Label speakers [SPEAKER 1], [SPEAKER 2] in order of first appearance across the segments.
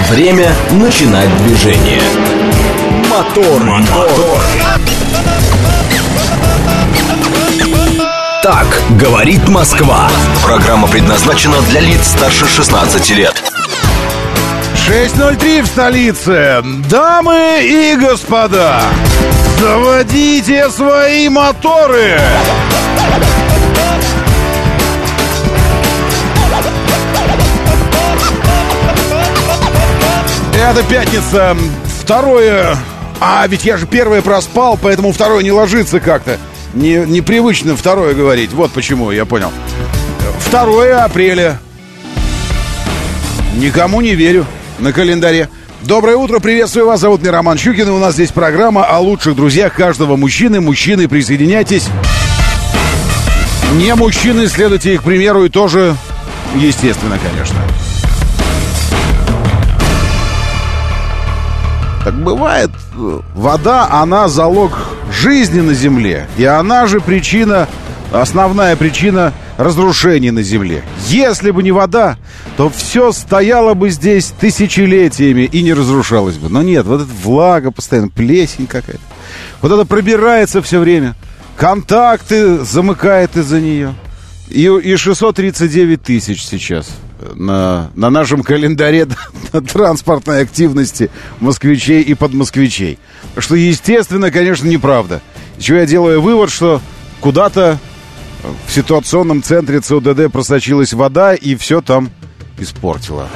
[SPEAKER 1] Время начинать движение. Мотор. Так говорит Москва. Программа предназначена для лиц старше 16 лет.
[SPEAKER 2] 6:03 в столице. Дамы и господа, заводите свои моторы. Это пятница, второе. А ведь я же первое проспал, поэтому второе не ложится как-то. Непривычно второе говорить. Вот почему, я понял. 2 апреля. Никому не верю на календаре. Доброе утро, приветствую вас. Зовут меня Роман Щукин, и у нас здесь программа о лучших друзьях каждого мужчины. Мужчины, присоединяйтесь. Не мужчины, следуйте их примеру, и тоже, естественно, конечно. Так бывает, вода, она залог жизни на земле. И она же причина, основная причина разрушений на земле. Если бы не вода, то все стояло бы здесь тысячелетиями и не разрушалось бы. Но нет, вот эта влага постоянно, плесень какая-то. Вот это пробирается все время. Контакты замыкает из-за нее. И 639 тысяч сейчас на нашем календаре транспортной активности москвичей и подмосквичей. Что, естественно, конечно, неправда. Из чего я делаю вывод, что куда-то в ситуационном центре ЦУДД просочилась вода и все там испортила.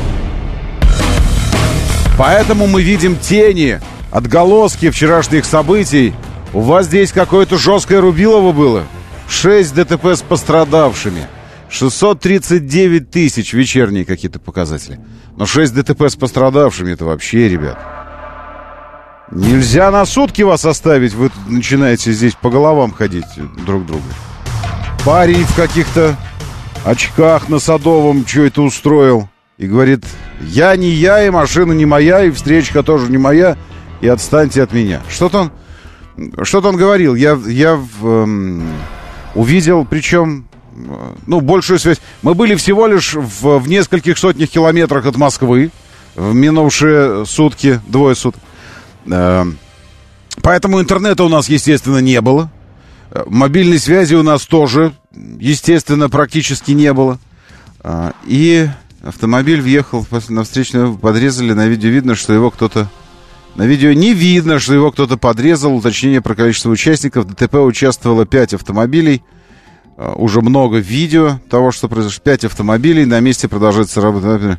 [SPEAKER 2] Поэтому мы видим тени, отголоски вчерашних событий. У вас здесь какое-то жесткое рубилово было. 6 ДТП с пострадавшими. 639 тысяч, вечерние какие-то показатели. Но 6 ДТП с пострадавшими, это вообще, ребят. Нельзя на сутки вас оставить. Вы начинаете здесь по головам ходить друг другу. Парень в каких-то очках на Садовом что это устроил. И говорит, я не я, и машина не моя, и встречка тоже не моя, и отстаньте от меня. Что-то он говорил. Я увидел, причем, большую связь. Мы были всего лишь в нескольких сотнях километрах от Москвы в минувшие сутки, 2 суток. Поэтому интернета у нас, естественно, не было. Мобильной связи у нас тоже, естественно, практически не было. И автомобиль въехал на встречную, подрезали. На видео видно, что его кто-то... На видео не видно, что его кто-то подрезал. Уточнение про количество участников. В ДТП участвовало 5 автомобилей. Уже много видео того, что произошло. 5 автомобилей. На месте продолжается работа.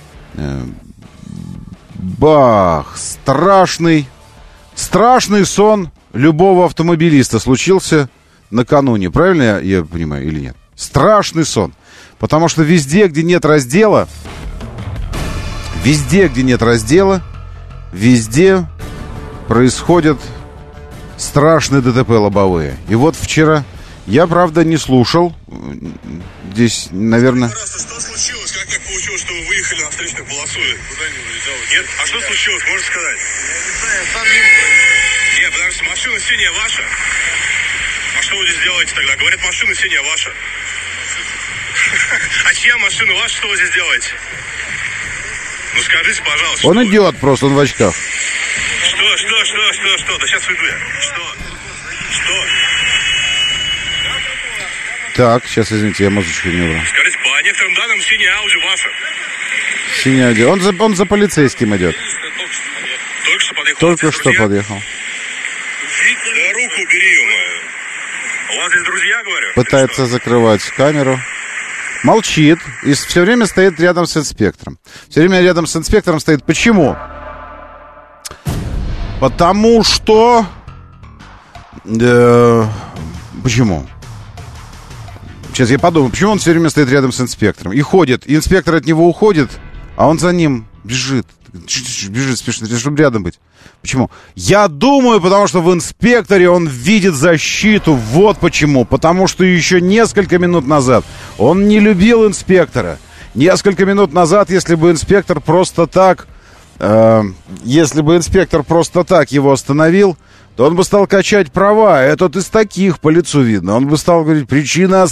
[SPEAKER 2] Бах! Страшный сон любого автомобилиста случился накануне. Правильно я понимаю или нет? Страшный сон. Потому что везде, где нет раздела, везде происходят страшные ДТП лобовые. И вот вчера, я, правда, не слушал. Здесь, наверное...
[SPEAKER 3] Что случилось? Как так получилось, что вы выехали на встречную полосу? Куда не вылезал? Нет? А что случилось? Можешь сказать? Я не знаю, я сам мимо проехал. Нет, потому что машина синяя ваша. А что вы здесь делаете тогда? Говорят, машина синяя ваша. А чья машина ваша? Что вы здесь делаете? Ну скажите, пожалуйста.
[SPEAKER 2] Он идет просто, он в очках.
[SPEAKER 3] Что? Да сейчас уйду я. Что?
[SPEAKER 2] Так, сейчас, извините, я музычку не убрал.
[SPEAKER 3] Скажите, по некоторым данным, синяя Ауди ваша.
[SPEAKER 2] Синяя Ауди. Он за полицейским идет. Только что подъехал.
[SPEAKER 3] Да руку убери, у вас здесь друзья, говорю?
[SPEAKER 2] Пытается закрывать камеру. Молчит и все время стоит рядом с инспектором. Все время рядом с инспектором стоит. Почему? Потому что... Почему? Сейчас я подумаю, почему он все время стоит рядом с инспектором? И ходит, и инспектор от него уходит, а он за ним бежит. Бежит спешно, чтобы рядом быть. Почему? Я думаю, потому что в инспекторе он видит защиту. Вот почему. Потому что еще несколько минут назад он не любил инспектора. Несколько минут назад, если бы инспектор просто так его остановил, то он бы стал качать права. Этот из таких по лицу видно. Он бы стал говорить, причина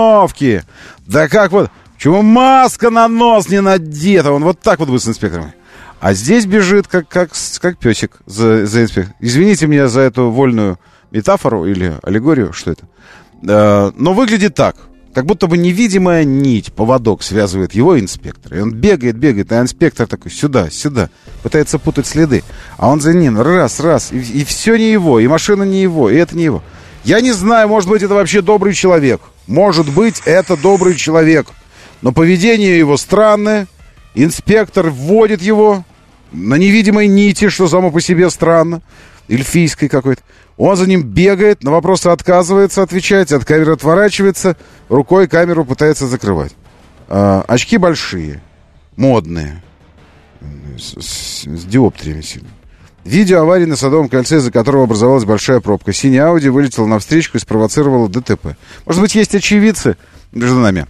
[SPEAKER 2] остановки. Да как вот, почему маска на нос не надета? Он вот так вот бы с инспектором. А здесь бежит, как песик за инспектором. Извините меня за эту вольную метафору или аллегорию, что это. Но выглядит так. Как будто бы невидимая нить, поводок связывает его и инспектора. И он бегает, а инспектор такой сюда, пытается путать следы. А он за ним раз, и все не его, и машина не его, и это не его. Я не знаю, может быть, это вообще добрый человек. Может быть, это добрый человек. Но поведение его странное. Инспектор вводит его на невидимой нити, что само по себе странно. Эльфийской какой-то. Он за ним бегает, на вопросы отказывается отвечать, от камеры отворачивается, рукой камеру пытается закрывать. Очки большие, модные, с диоптриями сильно. Видео аварии на Садовом кольце, из-за которого образовалась большая пробка. Синяя Ауди вылетела навстречу и спровоцировала ДТП. Может быть, есть очевидцы между нами?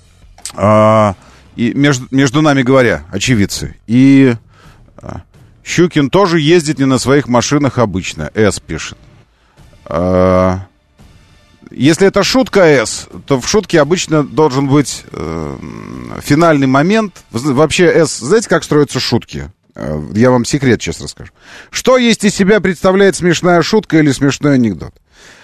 [SPEAKER 2] И между нами говоря, очевидцы. И Щукин тоже ездит не на своих машинах обычно. С пишет. Если это шутка С, то в шутке обычно должен быть финальный момент. Вообще, С, знаете, как строятся шутки? Я вам секрет сейчас расскажу. Что есть из себя представляет смешная шутка или смешной анекдот?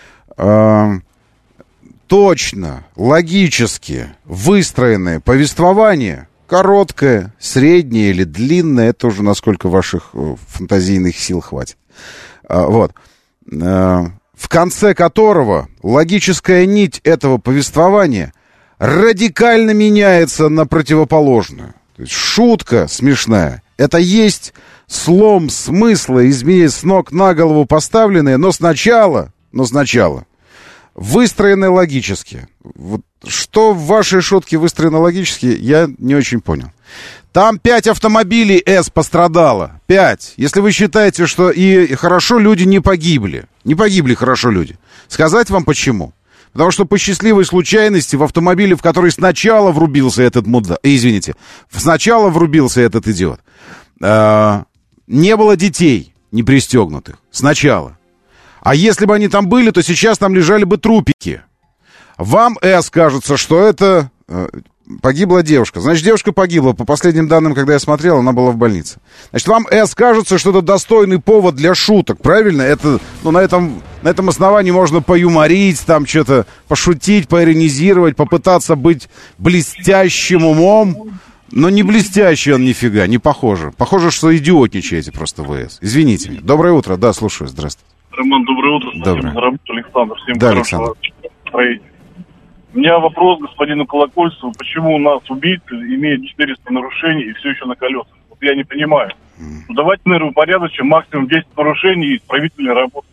[SPEAKER 2] Точно, логически выстроенное повествование, короткое, среднее или длинное, это уже насколько ваших фантазийных сил хватит. Вот. В конце которого логическая нить этого повествования радикально меняется на противоположную. То есть шутка смешная. Это есть слом смысла, изменение с ног на голову поставленное, но сначала выстроенное логически. Вот что в вашей шутке выстроено логически, я не очень понял. Там 5 автомобилей С пострадало. 5. Если вы считаете, что и хорошо люди не погибли. Не погибли хорошо люди. Сказать вам почему? Потому что по счастливой случайности в автомобиле, в который сначала врубился этот мудак... сначала врубился этот идиот, не было детей не пристегнутых. Сначала. А если бы они там были, то сейчас там лежали бы трупики. Вам, кажется, что это... Погибла девушка. Значит, девушка погибла. По последним данным, когда я смотрел, она была в больнице. Значит, вам, кажется, что это достойный повод для шуток. Правильно? Это, на этом основании можно поюморить, там что-то пошутить, поиронизировать, попытаться быть блестящим умом. Но не блестящий он нифига, не похоже. Похоже, что идиотничаете просто вы. Извините меня. Доброе утро. Да, слушаю. Здравствуйте.
[SPEAKER 4] Роман, доброе утро.
[SPEAKER 2] Доброе.
[SPEAKER 4] Александр. Всем
[SPEAKER 2] да,
[SPEAKER 4] хорошего настроения. У меня вопрос господину Колокольцеву. Почему у нас убийцы имеют 400 нарушений и все еще на колесах? Вот я не понимаю. Ну, давайте, наверное, упорядочим максимум 10 нарушений и исправительной работы.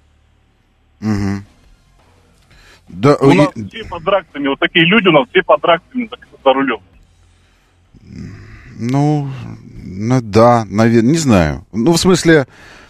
[SPEAKER 2] Да,
[SPEAKER 4] у нас все под ракциями. Вот такие люди у нас все под ракциями за рулем.
[SPEAKER 2] Ну да, наверное, не знаю. Ну, в смысле...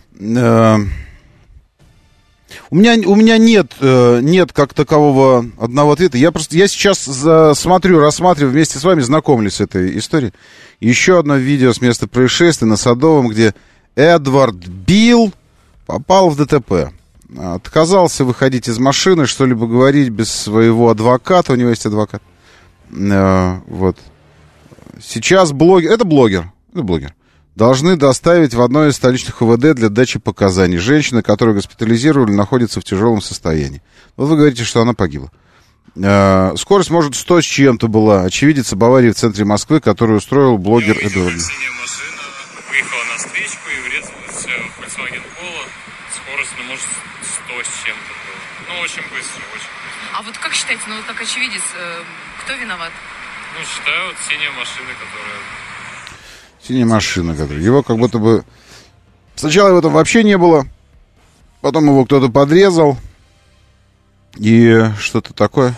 [SPEAKER 2] У меня нет как такового одного ответа. Я сейчас рассматриваю вместе с вами, знакомлюсь с этой историей. Еще одно видео с места происшествия на Садовом, где Эдвард Билл попал в ДТП. Отказался выходить из машины, что-либо говорить без своего адвоката. У него есть адвокат. Вот. Сейчас блогер. Должны доставить в одно из столичных УВД для дачи показаний. Женщина, которую госпитализировали, находится в тяжелом состоянии. Вот вы говорите, что она погибла. Скорость, может, 100 с чем-то была. Очевидец об аварии в центре Москвы, которую устроил блогер Эдуард.
[SPEAKER 5] Синяя машина выехала на встречку и врезалась в Volkswagen Polo. Скорость, может, 100 с чем-то было. Ну, очень быстро.
[SPEAKER 6] А вот как считаете, как очевидец, кто виноват?
[SPEAKER 5] Считаю, синяя машина, которая...
[SPEAKER 2] Синяя машина, которая... Его как будто бы... Сначала его там вообще не было. Потом его кто-то подрезал. И что-то такое.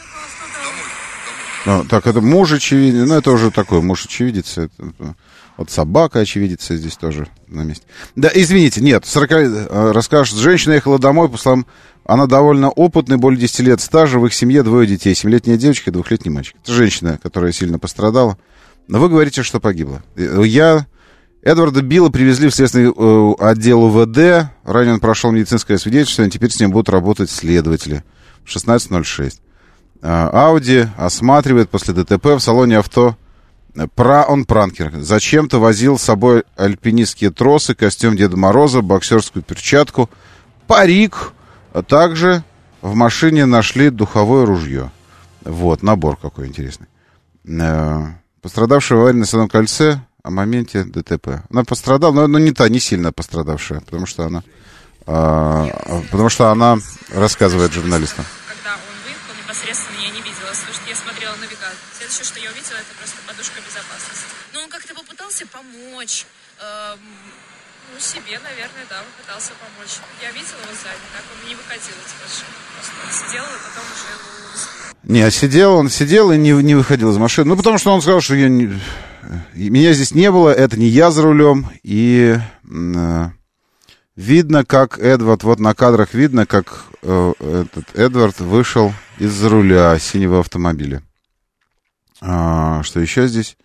[SPEAKER 2] Так, это муж очевидец. Это уже такой муж очевидец. Вот собака очевидец здесь тоже на месте. Да, извините, нет. Расскажет, женщина ехала домой, по словам... Она довольно опытная, более 10 лет стажа. В их семье 2 детей. 7-летняя девочка и 2-летний мальчик. Это женщина, которая сильно пострадала. Но вы говорите, что погибла. Эдварда Билла привезли в следственный отдел УВД. Ранее он прошел медицинское свидетельство, теперь с ним будут работать следователи. 16:06. Ауди осматривает после ДТП. В салоне авто Он пранкер. Зачем-то возил с собой альпинистские тросы, костюм Деда Мороза, боксерскую перчатку, парик. А также в машине нашли духовое ружье. Вот, набор какой интересный. Пострадавшая в аварии на Садовом кольце о моменте ДТП. Она пострадала, но не сильно пострадавшая, потому что она рассказывает журналистам.
[SPEAKER 6] Когда он выехал, непосредственно я не видела. Слушай, я смотрела навигатор. Следующее, что я увидела, это просто подушка безопасности. Но он как-то попытался помочь. Себе, наверное, да, попытался помочь. Я видела его сзади, так он не выходил из машины. Просто он сидел, и потом уже его увезли.
[SPEAKER 2] Он сидел и не выходил из машины. Ну, потому что он сказал, что меня здесь не было, это не я за рулем. И видно, как Эдвард, вот на кадрах видно, как Эдвард вышел из-за руля синего автомобиля. Что еще здесь?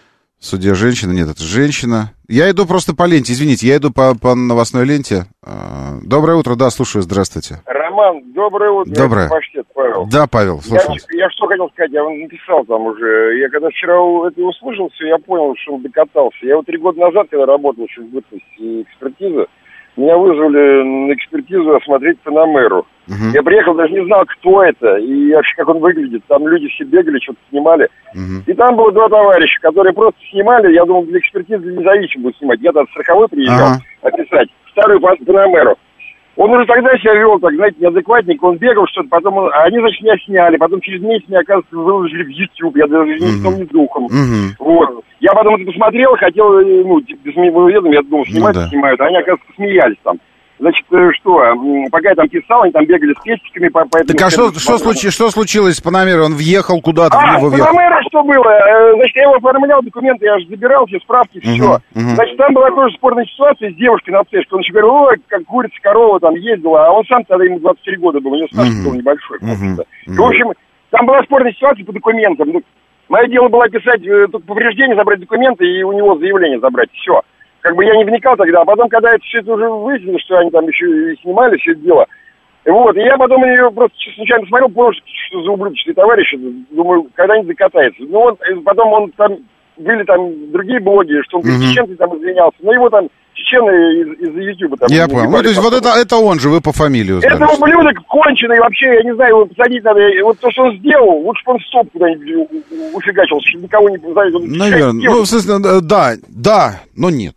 [SPEAKER 2] Судья женщина. Нет, это женщина. Я иду просто по ленте, извините, я иду по новостной ленте. Доброе утро, да, слушаю, здравствуйте.
[SPEAKER 7] Роман, доброе утро.
[SPEAKER 2] Доброе.
[SPEAKER 7] Паштет, Павел.
[SPEAKER 2] Да, Павел, слушаю.
[SPEAKER 7] Я что хотел сказать, я вам написал там уже. Я когда вчера это услышал, все, я понял, что он докатался. Я вот 3 года назад, когда работал еще в бытности экспертизы, меня вызвали на экспертизу осмотреть Панамеру. Uh-huh. Я приехал, даже не знал, кто это и вообще, как он выглядит. Там люди все бегали, что-то снимали. Uh-huh. И там было 2 товарища, которые просто снимали. Я думал, для экспертизы независимо будут снимать. Я там страховой приезжал описать старую Панамеру. Он уже тогда себя вел, так, знаете, неадекватненько. Он бегал что-то, потом они, значит, меня сняли. Потом через месяц меня, оказывается, выложили в YouTube. Я даже ни сном, ни духом. Uh-huh. Вот. Я потом это посмотрел, хотел, без моего ведома, я думал, снимают. А они, оказывается, смеялись там. Значит, что, пока я там писал, они там бегали с пестиками по этому...
[SPEAKER 2] Так а что случилось с Панамерой? Он въехал куда-то в него въехал?
[SPEAKER 7] Панамера что было? Значит, я его оформлял, документы, я же забирал, все справки, все. Значит, там была тоже спорная ситуация с девушкой на цепочке. Он еще говорил, ой, как курица, корова там ездила, а он сам тогда, ему 24 года был, у него стаж был небольшой. В общем, там была спорная ситуация по документам. Мое дело было писать, только повреждения, забрать документы и у него заявление забрать, все. Как бы я не вникал тогда, а потом, когда это все это уже выяснилось, что они там еще и снимали все это дело, вот, и я потом ее просто случайно смотрел, понял, что за ублюдочный товарищ, думаю, когда-нибудь закатается. Ну вот, потом он там, были там другие блоги, что он перед чеченцей там извинялся, но его там чечены из-за Ютуба там... Я
[SPEAKER 2] понял, ну то есть вот это он же, вы по фамилии узнали.
[SPEAKER 7] Это ублюдок конченый, вообще, я не знаю, его посадить надо, вот то, что он сделал, лучше бы он в стоп куда-нибудь уфигачил, чтобы никого не...
[SPEAKER 2] Наверное, ну, собственно, да, но нет.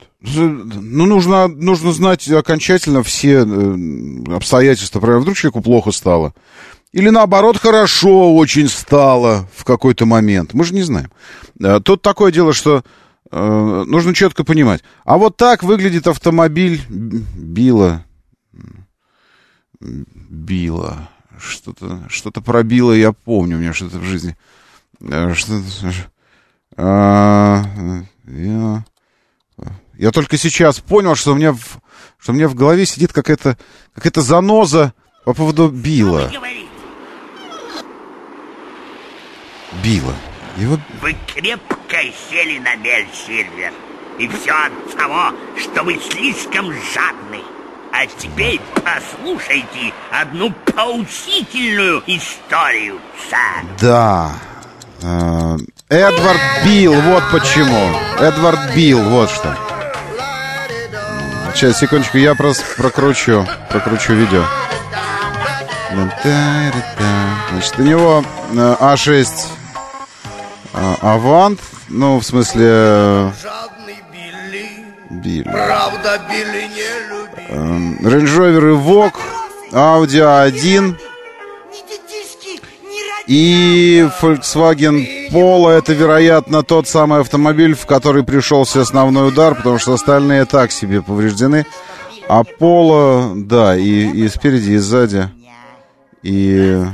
[SPEAKER 2] Ну, нужно знать окончательно все обстоятельства. Вдруг человеку плохо стало. Или наоборот, хорошо очень стало в какой-то момент. Мы же не знаем. Тут такое дело, что нужно четко понимать. А вот так выглядит автомобиль Билла. Что-то пробило, я помню, у меня что-то в жизни. Я только сейчас понял, что у меня в голове сидит какая-то заноза по поводу Билла. Билла.
[SPEAKER 8] Вы крепко сели на мель, Сильвер. И все от того, что вы слишком жадны. А теперь послушайте одну поучительную историю, сэр.
[SPEAKER 2] Да. Эдвард Билл, вот почему. Эдвард Билл, вот что. Сейчас, секундочку, я просто прокручу видео. Значит, у него А6 Авант, ну, в смысле... Билли. Range Rover Evoque, Audi A1 и Volkswagen Polo. Это, вероятно, тот самый автомобиль, в который пришелся основной удар, потому что остальные так себе повреждены. А Polo, да, и спереди, и сзади. И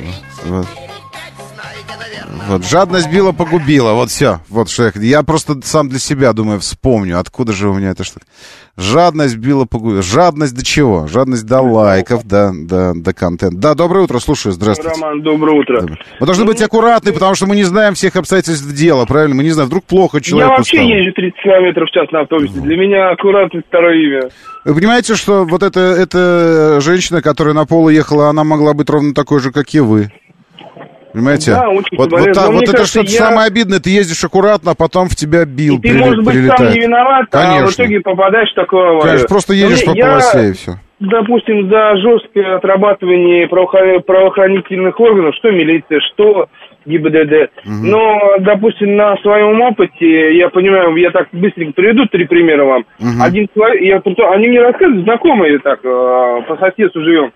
[SPEAKER 2] вот жадность Билла погубила. Вот все. Вот что я просто сам для себя думаю, вспомню, откуда же у меня это что-то. Жадность Билла погубила. Жадность до чего? Жадность до лайков, до контента. Да, доброе утро, слушаю, здравствуйте.
[SPEAKER 9] Роман, доброе утро.
[SPEAKER 2] Мы должны быть аккуратны, потому что мы не знаем всех обстоятельств дела, правильно? Мы не знаем, вдруг плохо человеку
[SPEAKER 9] Я вообще
[SPEAKER 2] стало.
[SPEAKER 9] езжу 30 километров в час на автобусе. Для меня аккуратность второе имя.
[SPEAKER 2] Вы понимаете, что вот эта женщина, которая на Polo ехала, она могла быть ровно такой же, как и вы. Понимаете?
[SPEAKER 10] Да, очень
[SPEAKER 2] вот это что-то самое обидное. Ты ездишь аккуратно, а потом в тебя бил,
[SPEAKER 10] ты, может быть,
[SPEAKER 2] прилетает.
[SPEAKER 10] сам не виноват,
[SPEAKER 2] Конечно.
[SPEAKER 10] а в итоге попадаешь в такое аварию.
[SPEAKER 2] Конечно, просто едешь по полосе и все.
[SPEAKER 10] Допустим, за жесткое отрабатывание правоохранительных органов, что милиция, что ГИБДД. Но, допустим, на своем опыте, я понимаю, я так быстренько приведу 3 примера вам. Один человек, они мне рассказывают, знакомые так, по соседству живем.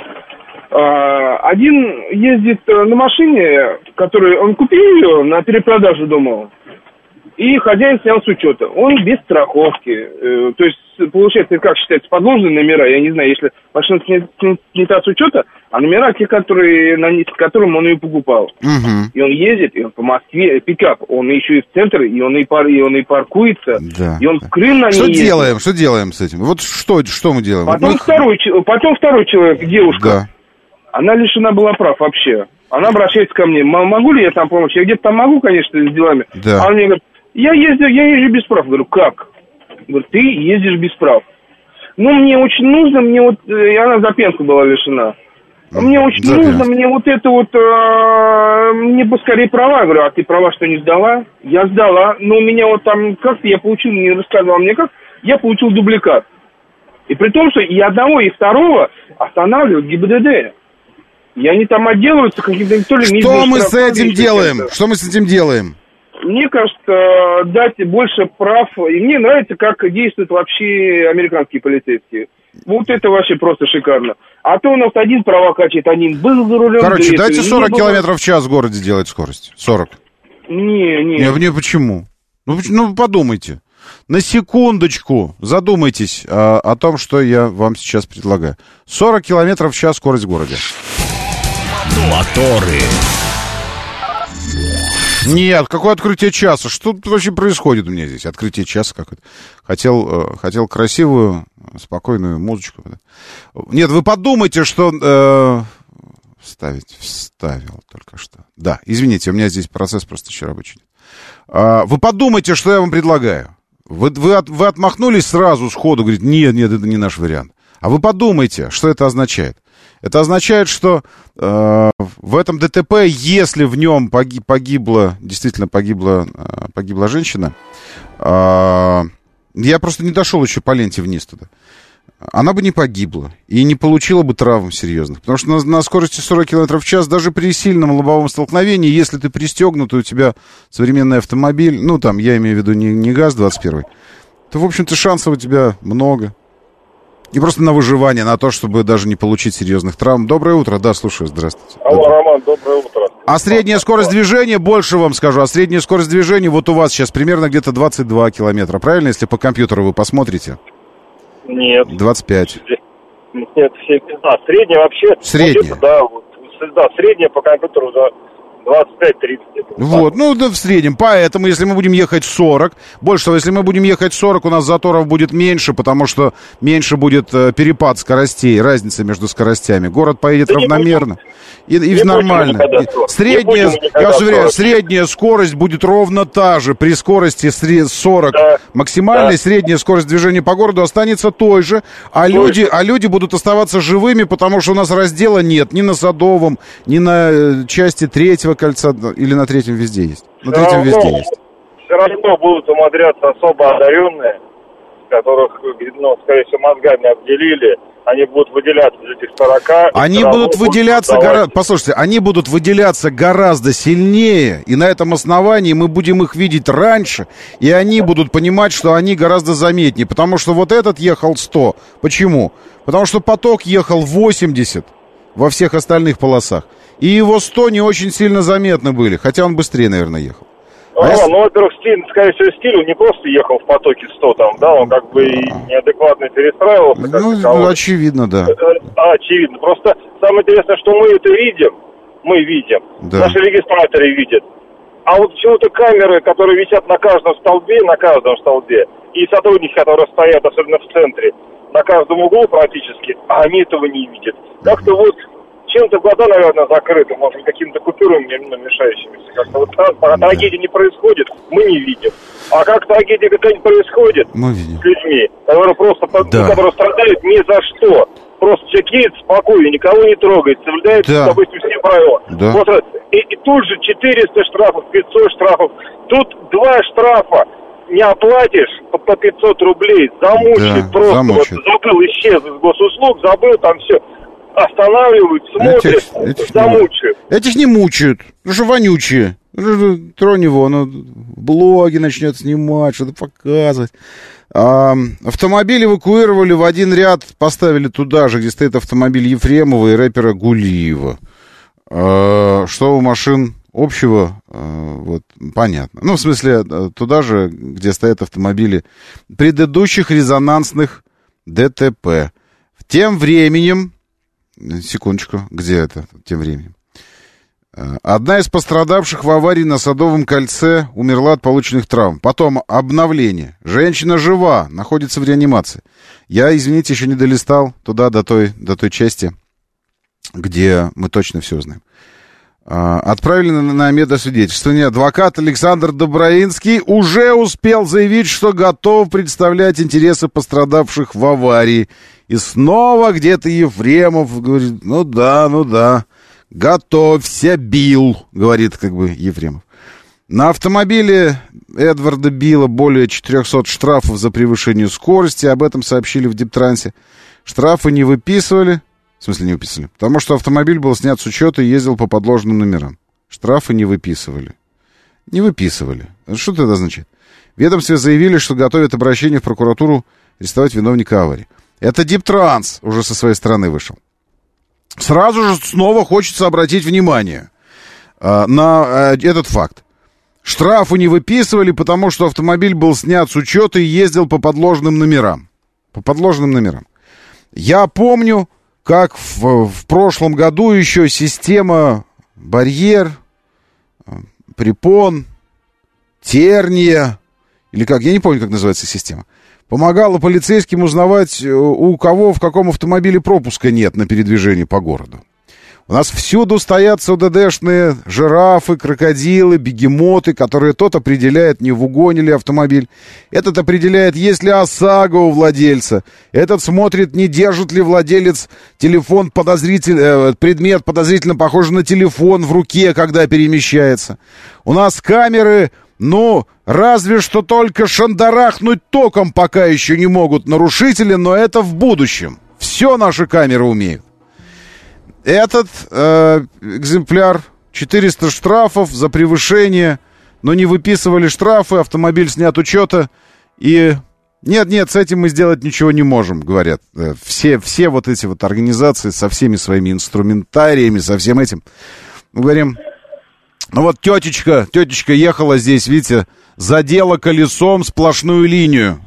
[SPEAKER 10] Один ездит на машине, которую он купил ее на перепродажу дома, и хозяин снял с учета. Он без страховки. То есть, получается, как считается, подложные номера, я не знаю, если машина снята с учета, а номера те, которым он ее покупал. И он ездит, и он по Москве, пикап, он еще и в центр, и он и паркуется, и он в Крым на ней ездит.
[SPEAKER 2] Что делаем с этим? Вот что мы делаем?
[SPEAKER 10] Потом второй человек, девушка.
[SPEAKER 2] Да.
[SPEAKER 10] Она лишена была прав вообще. Она обращается ко мне. Могу ли я там помочь? Я где-то там могу, конечно, с делами.
[SPEAKER 2] Да.
[SPEAKER 10] А она мне говорит, я езжу без прав. Говорю, как? Говорит, ты ездишь без прав. Ну, мне очень нужно, и она за пенку была лишена. Мне очень нужно, мне мне поскорее права. Я говорю, а ты права что, не сдала? Я сдала, но у меня вот там, как-то я получил, не рассказывал мне как, я получил дубликат. И при том, что и одного, и второго останавливают ГИБДД. И они там отделываются каким-то...
[SPEAKER 2] Что мы с этим делаем? Что мы с этим делаем?
[SPEAKER 10] Мне кажется, дать больше прав. И мне нравится, как действуют вообще американские полицейские. Вот это вообще просто шикарно. А то у нас один права качает, один был за рулем.
[SPEAKER 2] Короче, дайте 40 километров в час в городе делать скорость. 40.
[SPEAKER 10] Не,
[SPEAKER 2] почему? Ну, подумайте. На секундочку задумайтесь о том, что я вам сейчас предлагаю. 40 километров в час скорость в городе.
[SPEAKER 1] Моторы.
[SPEAKER 2] Нет, какое открытие часа? Что тут вообще происходит у меня здесь? Открытие часа какое-то. Хотел красивую, спокойную музычку. Нет, вы подумайте, что... Вставил только что. Да, извините, у меня здесь процесс просто еще рабочий. Вы подумайте, что я вам предлагаю. Вы отмахнулись сразу сходу, говорите, нет, это не наш вариант. А вы подумайте, что это означает. Это означает, что в этом ДТП, если в нем погибла женщина, я просто не дошел еще по ленте вниз туда, она бы не погибла и не получила бы травм серьезных. Потому что на скорости 40 км в час, даже при сильном лобовом столкновении, если ты пристегнут, у тебя современный автомобиль, ну, там, я имею в виду не ГАЗ-21, то, в общем-то, шансов у тебя много. И просто на выживание, на то, чтобы даже не получить серьезных травм. Доброе утро, да, слушаю, здравствуйте.
[SPEAKER 11] Алло, Роман, доброе утро.
[SPEAKER 2] А средняя скорость движения, больше вам скажу, средняя скорость движения вот у вас сейчас примерно где-то 22 километра, правильно, если по компьютеру вы посмотрите?
[SPEAKER 11] Нет.
[SPEAKER 2] 25.
[SPEAKER 11] Нет, средняя вообще.
[SPEAKER 2] Средняя?
[SPEAKER 11] Да, средняя по компьютеру, да. 25-30.
[SPEAKER 2] Вот, да, в среднем. Поэтому, если мы будем ехать 40, больше того, если мы будем ехать 40, у нас заторов будет меньше, потому что меньше будет перепад скоростей, разница между скоростями. Город поедет равномерно. И нормально. Средняя, я вас уверяю, средняя скорость будет ровно та же. При скорости 40 максимальной, средняя скорость движения по городу останется той же, а люди будут оставаться живыми, потому что у нас раздела нет ни на Садовом, ни на части третьего кольца, или на третьем везде есть. На третьем везде есть.
[SPEAKER 11] Все равно будут умудряться особо одаренные, которых, скорее всего, мозгами обделили. Они будут выделяться из этих 40.
[SPEAKER 2] Они будут выделяться послушайте, они будут выделяться гораздо сильнее, и на этом основании мы будем их видеть раньше, и они будут понимать, что они гораздо заметнее, потому что вот этот ехал 100. Почему? Потому что поток ехал 80 во всех остальных полосах. И его 100 не очень сильно заметны были, хотя он быстрее, наверное, ехал.
[SPEAKER 11] Во-первых, скорее всего, стиль, он не просто ехал в потоке 100 там, да, он как бы и неадекватно перестраивался.
[SPEAKER 2] Очевидно, да.
[SPEAKER 11] Очевидно. Просто самое интересное, что мы это видим,
[SPEAKER 2] да.
[SPEAKER 11] Наши регистраторы видят. А вот почему-то камеры, которые висят на каждом столбе, и сотрудники, которые стоят, особенно в центре, на каждом углу практически, а они этого не видят. Как-то вот чем-то глаза, наверное, закрыты, может быть, какими-то купюрами мешающимися. Как-то вот трагедия не происходит, мы не видим. А как трагедия какая-нибудь происходит с людьми, которые просто которые страдают ни за что. просто человек едет спокойно, никого не трогает, соблюдает, допустим, все правила.
[SPEAKER 2] Да.
[SPEAKER 11] Вот, и тут же 400 штрафов, 500 штрафов. Тут 2 штрафа не оплатишь по 500 рублей, замучают просто.
[SPEAKER 2] Замучают.
[SPEAKER 11] Вот, забыл, исчез из госуслуг, забыл, там все. Останавливают, смотрят, замучают.
[SPEAKER 2] Этих не мучают, ну что вонючие. Тронь его, он блоги начнет снимать, что-то показывать. Автомобиль эвакуировали в один ряд, поставили туда же, где стоит автомобиль Ефремова и рэпера Гулиева. Что у машин общего, вот, понятно. Ну, в смысле, туда же, где стоят автомобили предыдущих резонансных ДТП. Тем временем, секундочку, где это тем временем? Одна из пострадавших в аварии на Садовом кольце умерла от полученных травм. Потом обновление. Женщина жива, находится в реанимации. Я, извините, еще не долистал туда, до той части, где мы точно все знаем. Отправили на медосвидетельствование. Адвокат Александр Доброинский уже успел заявить, что готов представлять интересы пострадавших в аварии. И снова где-то Ефремов говорит, ну да. «Готовься, Билл», говорит как бы Ефремов. На автомобиле Эдварда Билла более 400 штрафов за превышение скорости. Об этом сообщили в Дептрансе. Штрафы не выписывали. В смысле не выписывали? Потому что автомобиль был снят с учета и ездил по подложным номерам. Штрафы не выписывали. Не выписывали. Что это означает? В ведомстве заявили, что готовят обращение в прокуратуру арестовать виновника аварии. Это Дептранс уже со своей стороны вышел. Сразу же снова хочется обратить внимание на этот факт. Штрафы не выписывали, потому что автомобиль был снят с учета и ездил по подложным номерам. По подложным номерам. Я помню, как в прошлом году еще система барьер, препон, терния, или как, я не помню, как называется система, помогала полицейским узнавать, у кого в каком автомобиле пропуска нет на передвижение по городу. У нас всюду стоят СУДДшные жирафы, крокодилы, бегемоты, которые тот определяет, не в угоне ли автомобиль. Этот определяет, есть ли ОСАГО у владельца. Этот смотрит, не держит ли владелец телефон предмет подозрительно похожий на телефон в руке, когда перемещается. У нас камеры, разве что только шандарахнуть током пока еще не могут нарушители, но это в будущем. Все наши камеры умеют. Этот экземпляр, 400 штрафов за превышение, но не выписывали штрафы, автомобиль снят учета, и нет, с этим мы сделать ничего не можем, говорят. Все вот эти вот организации со всеми своими инструментариями, со всем этим. Мы говорим, тетечка ехала здесь, видите, задела колесом сплошную линию,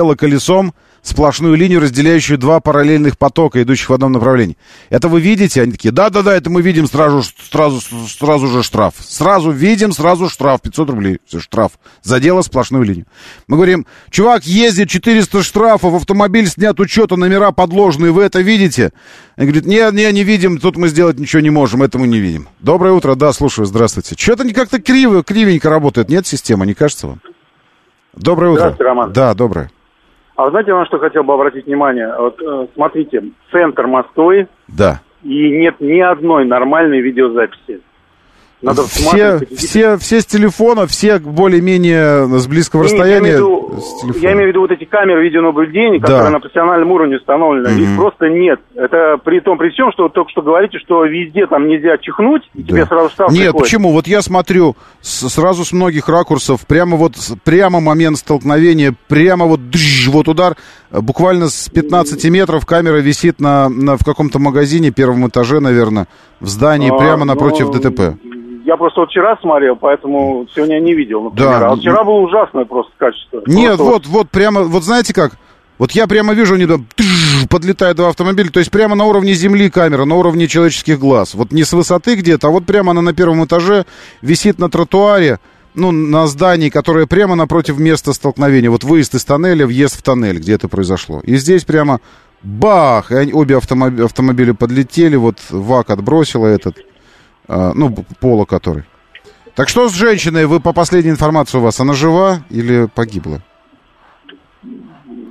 [SPEAKER 2] разделяющую два параллельных потока, идущих в одном направлении. Это вы видите? Они такие, да, это мы видим, сразу же штраф. Сразу видим, сразу штраф, 500 рублей, штраф. Задела сплошную линию. Мы говорим, чувак ездит, 400 штрафов, автомобиль снят учета, номера подложные, вы это видите? Они говорят, не видим, тут мы сделать ничего не можем, это мы не видим. Доброе утро, да, слушаю, здравствуйте. Что-то как-то кривенько работает, нет система, не кажется вам? Доброе утро.
[SPEAKER 12] Здравствуйте, Роман.
[SPEAKER 2] Да, доброе.
[SPEAKER 12] А вы знаете, на что хотел бы обратить внимание? Вот смотрите, центр Москвы.
[SPEAKER 2] Да.
[SPEAKER 12] И нет ни одной нормальной видеозаписи. Надо
[SPEAKER 2] все с телефона, все более-менее с близкого расстояния.
[SPEAKER 12] Я имею в виду вот эти камеры видеонаблюдения, которые на профессиональном уровне установлены. Их просто нет. Это при всем, что вы только что говорите, что везде там нельзя чихнуть, и тебе сразу штраф приходит.
[SPEAKER 2] Нет, почему? Вот я смотрю сразу с многих ракурсов, прямо момент столкновения, прямо вот удар, буквально с 15 метров камера висит в каком-то магазине, первом этаже, наверное, в здании, прямо напротив ДТП.
[SPEAKER 12] Я просто вчера смотрел, поэтому сегодня не видел, например. Да. А вчера было ужасное просто качество.
[SPEAKER 2] Нет, прямо, знаете как? Вот я прямо вижу, они там подлетают два автомобиля, то есть прямо на уровне земли камера, на уровне человеческих глаз. Вот не с высоты где-то, а вот прямо она на первом этаже висит на тротуаре, на здании, которое прямо напротив места столкновения. Вот выезд из тоннеля, въезд в тоннель, где это произошло. И здесь прямо бах, и обе автомобиля подлетели, вот ВАК отбросила этот... Поло который. Так что с женщиной, вы по последней информации у вас, она жива или погибла?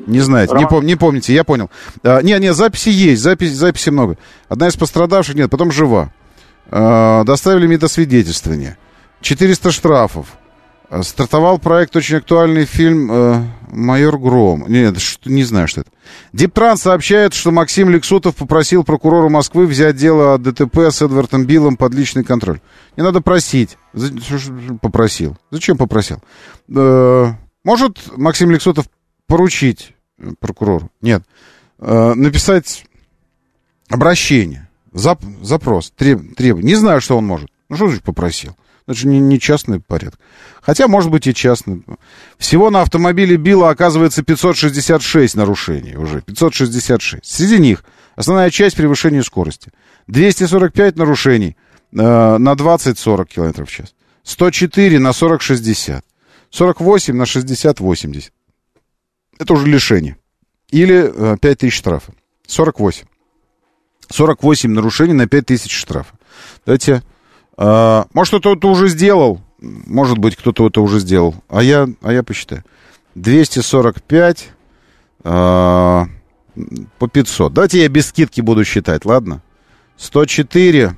[SPEAKER 2] Не знаете, не помните, я понял. Не, записи есть, записи много. Одна из пострадавших, нет, потом жива. Доставили медосвидетельствование. 400 штрафов. Стартовал проект, очень актуальный фильм «Майор Гром». Нет, не знаю, что это. Диптранс сообщает, что Максим Лексутов попросил прокурора Москвы взять дело о ДТП с Эдвардом Биллом под личный контроль. Не надо просить. Попросил. Зачем попросил? Может Максим Лексутов поручить прокурору? Нет. Написать обращение, запрос, требование. Не знаю, что он может. Ну, что значит попросил? Это же не частный порядок. Хотя, может быть, и частный. Всего на автомобиле Билла оказывается 566 нарушений уже. 566. Среди них основная часть превышения скорости. 245 нарушений на 20-40 км в час. 104 на 40-60. 48 на 60-80. Это уже лишение. Или 5000 штрафа. 48. 48 нарушений на 5000 штрафа. Давайте... может, кто-то это уже сделал. Может быть, кто-то это уже сделал. А я посчитаю. 245 по 500. Давайте я без скидки буду считать, ладно? 104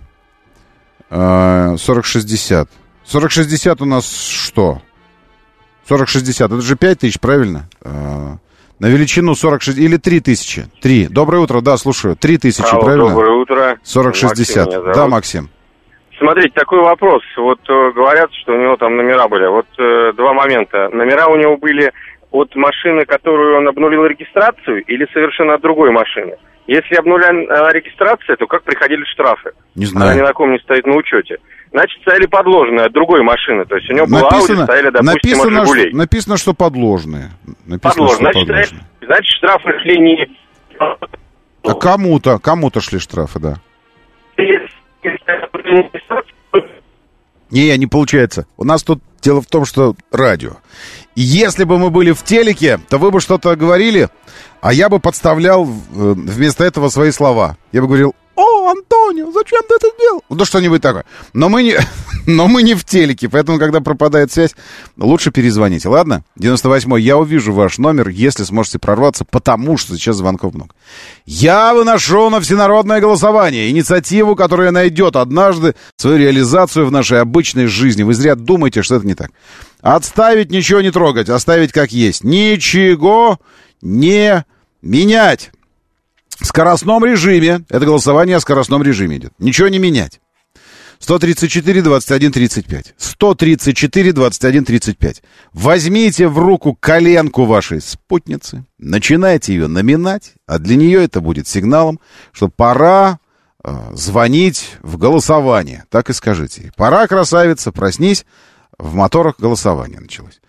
[SPEAKER 2] 40-60. 40-60 у нас что? 40-60. Это же 5000, правильно? На величину 46 или 3000. 3. Доброе утро, да, слушаю. 3000, правильно?
[SPEAKER 13] Доброе утро.
[SPEAKER 2] 40-60. Да, Максим.
[SPEAKER 13] Смотрите, такой вопрос. Вот говорят, что у него там номера были. Вот два момента. Номера у него были от машины, которую он обнулил регистрацию, или совершенно от другой машины? Если обнулена регистрация, то как приходили штрафы?
[SPEAKER 2] Не знаю.
[SPEAKER 13] Она ни на ком не стоит на учете. Значит, стояли подложные от другой машины. То есть у него была Ауди, стояли, допустим, от «Жигулей».
[SPEAKER 2] Написано, что подложные.
[SPEAKER 13] Подложные. Значит, штрафы шли не...
[SPEAKER 2] А кому-то шли штрафы, да. Не получается. У нас тут дело в том, что радио. И если бы мы были в телеке, то вы бы что-то говорили, а я бы подставлял вместо этого свои слова. Я бы говорил: «О, Антонио, зачем ты это сделал?» Ну, что-нибудь такое. Но мы не в телеке, поэтому, когда пропадает связь, лучше перезвоните, ладно? 98-й, я увижу ваш номер, если сможете прорваться, потому что сейчас звонков много. Я выношу на всенародное голосование инициативу, которая найдет однажды свою реализацию в нашей обычной жизни. Вы зря думаете, что это не так. Отставить, ничего не трогать, оставить как есть. Ничего не менять. В скоростном режиме, это голосование о скоростном режиме идет. Ничего не менять. 134-21-35. 134-21-35. Возьмите в руку коленку вашей спутницы, начинайте ее наминать, а для нее это будет сигналом, что пора звонить в голосование. Так и скажите. Пора, красавица, проснись, в моторах голосование началось.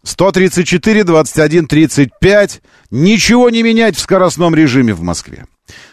[SPEAKER 2] 134-21-35. Ничего не менять в скоростном режиме в Москве.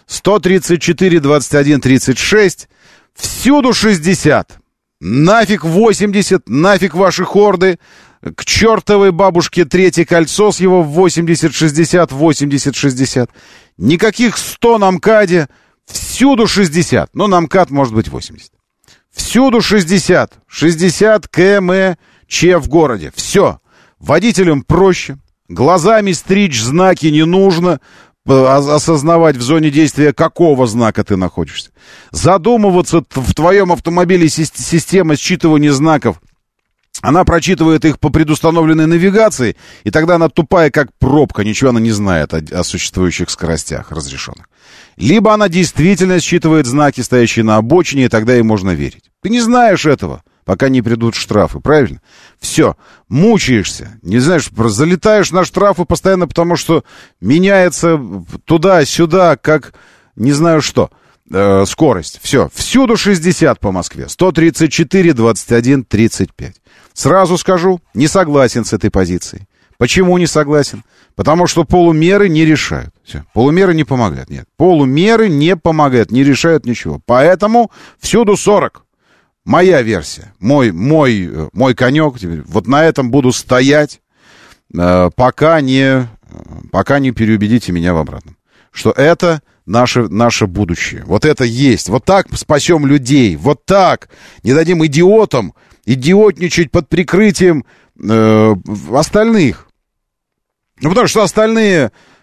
[SPEAKER 2] 134-21-36. Всюду 60. Нафиг 80. Нафиг ваши хорды. К чертовой бабушке третье кольцо с его 80-60, 80-60. Никаких 100 на МКАДе. Всюду 60. Но на МКАД может быть 80. Всюду 60. 60 км/ч в городе. Все. Водителям проще, глазами стричь знаки не нужно, осознавать в зоне действия, какого знака ты находишься. Задумываться в твоем автомобиле система считывания знаков. Она прочитывает их по предустановленной навигации, и тогда она тупая, как пробка, ничего она не знает о существующих скоростях разрешенных. Либо она действительно считывает знаки, стоящие на обочине, и тогда ей можно верить. Ты не знаешь этого, пока не придут штрафы, правильно? Все, мучаешься, не знаешь, залетаешь на штрафы постоянно, потому что меняется туда-сюда, как не знаю что, скорость. Все, всюду 60 по Москве, 134-21-35. Сразу скажу, не согласен с этой позицией. Почему не согласен? Потому что полумеры не решают. Все. Полумеры не помогают. Нет, полумеры не помогают, не решают ничего. Поэтому всюду 40. Моя версия, мой конек. Вот на этом буду стоять, пока не переубедите меня в обратном. Что это наше будущее. Вот это есть. Вот так спасем людей. Вот так. Не дадим идиотам идиотничать под прикрытием остальных. Ну, потому что остальные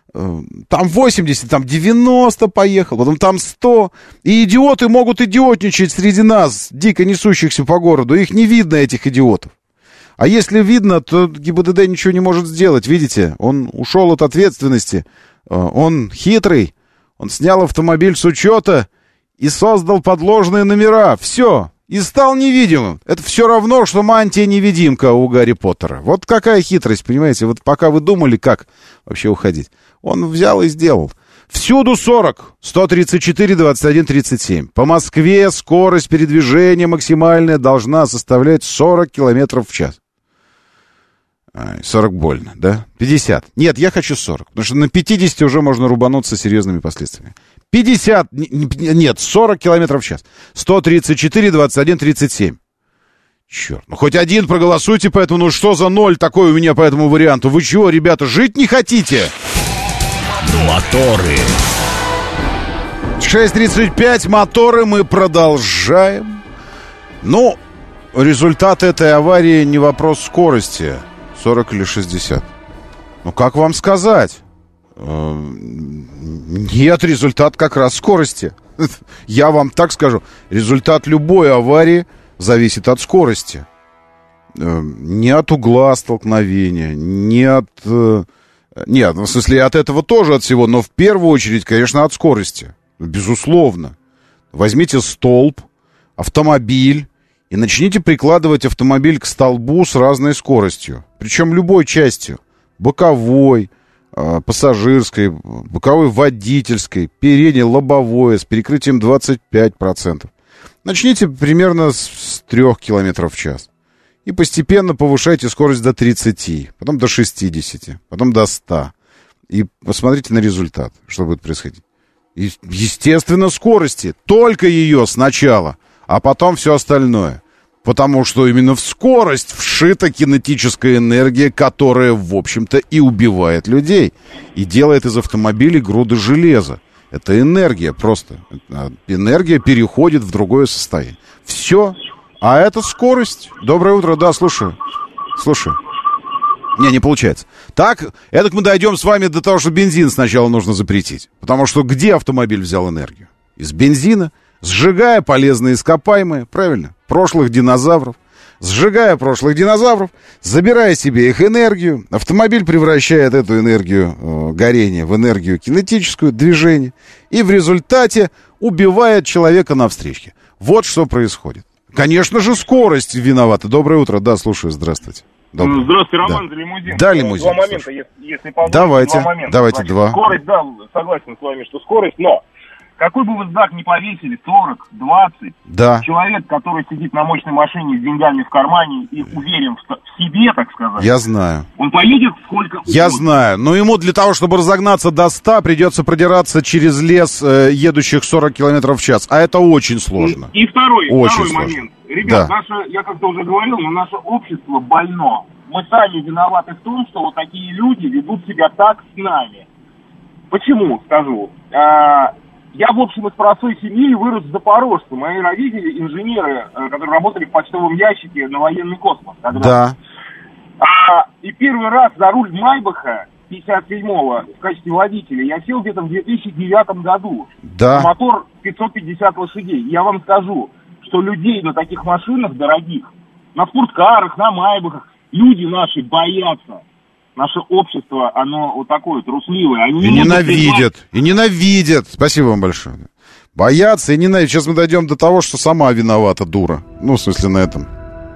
[SPEAKER 2] там 80, там 90 поехал, потом там 100. И идиоты могут идиотничать среди нас, дико несущихся по городу. Их не видно, этих идиотов. А если видно, то ГИБДД ничего не может сделать. Видите, он ушел от ответственности. Он хитрый. Он снял автомобиль с учета и создал подложные номера. Все. И стал невидимым. Это все равно, что мантия-невидимка у Гарри Поттера. Вот какая хитрость, понимаете? Вот пока вы думали, как вообще уходить, он взял и сделал. Всюду 40, 134, 21, 37. По Москве скорость передвижения максимальная должна составлять 40 километров в час. 40 больно, да? 50. Нет, я хочу 40. Потому что на 50 уже можно рубануться с серьезными последствиями. 50, нет, 40 километров в час. 134, 21, 37. Черт, ну хоть один проголосуйте по этому. Ну что за ноль такой у меня по этому варианту? Вы чего, ребята, жить не хотите?
[SPEAKER 1] Моторы.
[SPEAKER 2] 6:35, моторы, мы продолжаем. Ну, результат этой аварии не вопрос скорости. 40 или 60. Ну, как вам сказать? Нет, результат как раз скорости. Я вам так скажу. Результат любой аварии зависит от скорости. Не от угла столкновения, не от... Нет, в смысле, от этого тоже от всего, но в первую очередь, конечно, от скорости. Безусловно. Возьмите столб, автомобиль, и начните прикладывать автомобиль к столбу с разной скоростью. Причем любой частью. Боковой, пассажирской, боковой водительской, передней, лобовой, с перекрытием 25%. Начните примерно с 3 км в час. И постепенно повышайте скорость до 30, потом до 60, потом до 100. И посмотрите на результат, что будет происходить. И, естественно, скорости. Только ее сначала, а потом все остальное. Потому что именно в скорость вшита кинетическая энергия, которая, в общем-то, и убивает людей. И делает из автомобилей груды железа. Это энергия просто. Энергия переходит в другое состояние. Все. А это скорость. Доброе утро. Да, слушаю. Слушаю. Не получается. Так, это мы дойдем с вами до того, что бензин сначала нужно запретить. Потому что где автомобиль взял энергию? Из бензина, сжигая полезные ископаемые, правильно? Прошлых динозавров. Сжигая прошлых динозавров, забирая себе их энергию, автомобиль превращает эту энергию горения в энергию кинетическую, движение, и в результате убивает человека на встречке. Вот что происходит. Конечно же, скорость виновата. Доброе утро. Да, слушаю. Здравствуйте. Доброе.
[SPEAKER 14] Здравствуйте, Роман,
[SPEAKER 2] да.
[SPEAKER 14] за лимузин.
[SPEAKER 2] Да, лимузин.
[SPEAKER 14] Два момента, если позволите.
[SPEAKER 2] Давайте,
[SPEAKER 14] два момента.
[SPEAKER 2] давайте
[SPEAKER 14] Значит,
[SPEAKER 2] два.
[SPEAKER 14] Скорость, да, согласен с вами, что скорость, но какой бы вы знак ни повесили, 40, 20,
[SPEAKER 2] да.
[SPEAKER 14] Человек, который сидит на мощной машине с деньгами в кармане и уверен в себе, так сказать.
[SPEAKER 2] Я знаю.
[SPEAKER 14] Он поедет сколько угодно.
[SPEAKER 2] Я знаю, но ему для того, чтобы разогнаться до 100, придется продираться через лес, едущих 40 км в час. А это очень сложно.
[SPEAKER 14] И второй
[SPEAKER 2] сложно.
[SPEAKER 14] момент. Ребят,
[SPEAKER 2] да.
[SPEAKER 14] Я как-то уже говорил, но наше общество больно. Мы сами виноваты в том, что вот такие люди ведут себя так с нами. Почему, скажу. Я, в общем, из простой семьи вырос в Запорожце. Мои родители инженеры, которые работали в почтовом ящике на военный космос. Тогда.
[SPEAKER 2] Да.
[SPEAKER 14] И первый раз за руль Майбаха 57-го в качестве водителя я сел где-то в 2009 году.
[SPEAKER 2] Да.
[SPEAKER 14] Мотор 550 лошадей. Я вам скажу, что людей на таких машинах дорогих, на спорткарах, на Майбахах, люди наши боятся. Наше общество, оно вот такое трусливое. Они
[SPEAKER 2] и ненавидят. Спасибо вам большое. Боятся и ненавидят. Сейчас мы дойдем до того, что сама виновата, дура. Ну, в смысле, на этом.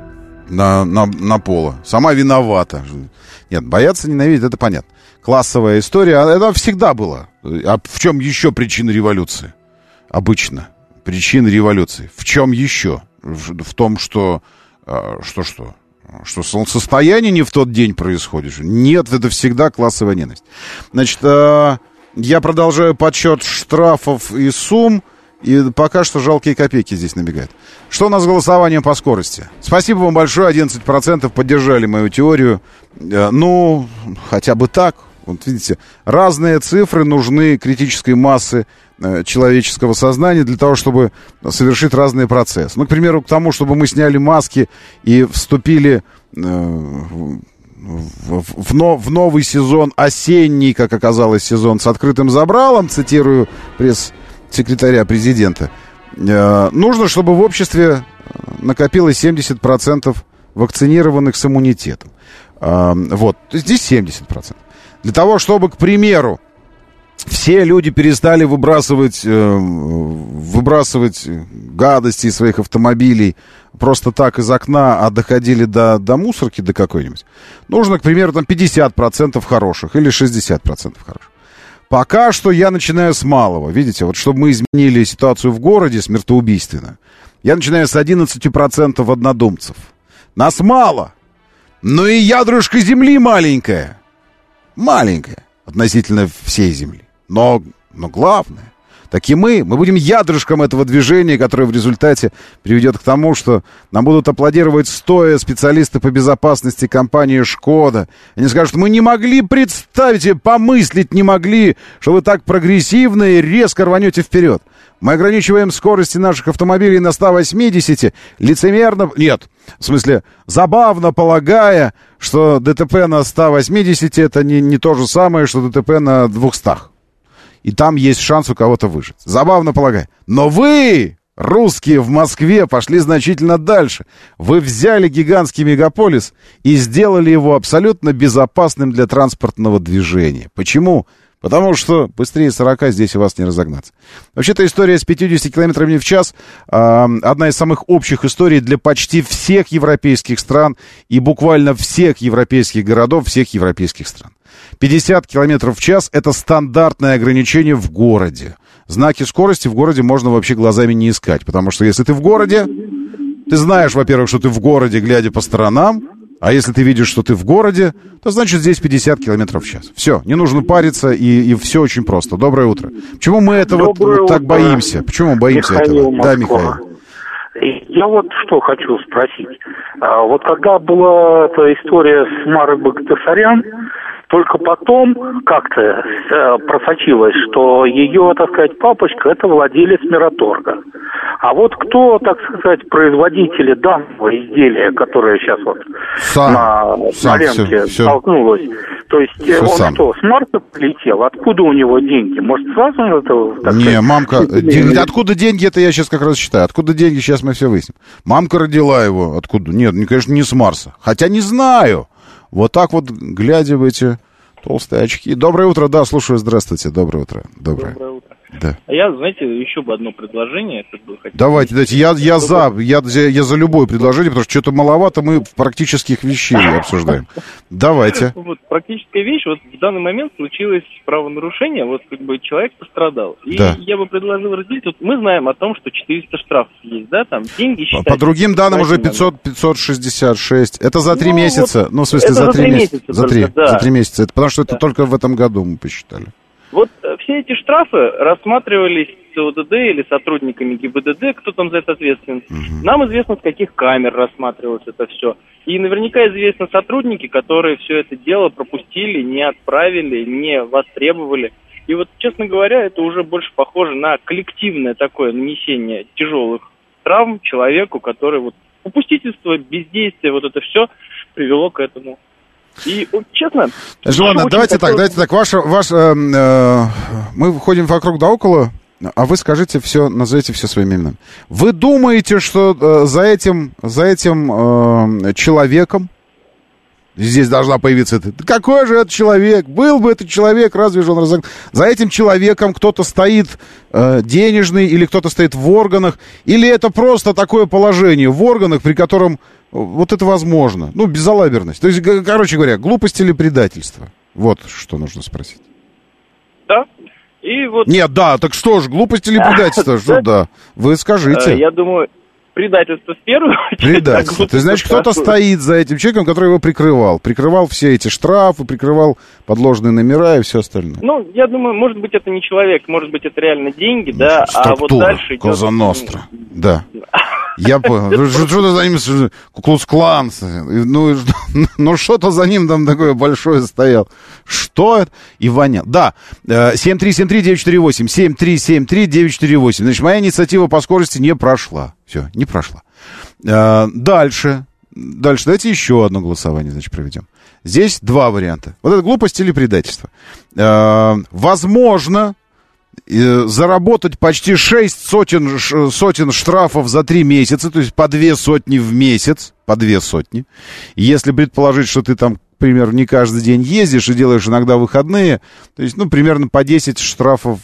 [SPEAKER 2] На поло. Сама виновата. Нет, боятся, ненавидят, это понятно. Классовая история. Это всегда было. А в чем еще причина революции? Обычно. Причина революции. В чем еще? В том, что солнцестояние не в тот день происходит? Нет, это всегда классовая ненависть. Значит, я продолжаю подсчет штрафов и сумм, и пока что жалкие копейки здесь набегают. Что у нас с голосованием по скорости? Спасибо вам большое, 11% поддержали мою теорию. Ну, хотя бы так. Вот видите, разные цифры нужны критической массы человеческого сознания для того, чтобы совершить разные процессы. Ну, к примеру, к тому, чтобы мы сняли маски и вступили, в новый сезон, осенний, как оказалось, сезон с открытым забралом, цитирую пресс-секретаря президента, нужно, чтобы в обществе накопилось 70% вакцинированных с иммунитетом. Вот, здесь 70%. Для того, чтобы, к примеру, все люди перестали выбрасывать гадости из своих автомобилей просто так из окна, а доходили до мусорки до какой-нибудь, нужно, к примеру, там 50% хороших или 60% хороших. Пока что я начинаю с малого. Видите, вот чтобы мы изменили ситуацию в городе смертоубийственную, я начинаю с 11% однодумцев. Нас мало, но и ядрышко земли маленькое. Маленькое относительно всей земли. Но главное, так и мы будем ядрышком этого движения, которое в результате приведет к тому, что нам будут аплодировать стоя специалисты по безопасности компании «Шкода». Они скажут, мы не могли представить, помыслить не могли, что вы так прогрессивно и резко рванете вперед. Мы ограничиваем скорости наших автомобилей на 180, лицемерно... Нет, в смысле, забавно полагая, что ДТП на 180 это не то же самое, что ДТП на 200. И там есть шанс у кого-то выжить. Забавно полагаю. Но вы, русские в Москве, пошли значительно дальше. Вы взяли гигантский мегаполис и сделали его абсолютно безопасным для транспортного движения. Почему? Потому что быстрее 40 здесь у вас не разогнаться. Вообще-то история с 50 км в час одна из самых общих историй для почти всех европейских стран и буквально всех европейских городов, всех европейских стран. 50 км в час — это стандартное ограничение в городе. Знаки скорости в городе можно вообще глазами не искать, потому что если ты в городе, ты знаешь, во-первых, что ты в городе, глядя по сторонам, а если ты видишь, что ты в городе, то значит здесь 50 км в час. Все, не нужно париться, и все очень просто. Доброе утро. Почему мы этого так боимся? Почему мы боимся этого? Да, Михаил.
[SPEAKER 15] Я вот что хочу спросить. Вот когда была эта история с Марой Багдасарян, только потом как-то просочилось, что ее, так сказать, папочка — это владелец Мираторга. А вот кто, так сказать, производители данного изделия, которое сейчас вот на рынке столкнулось, то есть он сам. Что, с Марса полетел? Откуда у него деньги? Может, сразу он это... Так
[SPEAKER 2] не,
[SPEAKER 15] сказать,
[SPEAKER 2] мамка... Откуда деньги, это я сейчас как раз считаю. Откуда деньги, сейчас мы все выясним. Мамка родила его. Откуда? Нет, конечно, не с Марса. Хотя не знаю. Вот так вот, глядя в эти толстые очки. Доброе утро, да, слушаю, здравствуйте. Доброе утро. Доброе утро. Да.
[SPEAKER 16] А я, знаете, еще бы одно предложение.
[SPEAKER 2] Давайте, я за любое предложение, потому что что-то маловато мы практических вещей обсуждаем. Давайте.
[SPEAKER 16] Вот, практическая вещь, вот в данный момент случилось правонарушение, вот как бы человек пострадал. И я бы предложил разделить, вот мы знаем о том, что 400 штрафов есть, да, там деньги считать.
[SPEAKER 2] По другим данным уже 566. Это за 3 месяца. Ну, в смысле, за 3 месяца. За 3 месяца. Это потому что это только в этом году мы посчитали.
[SPEAKER 16] Вот все эти штрафы рассматривались с ОДД или сотрудниками ГИБДД, кто там за это ответственен. Нам известно, с каких камер рассматривалось это все. И наверняка известны сотрудники, которые все это дело пропустили, не отправили, не востребовали. И вот, честно говоря, это уже больше похоже на коллективное такое нанесение тяжелых травм человеку, который вот попустительство, бездействие, вот это все привело к этому. И, честно...
[SPEAKER 2] Ладно, давайте так. Мы ходим вокруг да около, а вы скажите все, назовите все своими именами. Вы думаете, что за этим человеком здесь должна появиться это? Да какой же это человек? Был бы этот человек, разве же он разогнал? За этим человеком кто-то стоит денежный, или кто-то стоит в органах, или это просто такое положение в органах, при котором вот это возможно. Ну, безалаберность. То есть, короче говоря, глупость или предательство? Вот что нужно спросить.
[SPEAKER 16] Да. И вот...
[SPEAKER 2] Нет, да, так что ж, глупость или предательство? Что да? Вы скажите.
[SPEAKER 16] Я думаю, предательство в первую очередь.
[SPEAKER 2] Предательство. Ты знаешь, кто-то стоит за этим человеком, который его прикрывал. Прикрывал все эти штрафы, прикрывал подложные номера и все остальное.
[SPEAKER 16] Ну, я думаю, может быть, это не человек, может быть, это реально деньги, да, а вот дальше идет...
[SPEAKER 2] Коза Ностра, да. Я понял. Что-то за ним... Клус-клан. Ну, что-то за ним там такое большое стоял. Что это? И вонял. Да. 7373948. 7373948. Значит, моя инициатива по скорости не прошла. Все, не прошла. Дальше. Давайте еще одно голосование, значит, проведем. Здесь два варианта. Вот это глупость или предательство. Возможно, заработать почти 6 сотен штрафов за 3 месяца, то есть по 2 сотни в месяц, по 2 сотни. Если предположить, что ты там, к примеру, не каждый день ездишь и делаешь иногда выходные, то есть, ну, примерно по 10 штрафов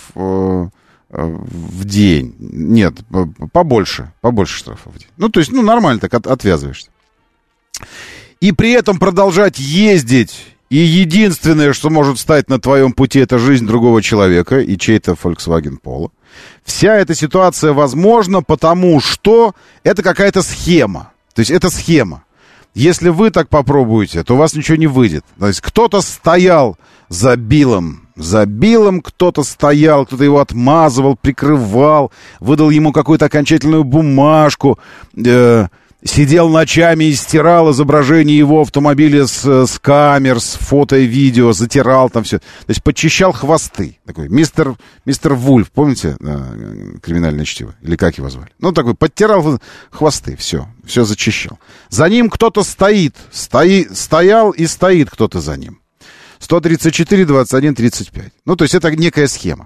[SPEAKER 2] в день. Нет, побольше штрафов в день. Ну, то есть, ну, нормально так отвязываешься. И при этом продолжать ездить. И единственное, что может стать на твоем пути, это жизнь другого человека и чей-то Volkswagen Polo. Вся эта ситуация возможна, потому что это какая-то схема. То есть это схема. Если вы так попробуете, то у вас ничего не выйдет. То есть кто-то стоял за Биллом, кто-то стоял, кто-то его отмазывал, прикрывал, выдал ему какую-то окончательную бумажку, сидел ночами и стирал изображение его автомобиля с камер, с фото и видео, затирал там все. То есть подчищал хвосты. Такой мистер Вульф, помните, криминальное чтиво? Или как его звали? Ну, такой, подтирал хвосты, все зачищал. За ним кто-то стоял и стоит кто-то за ним. 134, 21, 35. Ну, то есть это некая схема.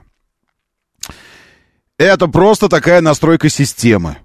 [SPEAKER 2] Это просто такая настройка системы.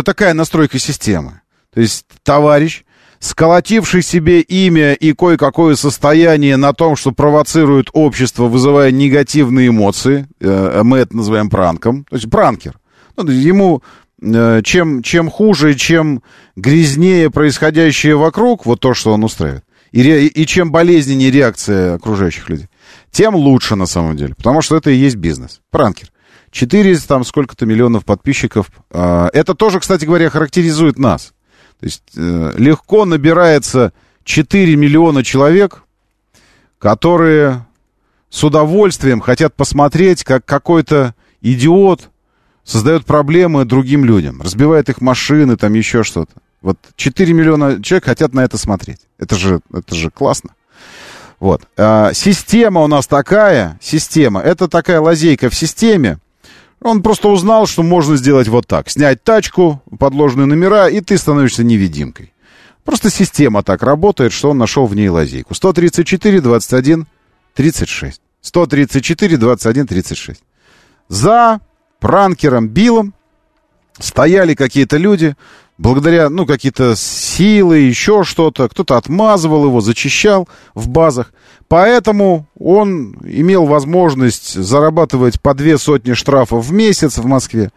[SPEAKER 2] То есть товарищ, сколотивший себе имя и кое-какое состояние на том, что провоцирует общество, вызывая негативные эмоции, мы это называем пранком, то есть пранкер. Ну, то есть ему чем хуже, чем грязнее происходящее вокруг, вот то, что он устраивает, и чем болезненнее реакция окружающих людей, тем лучше на самом деле, потому что это и есть бизнес. Пранкер. 400 там сколько-то миллионов подписчиков. Это тоже, кстати говоря, характеризует нас. То есть легко набирается 4 миллиона человек, которые с удовольствием хотят посмотреть, как какой-то идиот создает проблемы другим людям, разбивает их машины, там еще что-то. Вот 4 миллиона человек хотят на это смотреть. Это же классно. Вот. Система у нас такая, это такая лазейка в системе. Он просто узнал, что можно сделать вот так. Снять тачку, подложные номера, и ты становишься невидимкой. Просто система так работает, что он нашел в ней лазейку. 134, 21, 36. 134, 21, 36. За пранкером Биллом стояли какие-то люди, благодаря, какие-то силы, еще что-то. Кто-то отмазывал его, зачищал в базах. Поэтому он имел возможность зарабатывать по 2 сотни штрафов в месяц в Москве.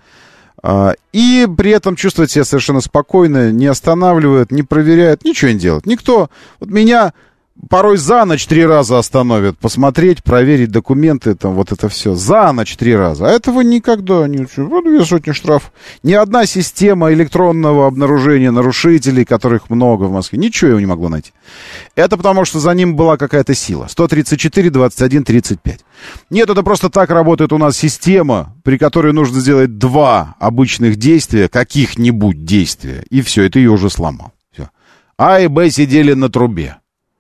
[SPEAKER 2] И при этом чувствовать себя совершенно спокойно, не останавливает, не проверяет, ничего не делает. Никто. Вот меня порой за ночь 3 раза остановят, посмотреть, проверить документы, там вот это все. За ночь 3 раза. А этого никогда не... 2 сотни штрафов. Ни одна система электронного обнаружения нарушителей, которых много в Москве, ничего его не могло найти. Это потому, что за ним была какая-то сила. 134, 21, 35. Нет, это просто так работает у нас система, при которой нужно сделать 2 обычных действия, каких-нибудь действия, и все, это ее уже сломал. Все. А и Б сидели на трубе.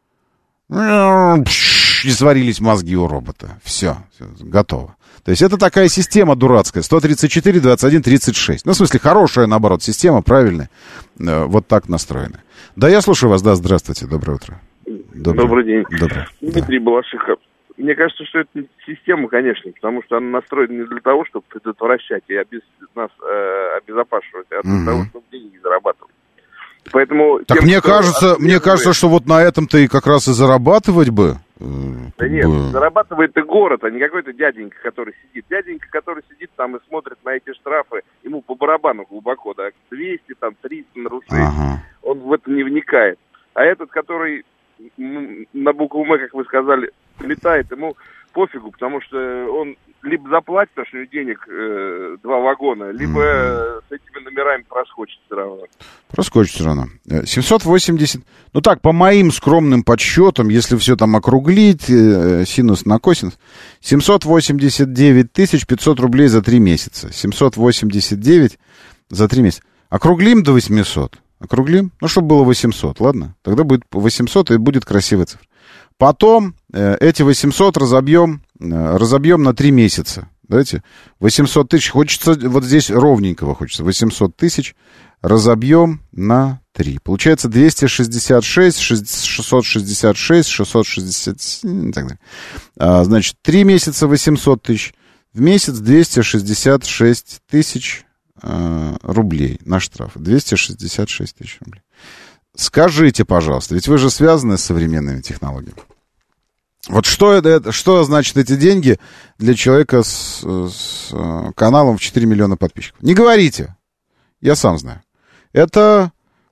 [SPEAKER 2] И сварились мозги у робота. Все, готово. То есть это такая система дурацкая. 134, 21, 36. Ну, в смысле, хорошая, наоборот, система, правильная. Вот так настроена. Да, я слушаю вас. Да, здравствуйте. Доброе утро.
[SPEAKER 17] Добрый день.
[SPEAKER 2] Доброе.
[SPEAKER 17] Дмитрий Балашиха. Мне кажется, что это система, конечно, потому что она настроена не для того, чтобы предотвращать и нас обезопасивать, а для того, чтобы деньги зарабатывать. Поэтому
[SPEAKER 2] так тем, мне кажется, что вот на этом-то и как раз и зарабатывать бы.
[SPEAKER 17] Да нет, зарабатывает и город, а не какой-то дяденька, который сидит. Дяденька, который сидит там и смотрит на эти штрафы, ему по барабану глубоко, да, 200, там, 300 нарушений, он в это не вникает. А этот, который на букву «М», как вы сказали, летает, ему пофигу, потому что он либо заплатит, потому что у него денег 2 вагона, либо с этими номерами проскочит все равно.
[SPEAKER 2] Проскочит все равно. 780... Ну так, по моим скромным подсчетам, если все там округлить, синус на косинус, 789 500 рублей за 3 месяца. 789 за 3 месяца. Округлим до 800. Округлим? Ну, чтобы было 800, ладно? Тогда будет 800, и будет красивая цифра. Потом эти 800 разобьем на 3 месяца. Давайте 800 тысяч. Хочется, вот здесь ровненького хочется. 800 тысяч разобьем на 3. Получается 266, 666, 667 и так далее. Значит, 3 месяца 800 тысяч. В месяц 266 тысяч рублей на штраф. 266 тысяч рублей. Скажите, пожалуйста, ведь вы же связаны с современными технологиями. Вот что значит эти деньги для человека с каналом в 4 миллиона подписчиков? Не говорите. Я сам знаю. Это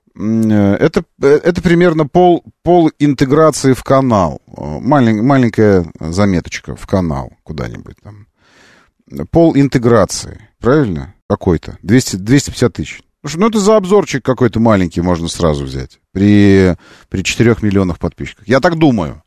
[SPEAKER 2] примерно пол интеграции в канал. Маленькая заметочка в канал куда-нибудь там. Пол интеграции. Правильно? Какой-то. 250 тысяч. Ну, это за обзорчик какой-то маленький можно сразу взять. При 4 миллионах подписчиков. Я так думаю.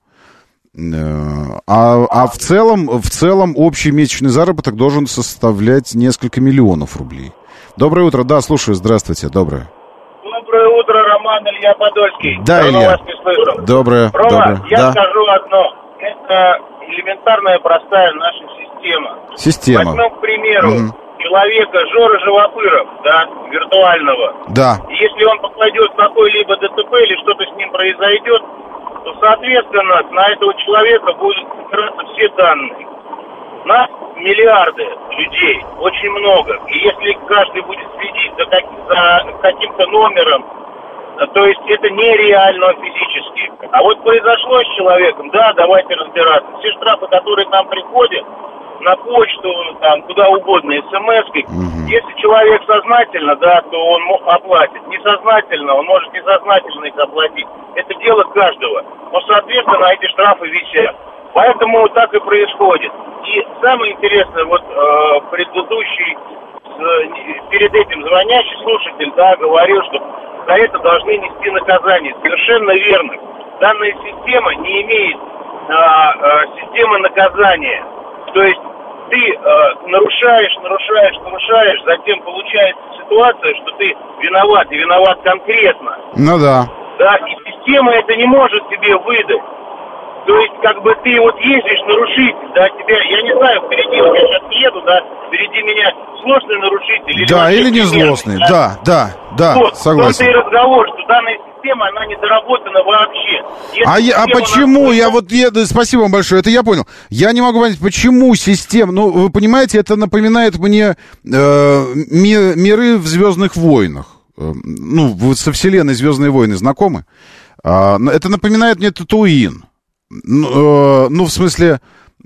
[SPEAKER 2] А в целом общий месячный заработок должен составлять несколько миллионов рублей. Доброе утро. Да, слушаю. Здравствуйте. Доброе.
[SPEAKER 18] Доброе утро, Роман, Илья Подольский.
[SPEAKER 2] Да,
[SPEAKER 18] давно
[SPEAKER 2] Илья.
[SPEAKER 18] вас не слышу.
[SPEAKER 2] Доброе.
[SPEAKER 18] Рома,
[SPEAKER 2] доброе.
[SPEAKER 18] я скажу одно. Это элементарная, простая наша система. Возьмем, к примеру, человека Жора Живопыров, да, виртуального.
[SPEAKER 2] Да.
[SPEAKER 18] Если он попадет в какой-либо ДТП или что-то с ним произойдет, то, соответственно, на этого человека будут собираться все данные. Нас миллиарды людей, очень много. И если каждый будет следить за каким-то номером, то есть это нереально физически. А вот произошло с человеком, да, давайте разбираться. Все штрафы, которые к нам приходят, на почту, там, куда угодно, смс-кой. Если человек сознательно, да, то он оплатит. Несознательно, он может несознательно их оплатить. Это дело каждого. Но, соответственно, эти штрафы висят. Поэтому так и происходит. И самое интересное, вот предыдущий, перед этим звонящий слушатель, да, говорил, что за это должны нести наказание. Совершенно верно. Данная система не имеет системы наказания. То есть ты нарушаешь, затем получается ситуация, что ты виноват, и виноват конкретно.
[SPEAKER 2] Ну да.
[SPEAKER 18] Да, и система это не может тебе выдать. То есть, как бы ты вот ездишь, нарушитель, да, тебя, я не знаю, впереди, вот я сейчас еду, да, впереди меня злостный нарушитель.
[SPEAKER 2] Да, или не злостный, да,
[SPEAKER 18] вот,
[SPEAKER 2] согласен.
[SPEAKER 18] В том-то и разговор, что данная система, она не доработана вообще.
[SPEAKER 2] Почему? Спасибо вам большое, это я понял. Я не могу понять, почему система... Ну, вы понимаете, это напоминает мне миры в «Звездных войнах». Ну, вы со вселенной «Звездные войны» знакомы? Это напоминает мне Татуин. Ну, в смысле,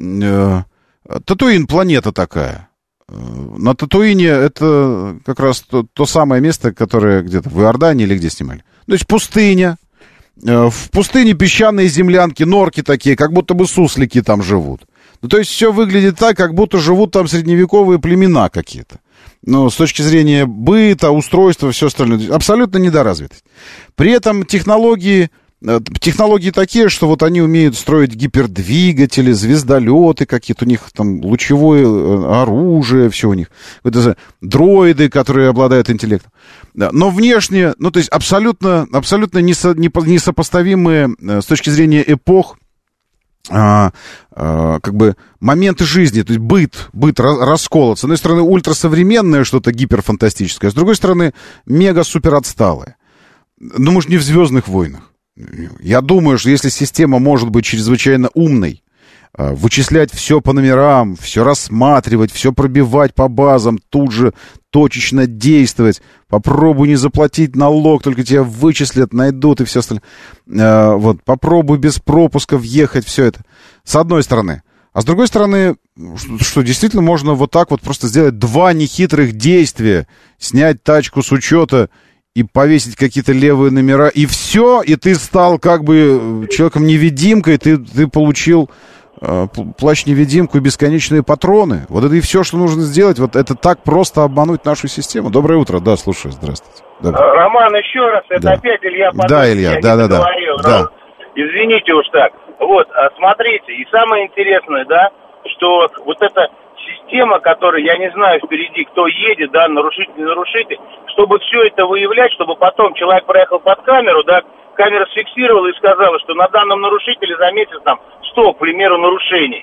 [SPEAKER 2] Татуин планета такая. На Татуине это как раз то самое место, которое где-то в Иордании или где снимали. То есть пустыня. В пустыне песчаные землянки, норки такие, как будто бы суслики там живут. Ну, то есть все выглядит так, как будто живут там средневековые племена какие-то. Ну, с точки зрения быта, устройства, все остальное. Абсолютно недоразвитость. При этом технологии такие, что вот они умеют строить гипердвигатели, звездолеты какие-то, у них там лучевое оружие, все у них. Это дроиды, которые обладают интеллектом. Но внешне, ну, то есть абсолютно несопоставимые с точки зрения эпох, как бы моменты жизни, то есть быт расколот. С одной стороны, ультрасовременное что-то гиперфантастическое, с другой стороны, мега-супер отсталое. Но мы же не в «Звездных войнах». Я думаю, что если система может быть чрезвычайно умной, вычислять все по номерам, все рассматривать, все пробивать по базам, тут же точечно действовать, попробуй не заплатить налог, только тебя вычислят, найдут и все остальное. Вот, попробуй без пропуска въехать, все это. С одной стороны. А с другой стороны, что действительно можно вот так вот просто сделать 2 нехитрых действия, снять тачку с учета и повесить какие-то левые номера, и все, и ты стал как бы человеком-невидимкой, ты получил плащ-невидимку и бесконечные патроны. Вот это и все, что нужно сделать. Вот это так просто обмануть нашу систему. Доброе утро. Да, слушаю. Здравствуйте. Доброе.
[SPEAKER 18] Роман, еще раз, это опять Илья Подольский.
[SPEAKER 2] Да, Илья, да.
[SPEAKER 18] Извините уж так. Вот, смотрите, и самое интересное, да, что вот эта система, которая, я не знаю впереди, кто едет, да, нарушитель, не нарушитель, чтобы все это выявлять, чтобы потом человек проехал под камеру, да, камера сфиксировала и сказала, что на данном нарушителе за месяц там 100, к примеру, нарушений.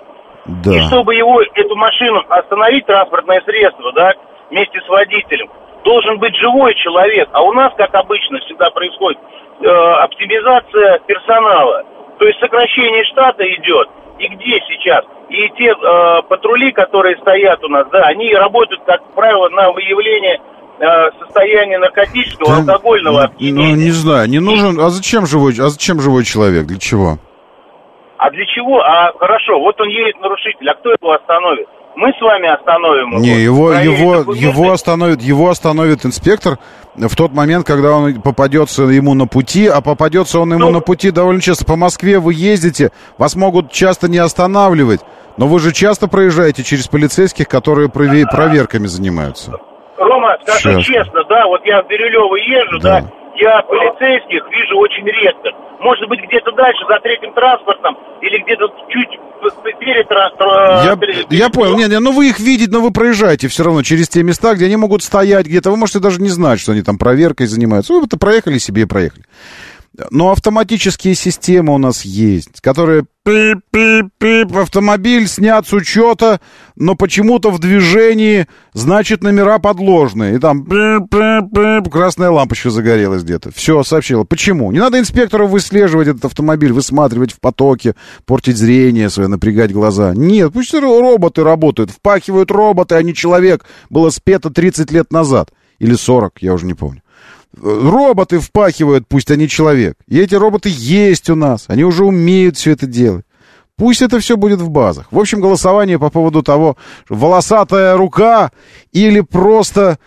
[SPEAKER 2] Да.
[SPEAKER 18] И чтобы эту машину остановить, транспортное средство, да, вместе с водителем, должен быть живой человек. А у нас, как обычно, всегда происходит оптимизация персонала. То есть сокращение штата идет. И где сейчас? И те патрули, которые стоят у нас, да, они работают, как правило, на выявление состояния наркотического, алкогольного опьянения.
[SPEAKER 2] Ну, не знаю, не нужен. А зачем живой человек? Для чего?
[SPEAKER 18] А для чего? Хорошо, вот он едет нарушитель, а кто его остановит? Мы с вами остановим его.
[SPEAKER 2] Не, его остановит инспектор в тот момент, когда он попадется ему на пути, а попадется он ему на пути довольно часто. По Москве вы ездите, вас могут часто не останавливать, но вы же часто проезжаете через полицейских, которые проверками занимаются.
[SPEAKER 18] Рома, скажу честно, да, вот я в Бирюлево езжу, да, я полицейских вижу очень редко. Может быть, где-то дальше, за третьим транспортом, или где-то чуть перед транспортом.
[SPEAKER 2] Я понял, ну вы их видите, но вы проезжаете все равно через те места, где они могут стоять где-то. Вы можете даже не знать, что они там проверкой занимаются. Вы-то проехали себе и проехали. Но автоматические системы у нас есть, которые пип-пип-пип, автомобиль снят с учета, но почему-то в движении, значит, номера подложные. И там пип-пип-пип, красная лампочка загорелась где-то. Все, сообщила. Почему? Не надо инспектору выслеживать этот автомобиль, высматривать в потоке, портить зрение свое, напрягать глаза. Нет, пусть роботы работают, впахивают роботы, а не человек. Было спето 30 лет назад. Или 40, я уже не помню. Роботы впахивают, пусть они человек. И эти роботы есть у нас. Они уже умеют все это делать. Пусть это все будет в базах. В общем, голосование по поводу того, волосатая рука или просто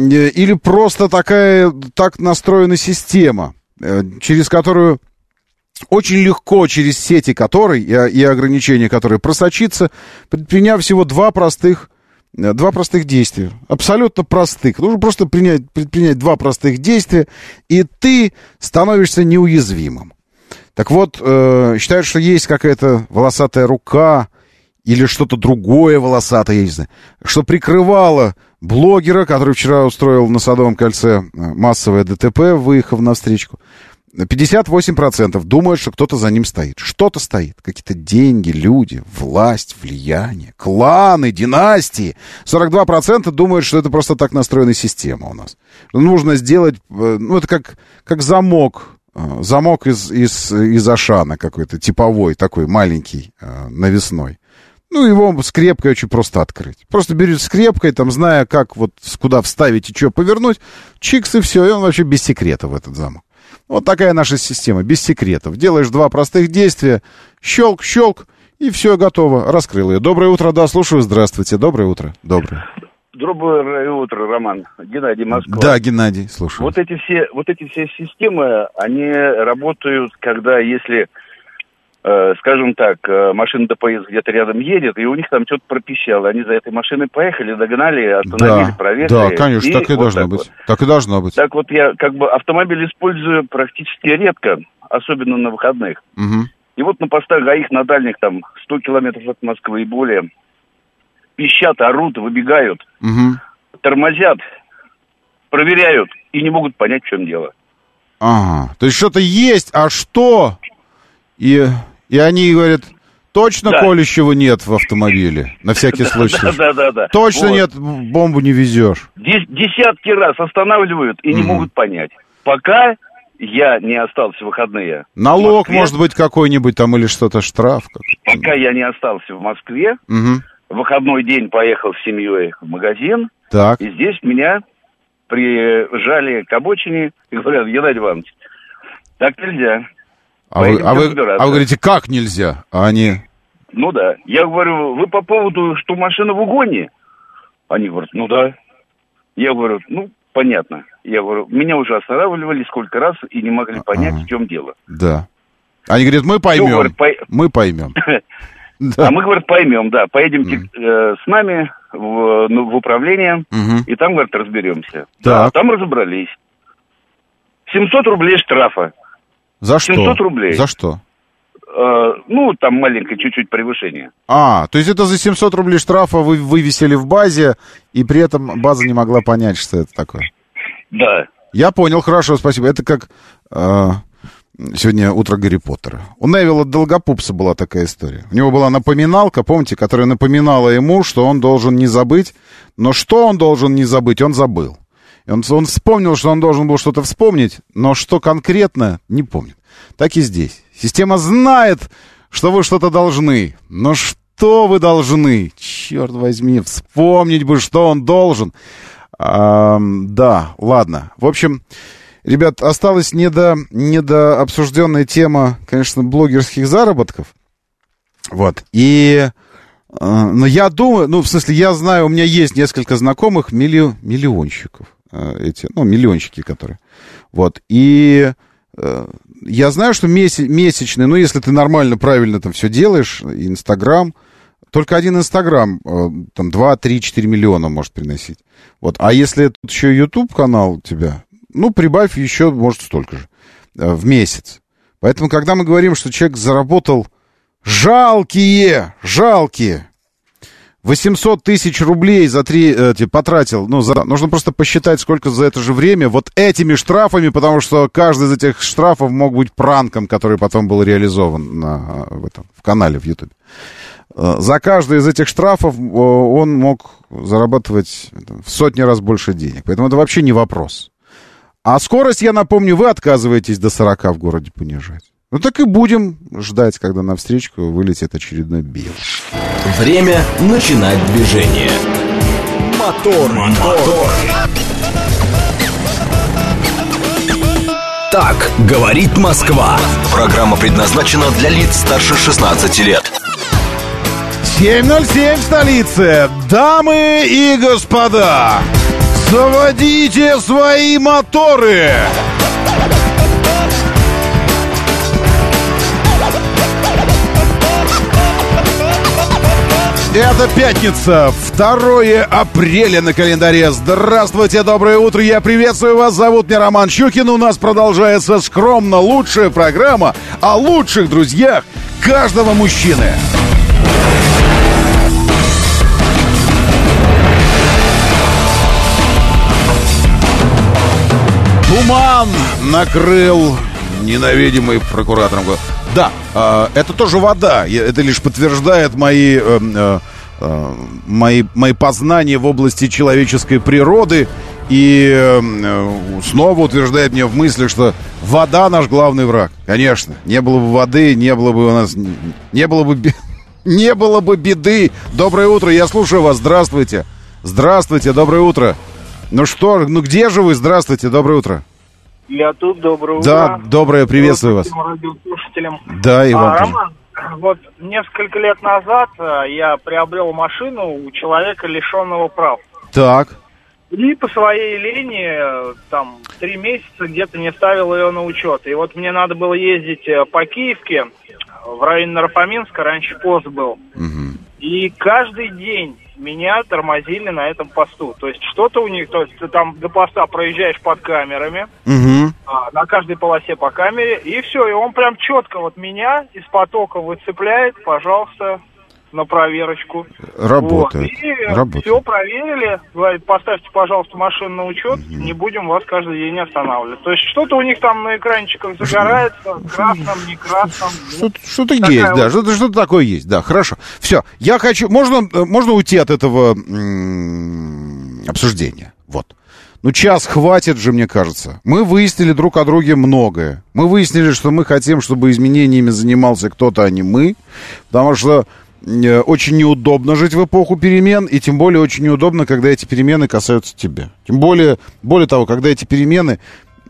[SPEAKER 2] так настроена система, через которую очень легко, через сети которой и ограничения которой просочиться, предприняв всего два простых действия. Абсолютно простых. Нужно просто предпринять два простых действия, и ты становишься неуязвимым. Так вот, считают, что есть какая-то волосатая рука или что-то другое волосатое, я не знаю, что прикрывало блогера, который вчера устроил на Садовом кольце массовое ДТП, выехав на встречку. 58% думают, что кто-то за ним стоит. Что-то стоит. Какие-то деньги, люди, власть, влияние, кланы, династии. 42% думают, что это просто так настроена система у нас. Нужно сделать... Ну, это как замок. Замок из Ашана какой-то, типовой, такой маленький, навесной. Ну, его скрепкой очень просто открыть. Просто берешь скрепкой, там, зная, как вот куда вставить и что повернуть, чикс и все, и он вообще без секретов, этот замок. Вот такая наша система, без секретов. Делаешь два простых действия, щелк-щелк, и все, готово, раскрыл ее. Доброе утро, да, слушаю, здравствуйте, доброе утро, доброе.
[SPEAKER 19] Доброе утро, Роман. Геннадий, Москва.
[SPEAKER 2] Да, Геннадий, слушаю.
[SPEAKER 19] Вот эти все системы, они работают, когда, если, скажем так, машина ДПС где-то рядом едет, и у них там что-то пропищало. Они за этой машиной поехали, догнали, остановили, проверили.
[SPEAKER 2] Да, конечно, так и вот должно быть. Так и должно быть.
[SPEAKER 19] Так вот я как бы автомобиль использую практически редко, особенно на выходных.
[SPEAKER 2] Угу.
[SPEAKER 19] И вот на постах ГАИХ на дальних там 100 километров от Москвы и более пищат, орут, выбегают, тормозят, проверяют и не могут понять, в чем дело.
[SPEAKER 2] Ага, то есть что-то есть, а что? И они говорят, точно колющего нет в автомобиле, на всякий случай.
[SPEAKER 19] Да.
[SPEAKER 2] Точно нет, бомбу не везешь.
[SPEAKER 19] Десятки раз останавливают и не могут понять. Пока я не остался в выходные.
[SPEAKER 2] Налог, может быть, какой-нибудь там или что-то, штраф.
[SPEAKER 19] Пока я не остался в Москве, в выходной день поехал с семьей в магазин,
[SPEAKER 2] так.
[SPEAKER 19] И здесь меня прижали к обочине и говорят, Геннадий Иванович, так нельзя.
[SPEAKER 2] А вы говорите, как нельзя? А они...
[SPEAKER 19] Ну да. Я говорю, вы по поводу, что машина в угоне? Они говорят, ну да. Я говорю, ну, понятно. Я говорю, меня уже останавливали сколько раз и не могли понять, в чем дело.
[SPEAKER 2] Да. Они говорят, мы поймем. Мы поймем.
[SPEAKER 19] А мы, говорят, поймем, да. Поедемте с нами в управление, и там, говорят, разберемся. Да, там разобрались. 700 рублей штрафа.
[SPEAKER 2] За что?
[SPEAKER 19] 700 рублей.
[SPEAKER 2] За что?
[SPEAKER 19] Ну, там маленькое чуть-чуть превышение.
[SPEAKER 2] То есть это за 700 рублей штрафа вы вывесили в базе, и при этом база не могла понять, что это такое?
[SPEAKER 19] Да.
[SPEAKER 2] Я понял, хорошо, спасибо. Это как Сегодня утро Гарри Поттера. У Невилла Долгопупса была такая история. У него была напоминалка, помните, которая напоминала ему, что он должен не забыть. Но что он должен не забыть, он забыл. И он вспомнил, что он должен был что-то вспомнить, но что конкретно, не помнит. Так и здесь. Система знает, что вы что-то должны. Но что вы должны? Черт возьми, вспомнить бы, что он должен. Да, ладно. В общем... Ребят, осталась недообсужденная тема, конечно, блогерских заработков. Вот. Но я думаю, в смысле, я знаю, у меня есть несколько знакомых миллионщиков. Миллионщики, которые. Вот. И я знаю, что месячные, если ты нормально, правильно там все делаешь, Инстаграм, только один Инстаграм, там 2, 3, 4 миллиона может приносить. Вот. А если тут еще YouTube-канал у тебя... прибавь еще, может, столько же в месяц. Поэтому, когда мы говорим, что человек заработал жалкие 800 тысяч рублей потратил, нужно просто посчитать, сколько за это же время вот этими штрафами, потому что каждый из этих штрафов мог быть пранком, который потом был реализован в канале в YouTube. За каждый из этих штрафов он мог зарабатывать в сотни раз больше денег. Поэтому это вообще не вопрос. А скорость, я напомню, вы отказываетесь до 40 в городе понижать. Так и будем ждать, когда навстречу вылетит очередной белый.
[SPEAKER 1] Время начинать движение. Мотор. Так говорит Москва. Программа предназначена для лиц старше 16 лет.
[SPEAKER 2] 7:07 в столице. Дамы и господа, заводите свои моторы! Это пятница, 2 апреля на календаре. Здравствуйте, доброе утро, я приветствую вас. Зовут меня Роман Щукин. У нас продолжается скромно лучшая программа о лучших друзьях каждого мужчины. Туман накрыл ненавидимый прокуратором. Да, это тоже вода. Это лишь подтверждает мои познания в области человеческой природы. И снова утверждает мне в мысли, что вода наш главный враг. Конечно, не было бы воды, не было бы у нас... Не было бы беды. Доброе утро, я слушаю вас. Здравствуйте. Здравствуйте, доброе утро. Где же вы? Здравствуйте, доброе утро.
[SPEAKER 20] Я тут, доброе утро.
[SPEAKER 2] Да, доброе, приветствую вас.
[SPEAKER 20] Радиослушателям.
[SPEAKER 2] Да, и вам.
[SPEAKER 20] Роман, вот несколько лет назад я приобрел машину у человека, лишенного прав.
[SPEAKER 2] Так.
[SPEAKER 20] И по своей лени, 3 месяца где-то не ставил ее на учет. И вот мне надо было ездить по Киевке, в районе Нарфаминска, раньше пост был. Угу. И каждый день меня тормозили на этом посту. То есть что-то у них, то есть ты там до поста проезжаешь под камерами, на каждой полосе по камере, и все, и он прям четко меня из потока выцепляет, пожалуйста, на проверочку.
[SPEAKER 2] Работает.
[SPEAKER 20] Вот. И все проверили, говорит, поставьте, пожалуйста, машину на учет, не будем вас каждый день останавливать. То есть что-то у них там на экранчиках загорается, красным, не красным.
[SPEAKER 2] Что-то есть, да, что-то такое есть, да, хорошо. Все, я хочу, можно уйти от этого обсуждения, вот. Час хватит же, мне кажется. Мы выяснили друг о друге многое. Мы выяснили, что мы хотим, чтобы изменениями занимался кто-то, а не мы, потому что очень неудобно жить в эпоху перемен, и тем более очень неудобно, когда эти перемены касаются тебя. Тем более того, когда эти перемены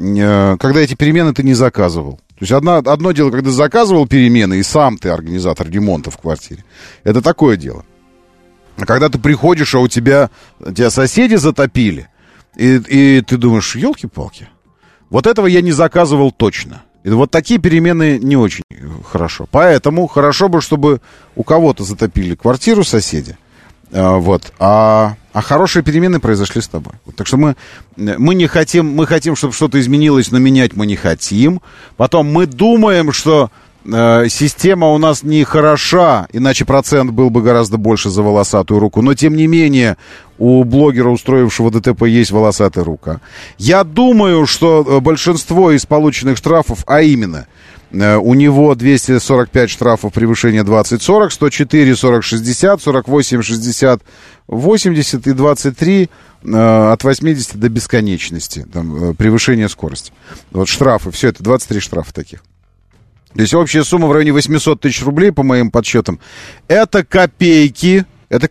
[SPEAKER 2] ты не заказывал. То есть одно дело, когда ты заказывал перемены, и сам ты организатор ремонта в квартире. Это такое дело. А когда ты приходишь, а тебя соседи затопили, и ты думаешь, елки-палки, вот этого я не заказывал точно. И вот такие перемены не очень хорошо. Поэтому хорошо бы, чтобы у кого-то затопили квартиру соседи. Вот. А хорошие перемены произошли с тобой. Так что мы не хотим, мы хотим, чтобы что-то изменилось, но менять мы не хотим. Потом мы думаем, что система у нас не хороша, иначе процент был бы гораздо больше за волосатую руку. Но, тем не менее, у блогера, устроившего ДТП, есть волосатая рука. Я думаю, что большинство из полученных штрафов, а именно, у него 245 штрафов превышения 20-40, 104 40-60, 48 60 80 и 23 от 80 до бесконечности, там, превышение скорости. Вот штрафы, все это 23 штрафа таких. То есть общая сумма в районе 800 тысяч рублей, по моим подсчетам. Это копейки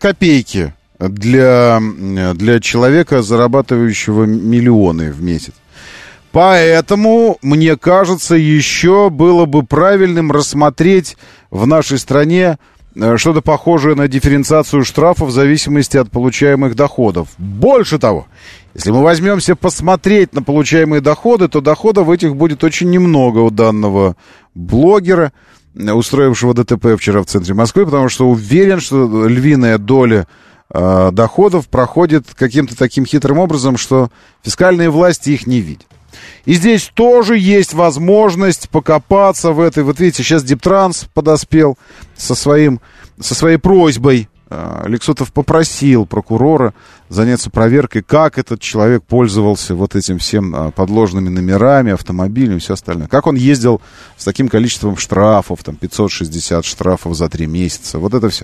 [SPEAKER 2] для человека, зарабатывающего миллионы в месяц. Поэтому, мне кажется, еще было бы правильным рассмотреть в нашей стране что-то похожее на дифференциацию штрафов в зависимости от получаемых доходов. Больше того, если мы возьмемся посмотреть на получаемые доходы, то доходов этих будет очень немного у данного блогера, устроившего ДТП вчера в центре Москвы, потому что уверен, что львиная доля доходов проходит каким-то таким хитрым образом, что фискальные власти их не видят. И здесь тоже есть возможность покопаться в этой. Вот видите, сейчас Диптранс подоспел со своей просьбой. Лексутов попросил прокурора заняться проверкой, как этот человек пользовался вот этим всем подложными номерами, автомобилем и все остальное. Как он ездил с таким количеством штрафов, там 560 штрафов за 3 месяца. Вот это все.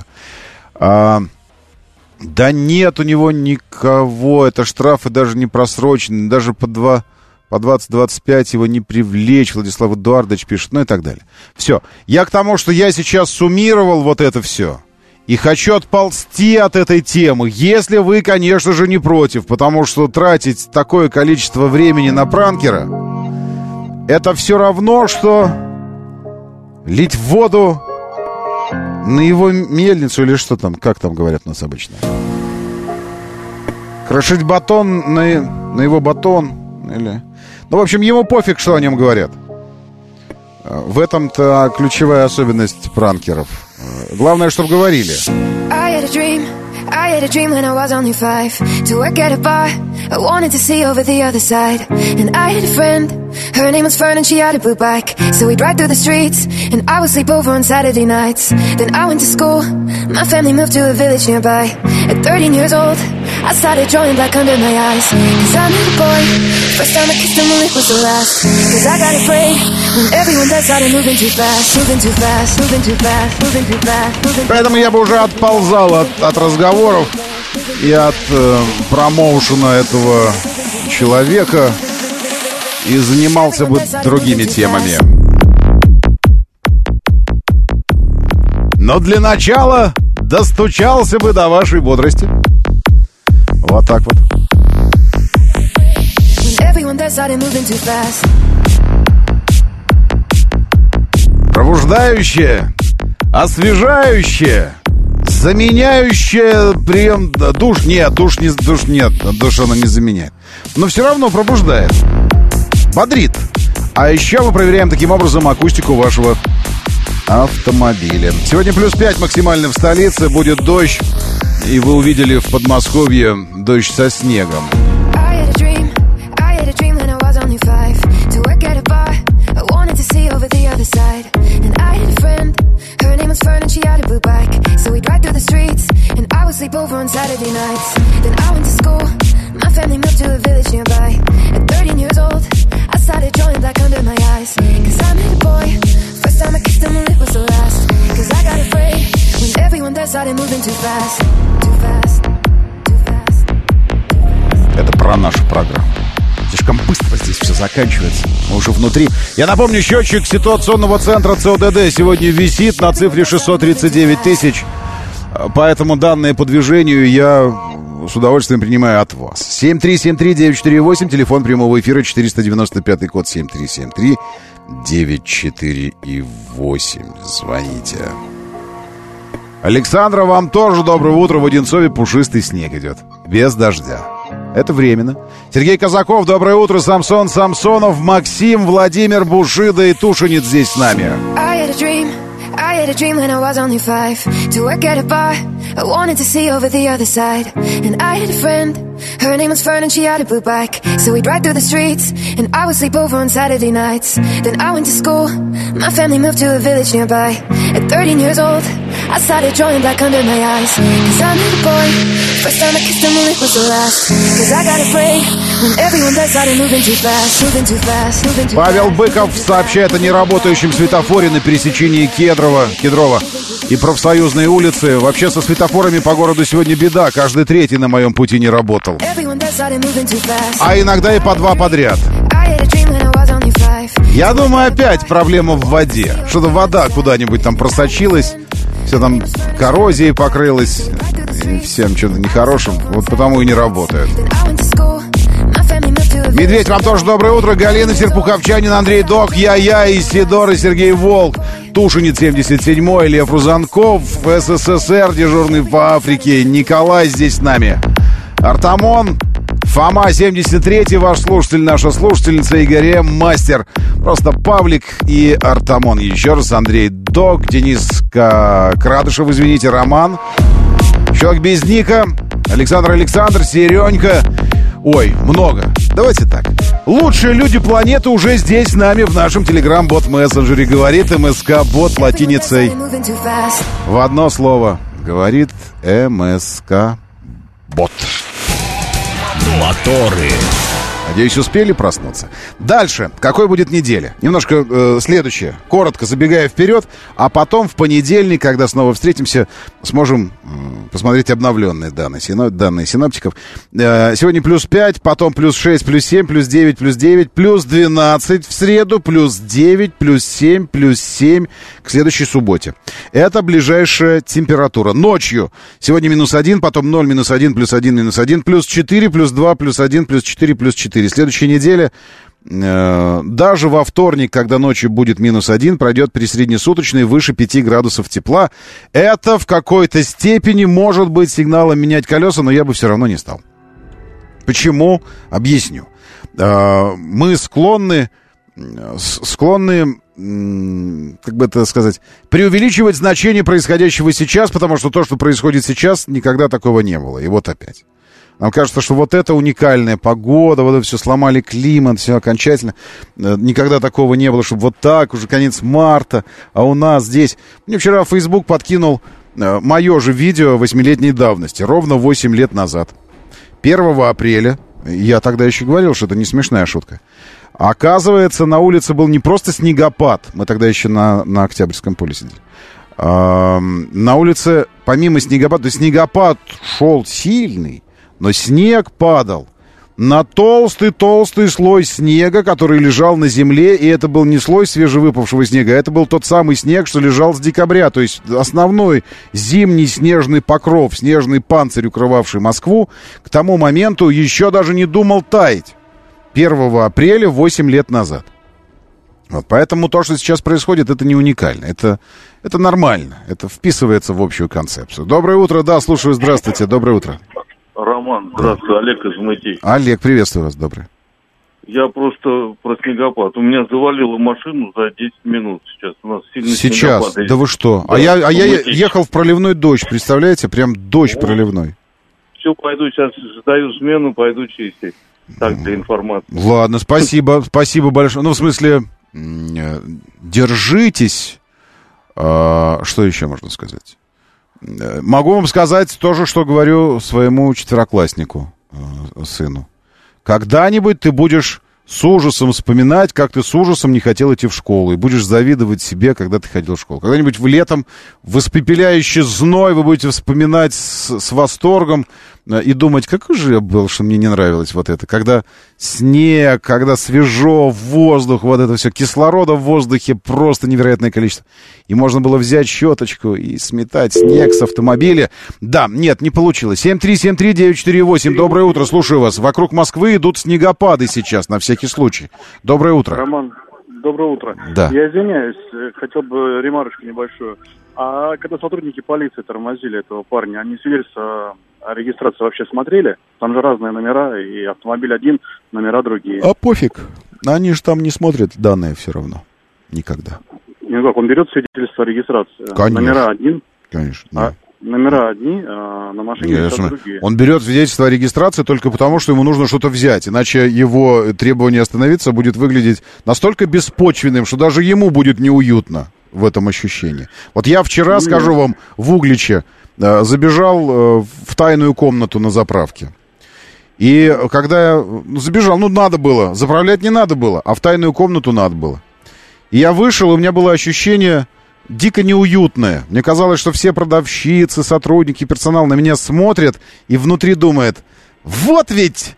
[SPEAKER 2] Да нет у него никого. Это штрафы даже не просроченные, даже по 20-25 его не привлечь, Владислав Эдуардович пишет, ну и так далее. Все. Я к тому, что я сейчас суммировал вот это все. И хочу отползти от этой темы, если вы, конечно же, не против, потому что тратить такое количество времени на пранкера, это все равно, что лить воду на его мельницу или что там, как там говорят у нас обычно. Крошить батон на его батон или... Ну, в общем, ему пофиг, что о нем говорят. В этом-то ключевая особенность пранкеров. Главное, чтобы говорили. I had a dream when I was only 5 to work at a bar. I wanted to see over the other side. And I had a friend, her name was Fern and she had a blue bike. So we'd ride through the streets and I would sleep over on Saturday nights. Then I went to school, my family moved to a village nearby. At 13 years old, I started drawing black under my eyes. Cause I met a boy, first time I kissed him, well it was the last. Cause I got afraid when everyone that started moving too fast. Moving too fast, moving too fast, moving too fast, moving too fast. Поэтому я бы уже отползал от разговоров и от промоушена этого человека и занимался бы другими темами. Но для начала достучался бы до вашей бодрости. Вот так вот. Пробуждающее, освежающее, заменяющее прием душ. Нет, душ она не заменяет. Но все равно пробуждает. Бодрит. А еще мы проверяем таким образом акустику вашего автомобиля. Сегодня плюс 5 максимально в столице. Будет дождь. И вы увидели в Подмосковье дождь со снегом. Her name was Fern and she had a blue bike. So we'd ride through the streets and I would sleep over on Saturday nights. Then I went to school, my family moved to a village nearby. At 13 years old, I started drawing black under my eyes. Cause I met a boy, first time I kissed him and it was the last. Cause I got afraid when everyone there started moving too fast. Too fast, too fast, too fast. Это про нашу программу. Слишком быстро здесь все заканчивается. Мы уже внутри. Я напомню, счетчик ситуационного центра ЦОДД сегодня висит на цифре 639 тысяч. Поэтому данные по движению я с удовольствием принимаю от вас. 7373948, телефон прямого эфира 495 код 7373-94,8. Звоните. Александра, вам тоже доброе утро. В Одинцове пушистый снег идет. Без дождя. Это временно. Сергей Казаков, доброе утро. Самсон Самсонов, Максим, Владимир, Бушида и Тушинец здесь с нами. I had a dream when I was only 5 to work at a bar. I wanted to see over the other side. And I had a friend,
[SPEAKER 21] Her name was Fern and she had a blue bike. So we'd ride through the streets and I would sleep over on Saturday nights. Then I went to school, my family moved to a village nearby. At 13 years old, I started drawing black under my eyes. Cause I met a boy, first time I kissed him, well it was the last. Cause I got afraid when everyone else started moving too fast. Moving too fast, moving too fast.
[SPEAKER 2] Павел Быков сообщает о неработающем светофоре на пересечении Кедрова и Профсоюзной улицы. Вообще со светофорами по городу сегодня беда. Каждый третий на моем пути не работал. А иногда и по два подряд. Я думаю, опять проблема в воде. Что-то вода куда-нибудь там просочилась. Все там коррозией покрылось. И всем чем-то нехорошим. Вот потому и не работает. Медведь, вам тоже доброе утро. Галина Серпуховчанин, Андрей Док, я, Исидор и Сергей Волк. Тушинец 77-й, Лев Рузанков, СССР, дежурный по Африке. Николай здесь с нами. Артамон, Фома 73-й, ваш слушатель, наша слушательница, Игорь М, мастер. Просто Павлик и Артамон. Еще раз Андрей Док, Денис Крадышев, извините, Роман. Человек без ника, Александр, Серенька. Ой, много. Давайте так. Лучшие люди планеты уже здесь с нами в нашем телеграм-бот-мессенджере. Говорит МСК-бот латиницей. В одно слово. Говорит МСК-бот. Моторы. Надеюсь, успели проснуться. Дальше. Какой будет неделя? Немножко следующее. Коротко забегая вперед. А потом в понедельник, когда снова встретимся, сможем посмотреть обновленные данные синоптиков. Сегодня плюс 5, потом плюс 6, плюс 7, плюс 9, плюс 9, плюс 12 в среду, плюс 9, плюс 7 к следующей субботе. Это ближайшая температура. Ночью сегодня минус 1, потом 0, минус 1, плюс 1, минус 1, плюс 4, плюс 2, плюс 1, плюс 4, плюс 4. Следующая неделя, даже во вторник, когда ночью будет минус 1, пройдет при среднесуточной выше 5 градусов тепла. Это в какой-то степени может быть сигналом менять колеса, но я бы все равно не стал. Почему? Объясню. Мы склонны, как бы это сказать, преувеличивать значение происходящего сейчас, потому что то, что происходит сейчас, никогда такого не было. И вот опять. Нам кажется, что вот это уникальная погода, вот это все сломали климат, все окончательно. Никогда такого не было, чтобы вот так, уже конец марта, а у нас здесь... Мне вчера Facebook подкинул мое же видео 8-летней давности, ровно 8 лет назад. 1 апреля, я тогда еще говорил, что это не смешная шутка. Оказывается, на улице был не просто снегопад, мы тогда еще на Октябрьском поле сидели. На улице, помимо снегопада, то есть снегопад шел сильный, но снег падал на толстый слой снега, который лежал на земле, и это был не слой свежевыпавшего снега, а это был тот самый снег, что лежал с декабря, то есть основной зимний снежный покров, снежный панцирь, укрывавший Москву, к тому моменту еще даже не думал таять. 1 апреля 8 лет назад. Вот, поэтому то, что сейчас происходит, это не уникально, это нормально, это вписывается в общую концепцию. Доброе утро, да, слушаю, здравствуйте, доброе утро.
[SPEAKER 22] Роман, здравствуй, Олег из Мытей.
[SPEAKER 2] Олег, приветствую вас, доброе.
[SPEAKER 22] Я просто про снегопад. У меня завалило машину за 10 минут сейчас. У нас сильный
[SPEAKER 2] снегопад. Да вы что?
[SPEAKER 22] Да,
[SPEAKER 2] я ехал в проливной дождь, представляете? Прям дождь проливной.
[SPEAKER 22] Все, пойду сейчас, сдаю смену, пойду чистить. Так, для информации.
[SPEAKER 2] Ладно, спасибо большое. Ну, в смысле, держитесь. Что еще можно сказать? Могу вам сказать то же, что говорю своему четверокласснику, сыну. Когда-нибудь ты будешь с ужасом вспоминать, как ты с ужасом не хотел идти в школу, и будешь завидовать себе, когда ты ходил в школу. Когда-нибудь летом в испепеляющий зной вы будете вспоминать с восторгом и думать, какой же я был, что мне не нравилось вот это. Когда снег, когда свежо, воздух, вот это все, кислорода в воздухе просто невероятное количество. И можно было взять щеточку и сметать снег с автомобиля. Да, нет, не получилось. 7373948, доброе утро, слушаю вас. Вокруг Москвы идут снегопады сейчас, на всякий случай. Доброе утро.
[SPEAKER 23] Роман, доброе утро.
[SPEAKER 2] Да.
[SPEAKER 23] Я извиняюсь, хотел бы ремарочку небольшую. А когда сотрудники полиции тормозили этого парня, они свидетельство о регистрации вообще смотрели? Там же разные номера, и автомобиль один, номера другие.
[SPEAKER 2] А пофиг. Они же там не смотрят данные все равно. Никогда.
[SPEAKER 23] Ну как, он берет свидетельство о регистрации?
[SPEAKER 2] Конечно.
[SPEAKER 23] Номера один?
[SPEAKER 2] Конечно.
[SPEAKER 23] номера одни, а на машине другие.
[SPEAKER 2] Он берет свидетельство о регистрации только потому, что ему нужно что-то взять, иначе его требование остановиться будет выглядеть настолько беспочвенным, что даже ему будет неуютно в этом ощущении. Вот я вчера, скажу вам, в Угличе забежал в тайную комнату на заправке. И когда я забежал, надо было, заправлять не надо было, а в тайную комнату надо было. И я вышел, и у меня было ощущение дико неуютное. Мне казалось, что все продавщицы, сотрудники, персонал на меня смотрят и внутри думает, вот ведь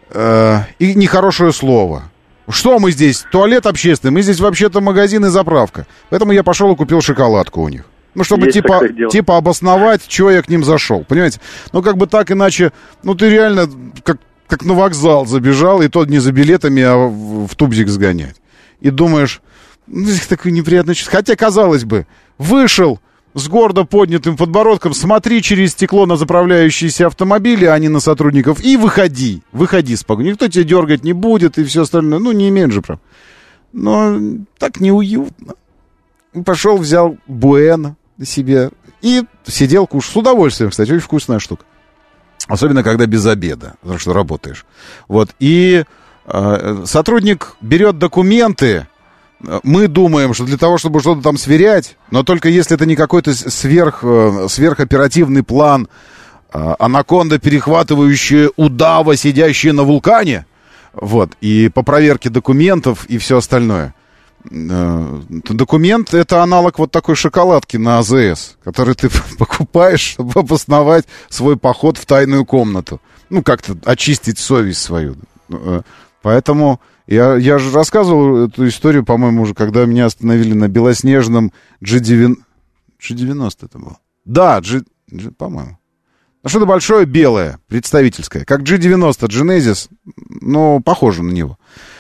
[SPEAKER 2] и нехорошее слово. Что мы здесь? Туалет общественный, мы здесь вообще-то магазин и заправка. Поэтому я пошел и купил шоколадку у них. Чтобы типа обосновать, чего я к ним зашел. Понимаете? Как бы так, иначе, ты реально как на вокзал забежал, и то не за билетами, а в тубзик сгонять. И думаешь, такое неприятное чувство. Хотя, казалось бы, вышел с гордо поднятым подбородком, смотри через стекло на заправляющиеся автомобили, а не на сотрудников, и выходи спокойно. Никто тебя дергать не будет, и все остальное. Не имеет же прав. Но так неуютно. Пошел, взял буэна себе и сидел, кушал. С удовольствием, кстати, очень вкусная штука. Особенно, когда без обеда, потому что работаешь. И сотрудник берет документы. Мы думаем, что для того, чтобы что-то там сверять, но только если это не какой-то сверхоперативный план, анаконда, перехватывающая удава, сидящая на вулкане, и по проверке документов и все остальное. Документ — это аналог такой шоколадки на АЗС, который ты покупаешь, чтобы обосновать свой поход в тайную комнату. Как-то очистить совесть свою. Поэтому я же рассказывал эту историю, по-моему, уже, когда меня остановили на белоснежном G90 это было. Да, по-моему. Что-то большое, белое, представительское. Как G90 Genesis, похоже на него.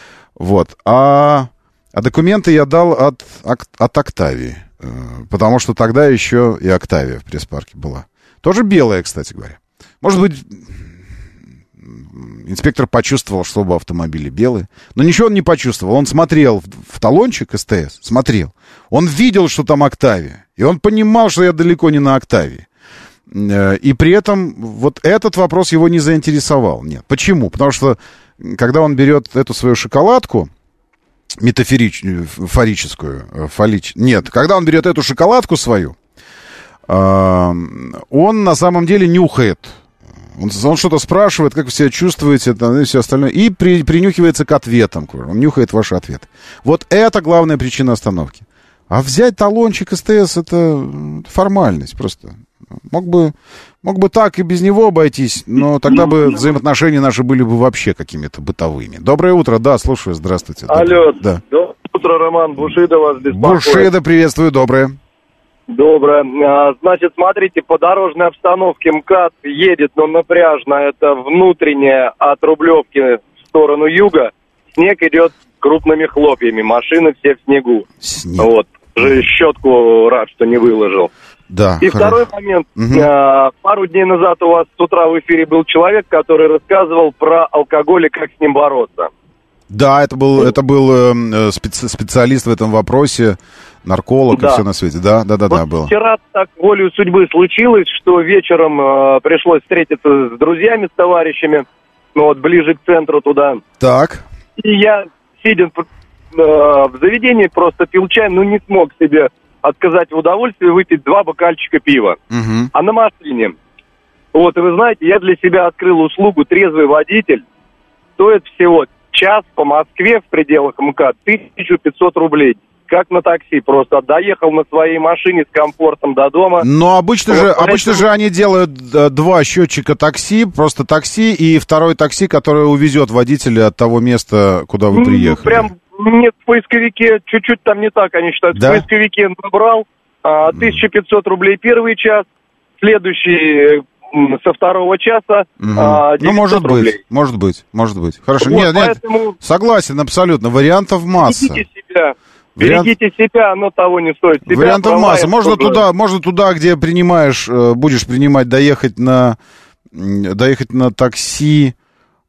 [SPEAKER 2] А документы я дал от Октавии. Потому что тогда еще и Октавия в пресс-парке была. Тоже белая, кстати говоря. Может быть, инспектор почувствовал, что оба автомобиля белые. Но ничего он не почувствовал. Он смотрел в талончик СТС, смотрел. Он видел, что там Октавия. И он понимал, что я далеко не на Октавии. И при этом этот вопрос его не заинтересовал. Нет. Почему? Потому что, когда он берет эту свою шоколадку, когда он берет эту шоколадку свою, он на самом деле нюхает. Он что-то спрашивает, как вы себя чувствуете, и все остальное, и принюхивается к ответам. Он нюхает ваши ответы. Это главная причина остановки. А взять талончик СТС — это формальность просто. Мог бы так и без него обойтись, но тогда бы взаимоотношения наши были бы вообще какими-то бытовыми. Доброе утро, да, слушаю, здравствуйте.
[SPEAKER 11] Алло,
[SPEAKER 2] да.
[SPEAKER 11] Доброе утро, Роман, Бушида вас беспокоит.
[SPEAKER 2] Бушида, приветствую, доброе.
[SPEAKER 11] Доброе. Значит, смотрите, по дорожной обстановке МКАД едет, но напряжно, это внутренняя от Рублевки в сторону юга. Снег идет крупными хлопьями, машины все в снегу. Щетку рад, что не выложил.
[SPEAKER 2] Да,
[SPEAKER 11] и второй момент. Пару дней назад у вас с утра в эфире был человек, который рассказывал про алкоголь и как с ним бороться.
[SPEAKER 2] Да, это был специалист в этом вопросе, нарколог и все на свете. Да, был.
[SPEAKER 11] Вчера так волею судьбы случилось, что вечером пришлось встретиться с друзьями, с товарищами, ближе к центру туда.
[SPEAKER 2] Так.
[SPEAKER 11] И я, сидя в заведении, просто пил чай, не смог себе отказать в удовольствии выпить 2 бокальчика пива.
[SPEAKER 2] Угу.
[SPEAKER 11] А на машине. И вы знаете, я для себя открыл услугу «Трезвый водитель». Стоит всего час по Москве в пределах МКАД 1500 рублей. Как на такси, просто доехал на своей машине с комфортом до дома.
[SPEAKER 2] Но обычно же они делают 2 счетчика такси, просто такси и второй такси, которое увезет водителя от того места, куда вы приехали.
[SPEAKER 11] Нет, в поисковике чуть-чуть там не так, они считают. Да? В поисковике набрал 1500 рублей первый час, следующий со второго часа 900 рублей.
[SPEAKER 2] Может быть. Хорошо, нет, согласен абсолютно, вариантов масса.
[SPEAKER 11] Берегите себя, оно того не стоит.
[SPEAKER 2] Вариантов масса. Можно туда, где будешь принимать, доехать на такси.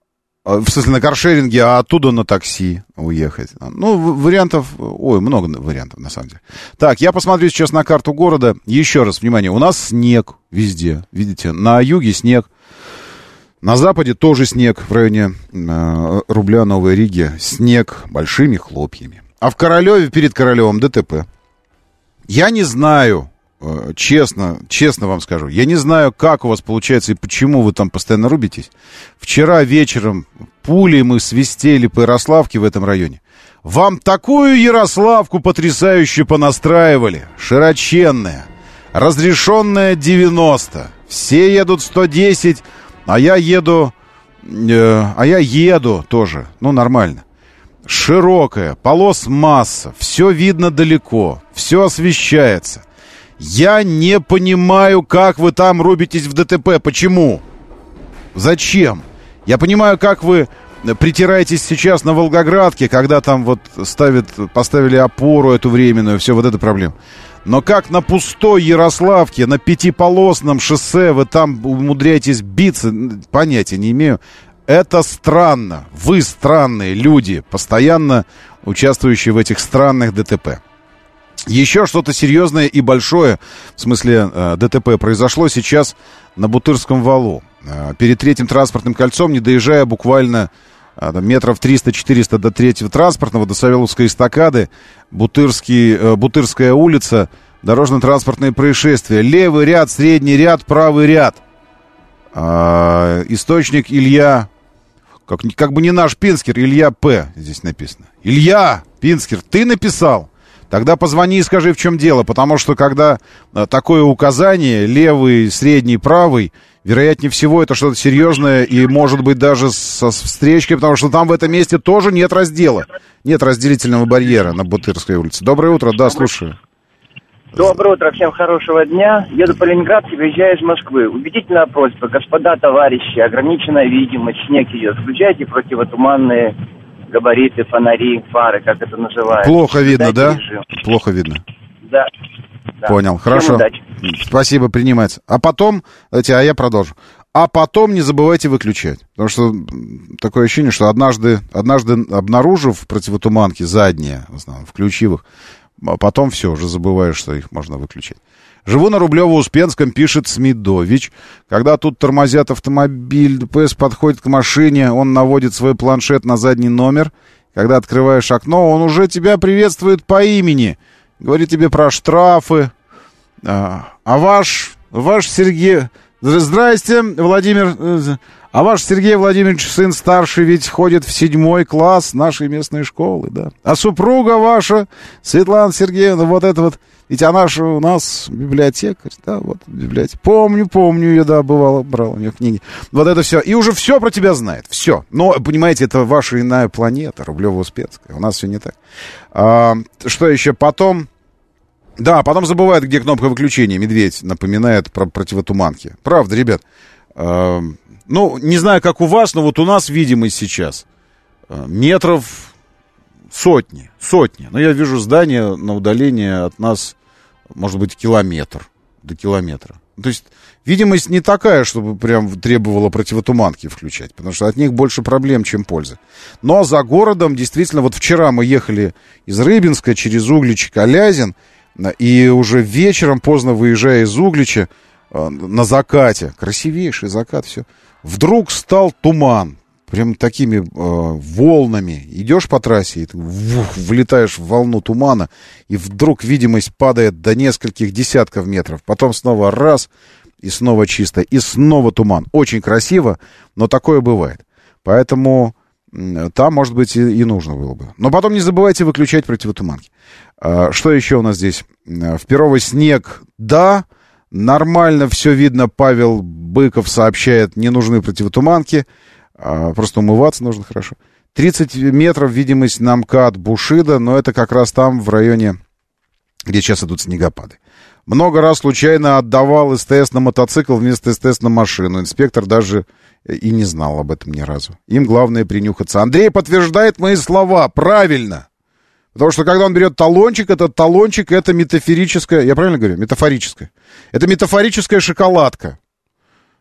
[SPEAKER 2] В смысле, на каршеринге, а оттуда на такси уехать. Ну, вариантов... Ой, много вариантов, на самом деле. Так, я посмотрю сейчас на карту города. Еще раз, внимание, у нас снег везде. Видите, на юге снег. На западе тоже снег. В районе Рубля, Новой Риги. Снег большими хлопьями. А в Королеве, перед Королевом, ДТП. Я не знаю... Честно вам скажу, я не знаю, как у вас получается и почему вы там постоянно рубитесь. Вчера вечером пулей мы свистели по Ярославке в этом районе. Вам такую Ярославку потрясающе понастраивали. Широченная, разрешенная 90. Все едут 110, а я еду тоже, ну нормально. Широкая, полос масса, все видно далеко, все освещается. Я не понимаю, как вы там рубитесь в ДТП. Почему? Зачем? Я понимаю, как вы притираетесь сейчас на Волгоградке, когда там вот поставили опору эту временную, все вот это проблема. Но как на пустой Ярославке, на пятиполосном шоссе вы там умудряетесь биться, понятия не имею. Это странно. Вы странные люди, постоянно участвующие в этих странных ДТП. Еще что-то серьезное и большое, в смысле ДТП, произошло сейчас на Бутырском валу. Перед третьим транспортным кольцом, не доезжая буквально метров 300-400 до третьего транспортного, до Савеловской эстакады, Бутырская улица, дорожно-транспортное происшествие. Левый ряд, средний ряд, правый ряд. Источник Илья, как бы не наш Пинскер, Илья П. здесь написано. Илья Пинскер, ты написал? Тогда позвони и скажи, в чем дело, потому что когда такое указание, левый, средний, правый, вероятнее всего это что-то серьезное и может быть даже со встречкой, потому что там в этом месте тоже нет раздела, нет разделительного барьера на Бутырской улице. Доброе утро, да, слушаю.
[SPEAKER 3] Доброе утро, всем хорошего дня. Еду по Ленинградке, выезжаю из Москвы. Убедительная просьба, господа, товарищи, ограниченная видимость, снег идет. Включайте противотуманные габариты, фонари, фары, как это называется.
[SPEAKER 2] Плохо видно, да?
[SPEAKER 3] Режим.
[SPEAKER 2] Плохо видно.
[SPEAKER 3] Да.
[SPEAKER 2] Понял, хорошо. Спасибо, принимается. А потом, я продолжу. А потом не забывайте выключать. Потому что такое ощущение, что однажды обнаружив противотуманки задние, в основном, включив их, а потом все, уже забываешь, что их можно выключать. Живу на Рублево-Успенском, пишет Смидович. Когда тут тормозят автомобиль, ДПС подходит к машине, он наводит свой планшет на задний номер. Когда открываешь окно, он уже тебя приветствует по имени. Говорит тебе про штрафы. А ваш Сергей... Здрасте, Владимир... А ваш Сергей Владимирович, сын старший, ведь ходит в 7 класс нашей местной школы, да. А супруга ваша, Светлана Сергеевна, вот это вот... Ведь она же у нас библиотекарь, да, вот библиотека. Помню ее, да, бывало, брал у нее книги. Вот это все. И уже все про тебя знает, все. Но, понимаете, это ваша иная планета, Рублево-Успенская. У нас все не так. Что еще? Потом забывают, где кнопка выключения. Медведь напоминает про противотуманки. Правда, ребят. Не знаю, как у вас, но вот у нас видимость сейчас метров... Сотни. Но я вижу здание на удаление от нас, может быть, до километра. То есть видимость не такая, чтобы прям требовала противотуманки включать, потому что от них больше проблем, чем пользы. Но за городом, действительно, вот вчера мы ехали из Рыбинска через Углич, Калязин, и уже вечером, поздно выезжая из Углича, на закате, красивейший закат, все, вдруг стал туман. Прям такими волнами. Идешь по трассе, и ты влетаешь в волну тумана, и вдруг видимость падает до нескольких десятков метров. Потом снова раз, и снова чисто, и снова туман. Очень красиво, но такое бывает. Поэтому там, может быть, и нужно было бы. Но потом не забывайте выключать противотуманки. Что еще у нас здесь? В Перово снег, да, нормально все видно. Павел Быков сообщает, не нужны противотуманки. Просто умываться нужно хорошо. 30 метров видимость на МКАД Бушида, но это как раз там, в районе, где сейчас идут снегопады. Много раз случайно отдавал СТС на мотоцикл вместо СТС на машину. Инспектор даже и не знал об этом ни разу. Им главное принюхаться. Андрей подтверждает мои слова. Правильно. Потому что когда он берет талончик, этот талончик — это метафорическая... Я правильно говорю? Метафорическая. Это метафорическая шоколадка.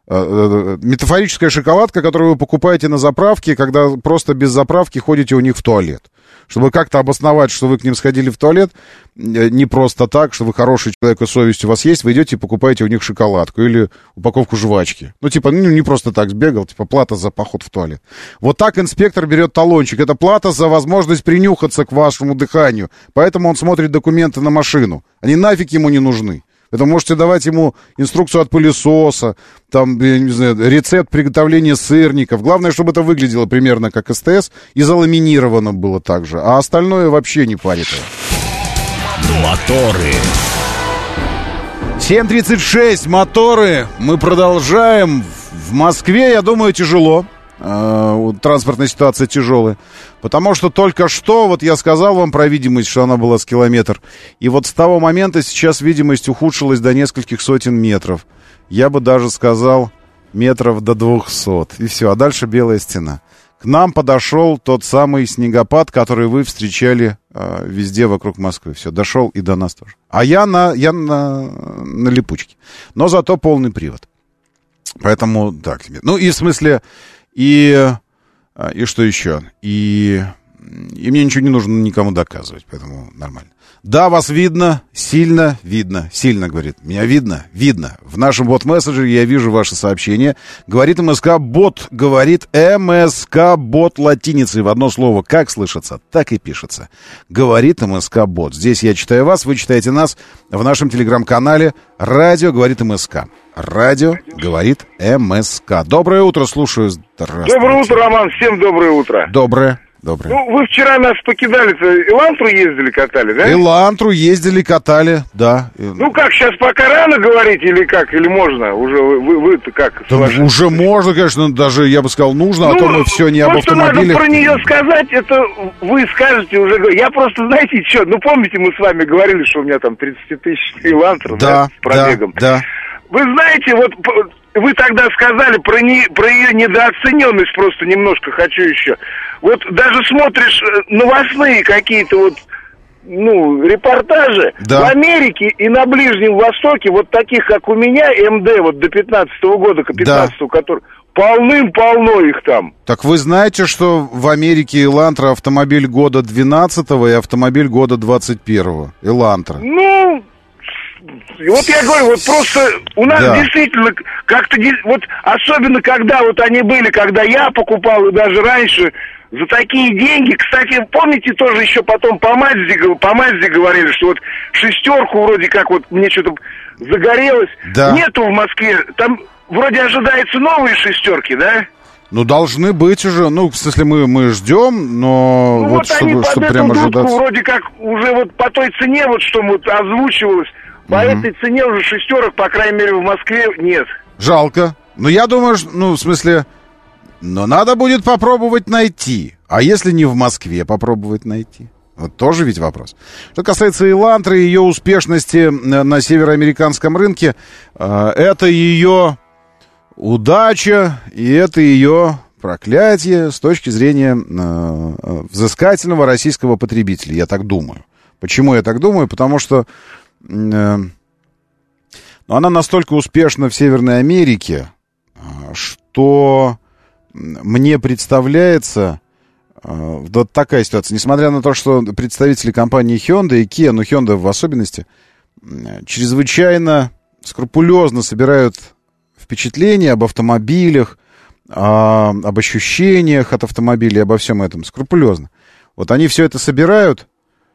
[SPEAKER 2] метафорическая шоколадка, которую вы покупаете на заправке, когда просто без заправки ходите у них в туалет. Чтобы как-то обосновать, что вы к ним сходили в туалет, не просто так, что вы хороший человек и совесть у вас есть, вы идете и покупаете у них шоколадку или упаковку жвачки. Ну, типа, не просто так сбегал, типа, плата за поход в туалет. Вот так инспектор берет талончик. Это плата за возможность принюхаться к вашему дыханию. Поэтому он смотрит документы на машину. Они нафиг ему не нужны. Это можете давать ему инструкцию от пылесоса, там, я не знаю, рецепт приготовления сырников. Главное, чтобы это выглядело примерно как СТС и заламинировано было так же. А остальное вообще не парит.
[SPEAKER 1] Моторы.
[SPEAKER 2] 7:36, моторы. Мы продолжаем. В Москве, я думаю, тяжело. Транспортная ситуация тяжелая. Потому что только что, вот я сказал вам про видимость, что она была с километр. И вот с того момента сейчас видимость ухудшилась до нескольких сотен метров. Я бы даже сказал метров до 200. И все, а дальше белая стена. К нам подошел тот самый снегопад, который вы встречали везде вокруг Москвы. Все, дошел и до нас тоже. А я на липучке. Но зато полный привод. Поэтому так себе. Ну и в смысле... И что еще? И мне ничего не нужно никому доказывать, поэтому нормально. Да, вас видно, сильно, говорит. Меня видно? Видно. В нашем бот-мессенджере я вижу ваше сообщение. Говорит МСК-бот, говорит МСК-бот латиницей в одно слово. Как слышится, так и пишется. Говорит МСК-бот. Здесь я читаю вас, вы читаете нас в нашем телеграм-канале «Радио говорит МСК». Радио говорит МСК. Доброе утро, слушаю. Здравствуйте.
[SPEAKER 7] Доброе утро, Роман, всем доброе утро.
[SPEAKER 2] Доброе.
[SPEAKER 7] Ну, вы вчера нас покидали-то, Элантру ездили, катали, да?
[SPEAKER 2] Элантру ездили, катали, да.
[SPEAKER 7] Ну как, сейчас пока рано говорить или как, или можно? Уже вы-то как?
[SPEAKER 2] Да, уже можно, конечно, даже, я бы сказал, нужно, а то мы все не об автомобилях.
[SPEAKER 7] Надо про нее сказать, это вы скажете уже. Я просто, знаете, что, ну помните, мы с вами говорили, что у меня там 30-тысячный Элантра, да, с пробегом.
[SPEAKER 2] Да.
[SPEAKER 7] Вы знаете, вот вы тогда сказали про ее недооцененность, просто немножко хочу еще. Вот даже смотришь новостные какие-то вот, репортажи в Америке и на Ближнем Востоке, вот таких, как у меня, МД, вот до 15-го года, к 15-му, который полным-полно их там.
[SPEAKER 2] Так вы знаете, что в Америке Элантра автомобиль года 12-го и автомобиль года 21-го? Элантра.
[SPEAKER 7] И вот я говорю, вот просто у нас действительно как-то, вот особенно когда вот они были, когда я покупал и даже раньше, за такие деньги, кстати, помните, тоже еще потом по Мазде говорили, что вот шестерку вроде как вот мне что-то загорелось, нету в Москве, там вроде ожидаются новые шестерки, да?
[SPEAKER 2] Ну, должны быть уже, в смысле, мы ждем, но вот чтобы прям ожидаться.
[SPEAKER 7] Вроде как уже вот по той цене, вот что вот озвучивалось, по этой цене уже шестерок, по крайней мере, в Москве нет.
[SPEAKER 2] Жалко. Но я думаю, в смысле, но надо будет попробовать найти. А если не в Москве попробовать найти? Вот тоже ведь вопрос. Что касается Элантры и ее успешности на североамериканском рынке, это ее удача и это ее проклятие с точки зрения взыскательного российского потребителя, я так думаю. Почему я так думаю? Потому что она настолько успешна в Северной Америке, что мне представляется вот такая ситуация. Несмотря на то, что представители компании Hyundai и Kia, Hyundai в особенности, чрезвычайно скрупулезно собирают впечатления об автомобилях, об ощущениях от автомобиля, обо всем этом. Скрупулезно. Вот они все это собирают,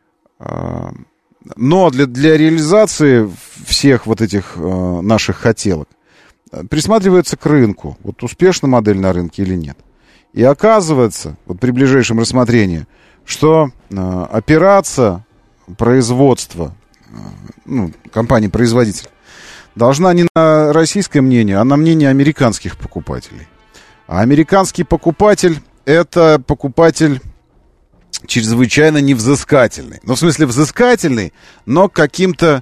[SPEAKER 2] но для реализации всех вот этих наших хотелок присматривается к рынку. Вот успешна модель на рынке или нет. И оказывается, вот при ближайшем рассмотрении, что опираться производства компании-производитель должна не на российское мнение, а на мнение американских покупателей. А американский покупатель — это покупатель чрезвычайно невзыскательный. Ну, в смысле, взыскательный, но каким-то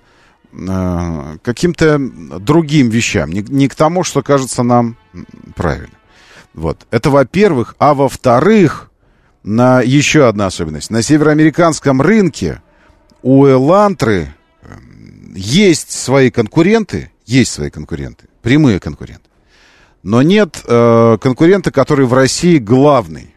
[SPEAKER 2] другим вещам. Не к тому, что кажется нам правильно. Вот. Это во-первых. А во-вторых, еще одна особенность. На североамериканском рынке у Элантры есть свои конкуренты, прямые конкуренты. Но нет конкурента, который в России главный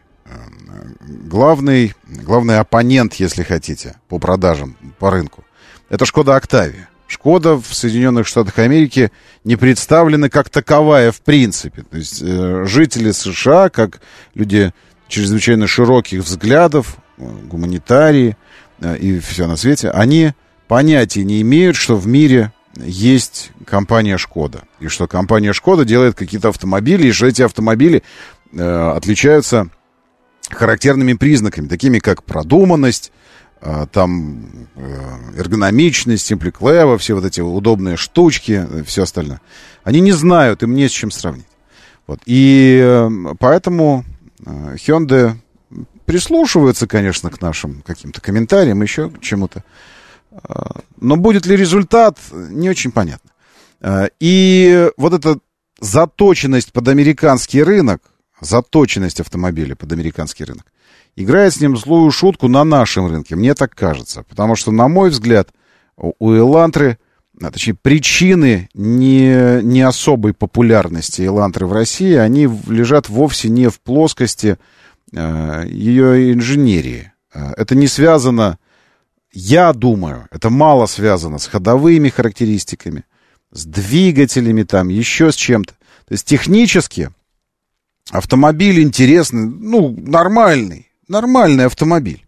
[SPEAKER 2] оппонент, если хотите, по продажам, по рынку. Это Шкода Октавия. Шкода в Соединенных Штатах Америки не представлена как таковая в принципе. То есть жители США, как люди чрезвычайно широких взглядов, гуманитарии и все на свете, они понятия не имеют, что в мире есть компания Шкода. И что компания Шкода делает какие-то автомобили, и что эти автомобили отличаются характерными признаками, такими как продуманность, там эргономичность, симпли-клево, все вот эти удобные штучки, все остальное. Они не знают, им не с чем сравнить. Вот. И поэтому Hyundai прислушиваются, конечно, к нашим каким-то комментариям, еще к чему-то. Но будет ли результат, не очень понятно. И вот эта заточенность под американский рынок, заточенность автомобиля под американский рынок, играет с ним злую шутку на нашем рынке, мне так кажется. Потому что, на мой взгляд, у Элантры, точнее, причины не особой популярности Элантры в России, они лежат вовсе не в плоскости ее инженерии. Это не связано, я думаю, это мало связано с ходовыми характеристиками, с двигателями, там, еще с чем-то. То есть технически автомобиль интересный, ну, нормальный автомобиль.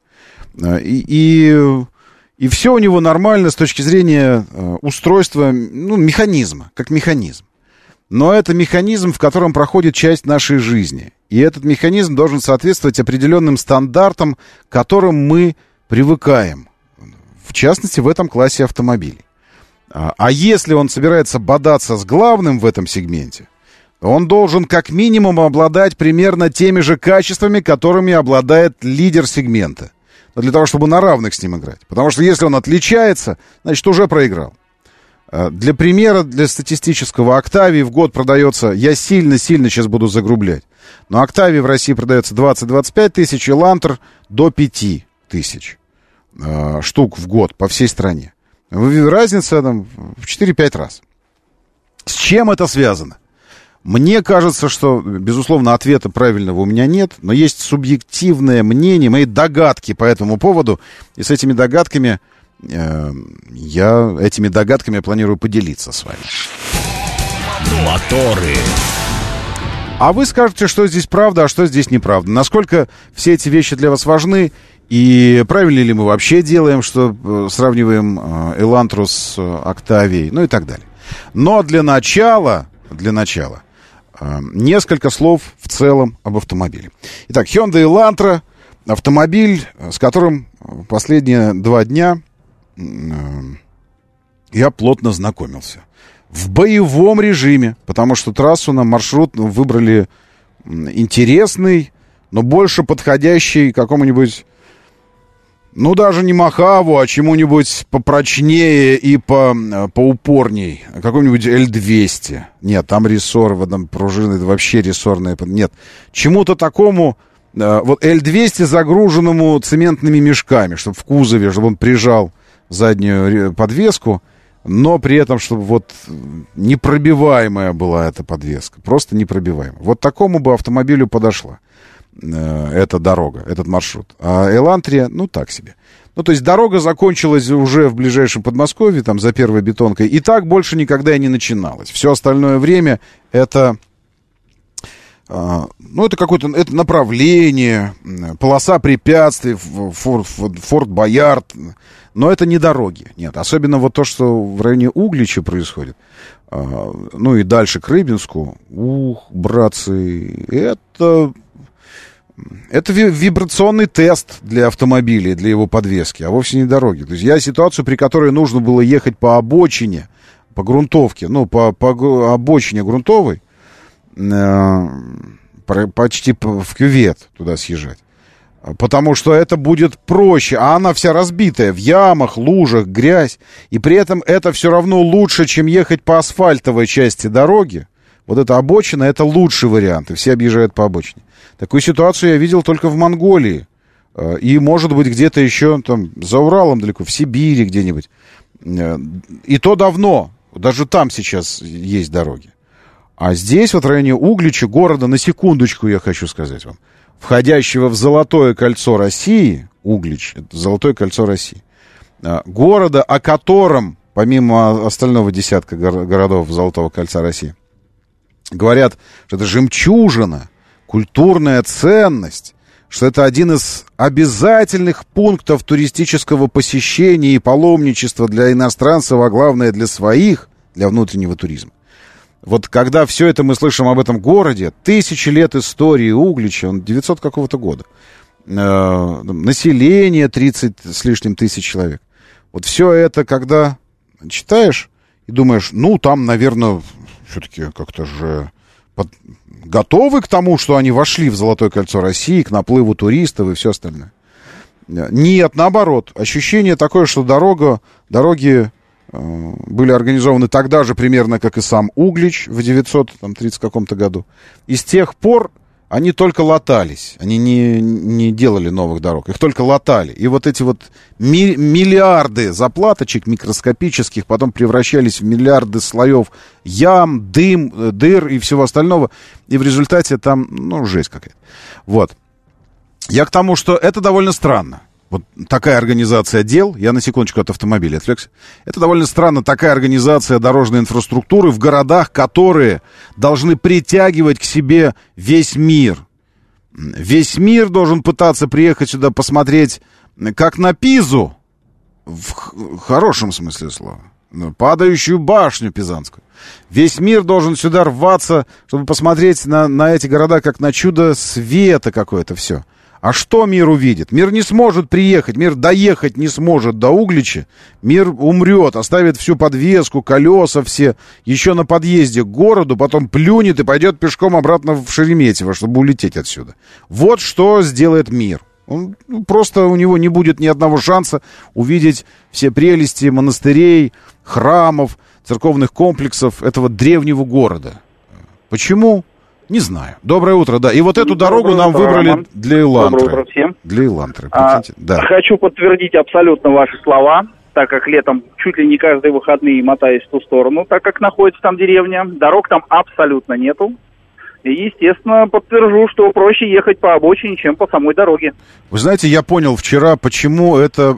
[SPEAKER 2] И все у него нормально с точки зрения устройства, ну, механизма, как механизм. Но это механизм, в котором проходит часть нашей жизни. И этот механизм должен соответствовать определенным стандартам, к которым мы привыкаем. В частности, в этом классе автомобилей. А если он собирается бодаться с главным в этом сегменте, он должен как минимум обладать примерно теми же качествами, которыми обладает лидер сегмента. Но для того, чтобы на равных с ним играть. Потому что если он отличается, значит, уже проиграл. Для примера, для статистического, Октавии в год продается, я сильно сейчас буду загрублять, но Октавии в России продается 20-25 тысяч, и Элантр до 5 тысяч штук в год по всей стране. Разница там в 4-5 раз. С чем это связано? Мне кажется, что, безусловно, ответа правильного у меня нет, но есть субъективное мнение, мои догадки по этому поводу, и с этими догадками я планирую поделиться с вами.
[SPEAKER 1] Моторы.
[SPEAKER 2] А вы скажете, что здесь правда, а что здесь неправда. Насколько все эти вещи для вас важны, и правильно ли мы вообще делаем, что сравниваем Элантру с Октавией, ну и так далее. Но для начала несколько слов в целом об автомобиле. Итак, Hyundai Elantra — автомобиль, с которым последние 2 дня я плотно знакомился. В боевом режиме, потому что трассу нам, маршрут выбрали интересный, но больше подходящий какому-нибудь, ну, даже не Мохаву, а чему-нибудь попрочнее и поупорней. Какой-нибудь L200. Нет, там рессор, в этом пружины, это вообще рессорные. Нет, чему-то такому, вот L200 загруженному цементными мешками, чтобы в кузове, чтобы он прижал заднюю подвеску, но при этом, чтобы вот непробиваемая была эта подвеска. Просто непробиваемая. Вот такому бы автомобилю подошла эта дорога, этот маршрут. А Элантре, ну, так себе. Ну, то есть дорога закончилась уже в ближайшем Подмосковье, там, за первой бетонкой, и так больше никогда и не начиналось. Все остальное время это, ну, это какое-то это направление, полоса препятствий, Форт Боярд, но это не дороги. Нет, особенно вот то, что в районе Углича происходит, ну, и дальше к Рыбинску. Ух, братцы, это вибрационный тест для автомобиля, для его подвески, а вовсе не дороги. То есть я ситуацию, при которой нужно было ехать по обочине, по грунтовке, ну, по обочине грунтовой, почти в кювет туда съезжать. Потому что это будет проще, а она вся разбитая в ямах, лужах, грязь. И при этом это все равно лучше, чем ехать по асфальтовой части дороги. Вот эта обочина — это лучший вариант, и все объезжают по обочине. Такую ситуацию я видел только в Монголии. И, может быть, где-то еще там за Уралом далеко, в Сибири где-нибудь. И то давно. Даже там сейчас есть дороги. А здесь, вот в районе Углича, города, на секундочку я хочу сказать вам, входящего в Золотое кольцо России, Углич, это Золотое кольцо России, города, о котором, помимо остального десятка городов Золотого кольца России, говорят, что это жемчужина, культурная ценность, что это один из обязательных пунктов туристического посещения и паломничества для иностранцев, а главное для своих, для внутреннего туризма. Вот когда все это мы слышим об этом городе, 1000 лет истории Углича, он 900 какого-то года, население 30 с лишним тысяч человек. Вот все это, когда читаешь и думаешь, ну, там, наверное, все-таки как-то же готовы к тому, что они вошли в Золотое кольцо России, к наплыву туристов и все остальное. Нет, наоборот. Ощущение такое, что дороги были организованы тогда же примерно, как и сам Углич в 930 каком-то году. И с тех пор они только латались. Они не делали новых дорог. Их только латали. И вот эти вот миллиарды заплаточек микроскопических потом превращались в миллиарды слоев ям, дыр и всего остального. И в результате там, ну, жесть какая-то. Вот. Я к тому, что это довольно странно. Вот такая организация дел, я на секундочку от автомобиля отвлекся, это довольно странно, такая организация дорожной инфраструктуры в городах, которые должны притягивать к себе весь мир. Весь мир должен пытаться приехать сюда посмотреть, как на Пизу, в хорошем смысле слова, падающую башню Пизанскую. Весь мир должен сюда рваться, чтобы посмотреть на эти города, как на чудо света какое-то все. А что мир увидит? Мир не сможет приехать, мир доехать не сможет до Углича. Мир умрет, оставит всю подвеску, колеса все еще на подъезде к городу, потом плюнет и пойдет пешком обратно в Шереметьево, чтобы улететь отсюда. Вот что сделает мир. Просто у него не будет ни одного шанса увидеть все прелести монастырей, храмов, церковных комплексов этого древнего города. Почему? Не знаю. Доброе утро, да. И вот эту дорогу нам выбрали Роман. Для Илантры.
[SPEAKER 4] Доброе утро всем.
[SPEAKER 2] Для Илантры. Да.
[SPEAKER 4] Хочу подтвердить абсолютно ваши слова, так как летом чуть ли не каждые выходные мотаюсь в ту сторону, так как находится там деревня. Дорог там абсолютно нету. И, естественно, подтвержу, что проще ехать по обочине, чем по самой дороге.
[SPEAKER 2] Вы знаете, я понял вчера, почему это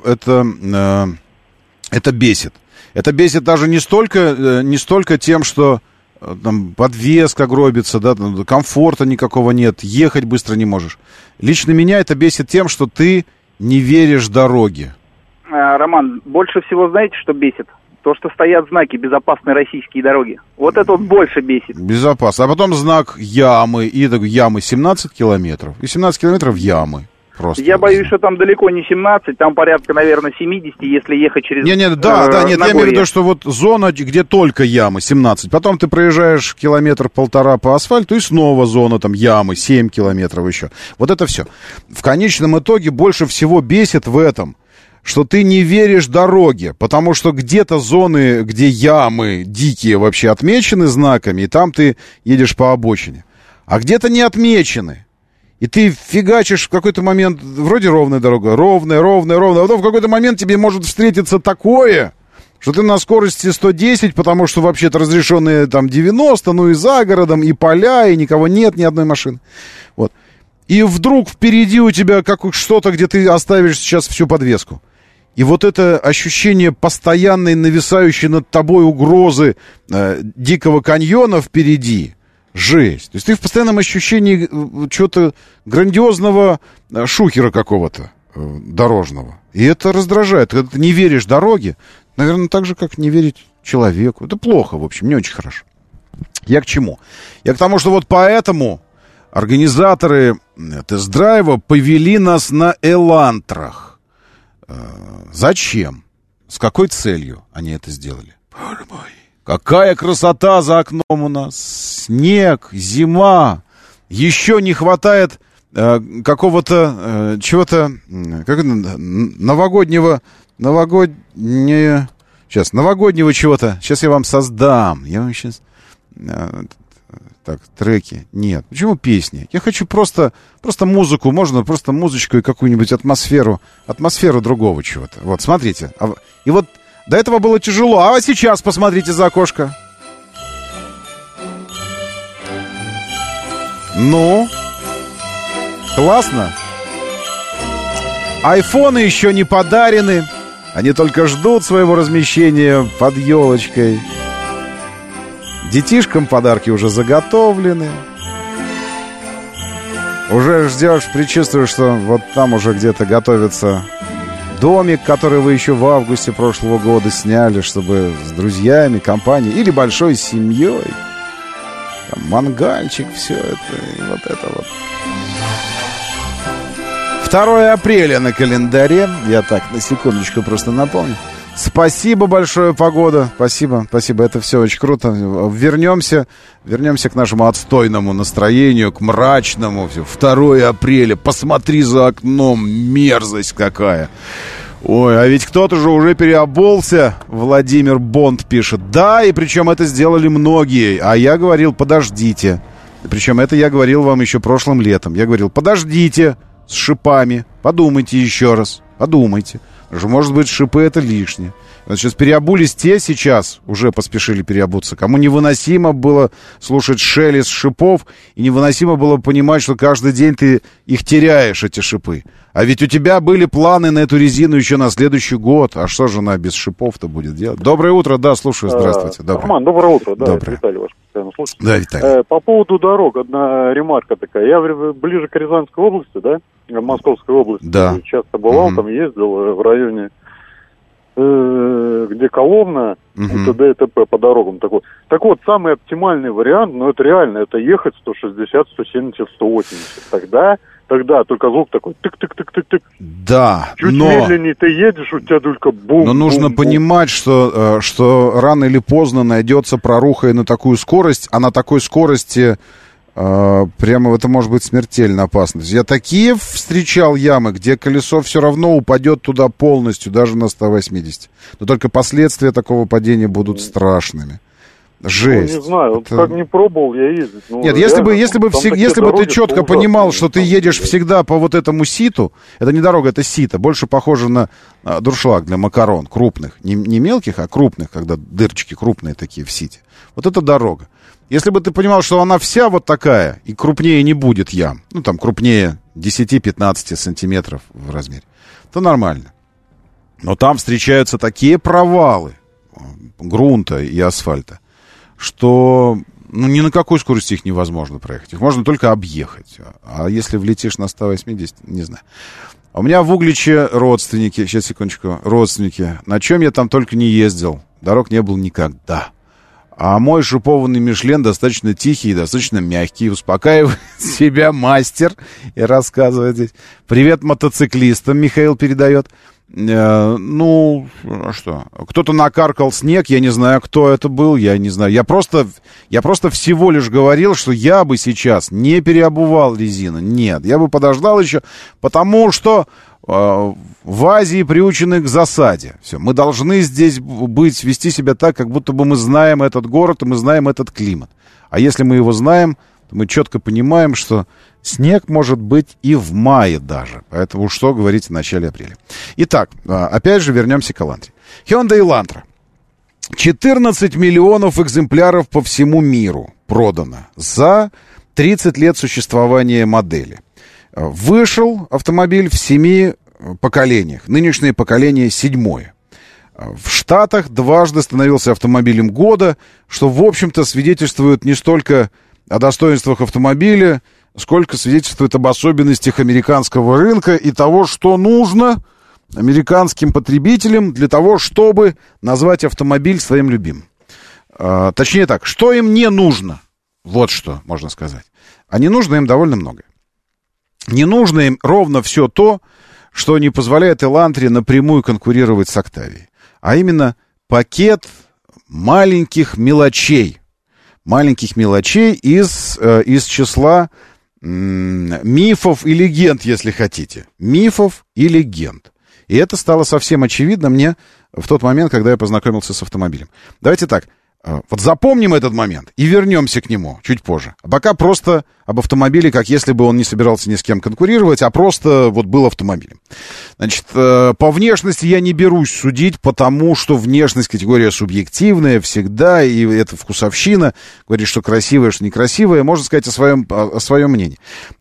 [SPEAKER 2] бесит. Это бесит даже не столько тем, что там подвеска гробится, да, там комфорта никакого нет, ехать быстро не можешь. Лично меня это бесит тем, что ты не веришь дороге.
[SPEAKER 4] Роман, больше всего знаете, что бесит? То, что стоят знаки «Безопасные российские дороги». Вот это вот больше бесит.
[SPEAKER 2] Безопасно. А потом знак ямы, и так, ямы 17 километров. И 17 километров ямы. Просто.
[SPEAKER 4] Я боюсь, что там далеко не 17, там порядка, наверное, 70, если ехать через
[SPEAKER 2] нет, я имею в виду, что вот зона, где только ямы, 17. Потом ты проезжаешь 1-1,5 километра по асфальту, и снова зона, там, ямы, 7 километров еще. Вот это все. В конечном итоге больше всего бесит в этом, что ты не веришь дороге, потому что где-то зоны, где ямы дикие вообще отмечены знаками, и там ты едешь по обочине. А где-то не отмечены. И ты фигачишь в какой-то момент, вроде ровная дорога, ровная, а потом в какой-то момент тебе может встретиться такое, что ты на скорости 110, потому что вообще-то разрешенные там 90, ну и за городом, и поля, и никого нет, ни одной машины. Вот. И вдруг впереди у тебя что-то, где ты оставишь сейчас всю подвеску. И вот это ощущение постоянной нависающей над тобой угрозы дикого каньона впереди, жесть. То есть ты в постоянном ощущении чего-то грандиозного шухера какого-то дорожного. И это раздражает. Когда ты не веришь дороге, наверное, так же, как не верить человеку. Это плохо, в общем, не очень хорошо. Я к чему? Я к тому, что вот поэтому организаторы тест-драйва повели нас на элантрах. Зачем? С какой целью они это сделали? Боже мой. Какая красота за окном у нас. Снег, зима. Еще не хватает какого-то чего-то, как это, новогоднего чего-то. Сейчас я вам создам. Я вам сейчас... Так, треки. Нет. Почему песни? Я хочу просто музыку. Можно просто музычку и какую-нибудь атмосферу другого чего-то. Вот, смотрите. И вот до этого было тяжело. А вот сейчас посмотрите за окошко. Ну, классно. Айфоны еще не подарены. Они только ждут своего размещения под елочкой. Детишкам подарки уже заготовлены. Уже ждешь, предчувствуешь, что вот там уже где-то готовится домик, который вы еще в августе прошлого года сняли, чтобы с друзьями, компанией или большой семьей. Там мангальчик, все это, и вот это вот. 2 апреля на календаре. Я так, на секундочку просто напомню. Спасибо большое, погода. Спасибо, это все очень круто. Вернемся к нашему отстойному настроению, к мрачному. 2 апреля. Посмотри за окном, мерзость какая. Ой, а ведь кто-то же уже переобулся. Владимир Бонд пишет. Да, и причем это сделали многие. А я говорил, подождите. Причем это я говорил вам еще прошлым летом. Я говорил, подождите с шипами. Подумайте еще раз. Подумайте. Может быть, шипы это лишнее. Вот сейчас переобулись те сейчас, уже поспешили переобуться. Кому невыносимо было слушать шелест шипов, и невыносимо было понимать, что каждый день ты их теряешь, эти шипы. А ведь у тебя были планы на эту резину еще на следующий год. А что же она без шипов-то будет делать? Доброе утро, да, слушаю, здравствуйте.
[SPEAKER 5] Роман, доброе утро, да,
[SPEAKER 2] доброе.
[SPEAKER 5] Виталий ваш постоянно слушает.
[SPEAKER 2] Да, Виталий.
[SPEAKER 5] По поводу дорог, одна ремарка такая. Я ближе к Рязанской области, да, Московской области,
[SPEAKER 2] да.
[SPEAKER 5] Часто бывал, там ездил в районе, где Коломна, т.д. и т.п. по дорогам такой. Так вот, самый оптимальный вариант, но это реально, это ехать 160, 170, 180. Тогда только звук такой тык-тык-тык-тык-тык.
[SPEAKER 2] Да,
[SPEAKER 5] чуть
[SPEAKER 2] но...
[SPEAKER 5] медленнее ты едешь, у тебя только бум.
[SPEAKER 2] Но нужно понимать, что рано или поздно найдется проруха и на такую скорость, а на такой скорости прямо это может быть смертельно опасно. Я такие встречал ямы, где колесо все равно упадет туда полностью, даже на 180. Но только последствия такого падения будут страшными. Жесть.
[SPEAKER 5] Ну, не знаю,
[SPEAKER 2] это...
[SPEAKER 5] как не пробовал я ездить.
[SPEAKER 2] Нет, если бы ты четко понимал, что ты едешь всегда по вот этому ситу, это не дорога, это сито, больше похоже на дуршлаг для макарон, крупных. Не мелких, а крупных, когда дырочки крупные такие в сите. Вот это дорога. Если бы ты понимал, что она вся вот такая, и крупнее не будет ям, ну там крупнее 10-15 сантиметров в размере, то нормально. Но там встречаются такие провалы грунта и асфальта, что ни на какой скорости их невозможно проехать. Их можно только объехать. А если влетишь на 180, не знаю. У меня в Угличе родственники, сейчас, секундочку, родственники. На чем я там только не ездил. Дорог не было никогда. А мой шипованный Мишлен достаточно тихий и достаточно мягкий. Успокаивает себя мастер и рассказывает здесь. Привет мотоциклистам, Михаил передает. Ну, что? Кто-то накаркал снег, я не знаю, кто это был, я не знаю. Я просто всего лишь говорил, что я бы сейчас не переобувал резину. Нет, я бы подождал еще, потому что в Азии приучены к засаде. Все, мы должны здесь вести себя так, как будто бы мы знаем этот город и мы знаем этот климат. А если мы его знаем, то мы четко понимаем, что снег может быть и в мае даже. Поэтому что говорить в начале апреля. Итак, опять же вернемся к Элантре. Hyundai Elantra. 14 миллионов экземпляров по всему миру продано за 30 лет существования модели. Вышел автомобиль в 7 поколениях. Нынешнее поколение 7-е. В Штатах дважды становился автомобилем года, что, в общем-то, свидетельствует не столько о достоинствах автомобиля, сколько свидетельствует об особенностях американского рынка и того, что нужно американским потребителям для того, чтобы назвать автомобиль своим любимым. Точнее так, что им не нужно. Вот что можно сказать. А не нужно им довольно многое. Не нужно им ровно все то, что не позволяет Элантре напрямую конкурировать с Октавией. А именно пакет маленьких мелочей. Маленьких мелочей из числа мифов и легенд, если хотите. Мифов и легенд. И это стало совсем очевидно мне в тот момент, когда я познакомился с автомобилем. Давайте так. Вот запомним этот момент и вернемся к нему чуть позже. А пока просто об автомобиле, как если бы он не собирался ни с кем конкурировать, а просто вот был автомобилем. Значит, по внешности я не берусь судить, потому что внешность категория субъективная всегда, и это вкусовщина. Говорит, что красивое, что некрасивое. Можно сказать о своем мнении.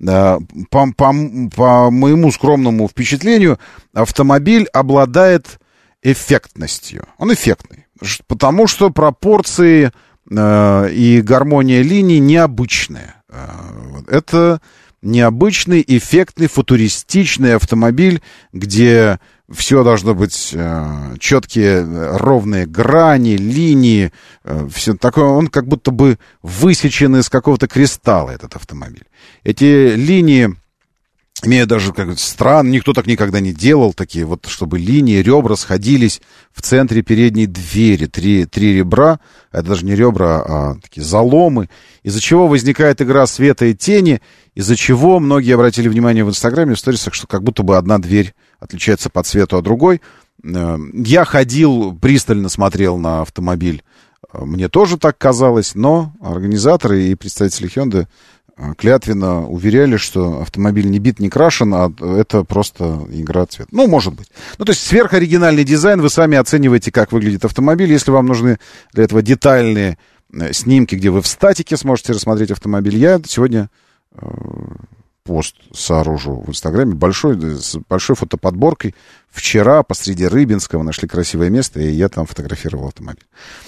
[SPEAKER 2] По моему скромному впечатлению, автомобиль обладает эффектностью. Он эффектный. Потому что пропорции и гармония линий необычные. Это необычный, эффектный, футуристичный автомобиль, где все должно быть четкие, ровные грани, линии. Все такое, он как будто бы высечен из какого-то кристалла, этот автомобиль. Эти линии имеют даже как-то странно, никто так никогда не делал, такие вот, чтобы линии, ребра сходились в центре передней двери. Три ребра, это даже не ребра, а такие заломы, из-за чего возникает игра света и тени, из-за чего многие обратили внимание в Инстаграме, в сторисах, что как будто бы одна дверь отличается по цвету от другой. Я ходил, пристально смотрел на автомобиль, мне тоже так казалось, но организаторы и представители Hyundai клятвенно уверяли, что автомобиль не бит, не крашен, а это просто игра цвета. Ну, может быть. Ну, то есть сверхоригинальный дизайн, вы сами оцениваете, как выглядит автомобиль. Если вам нужны для этого детальные снимки, где вы в статике сможете рассмотреть автомобиль, я сегодня пост сооружу в Инстаграме с большой фотоподборкой. Вчера посреди Рыбинска нашли красивое место, и я там фотографировал автомобиль.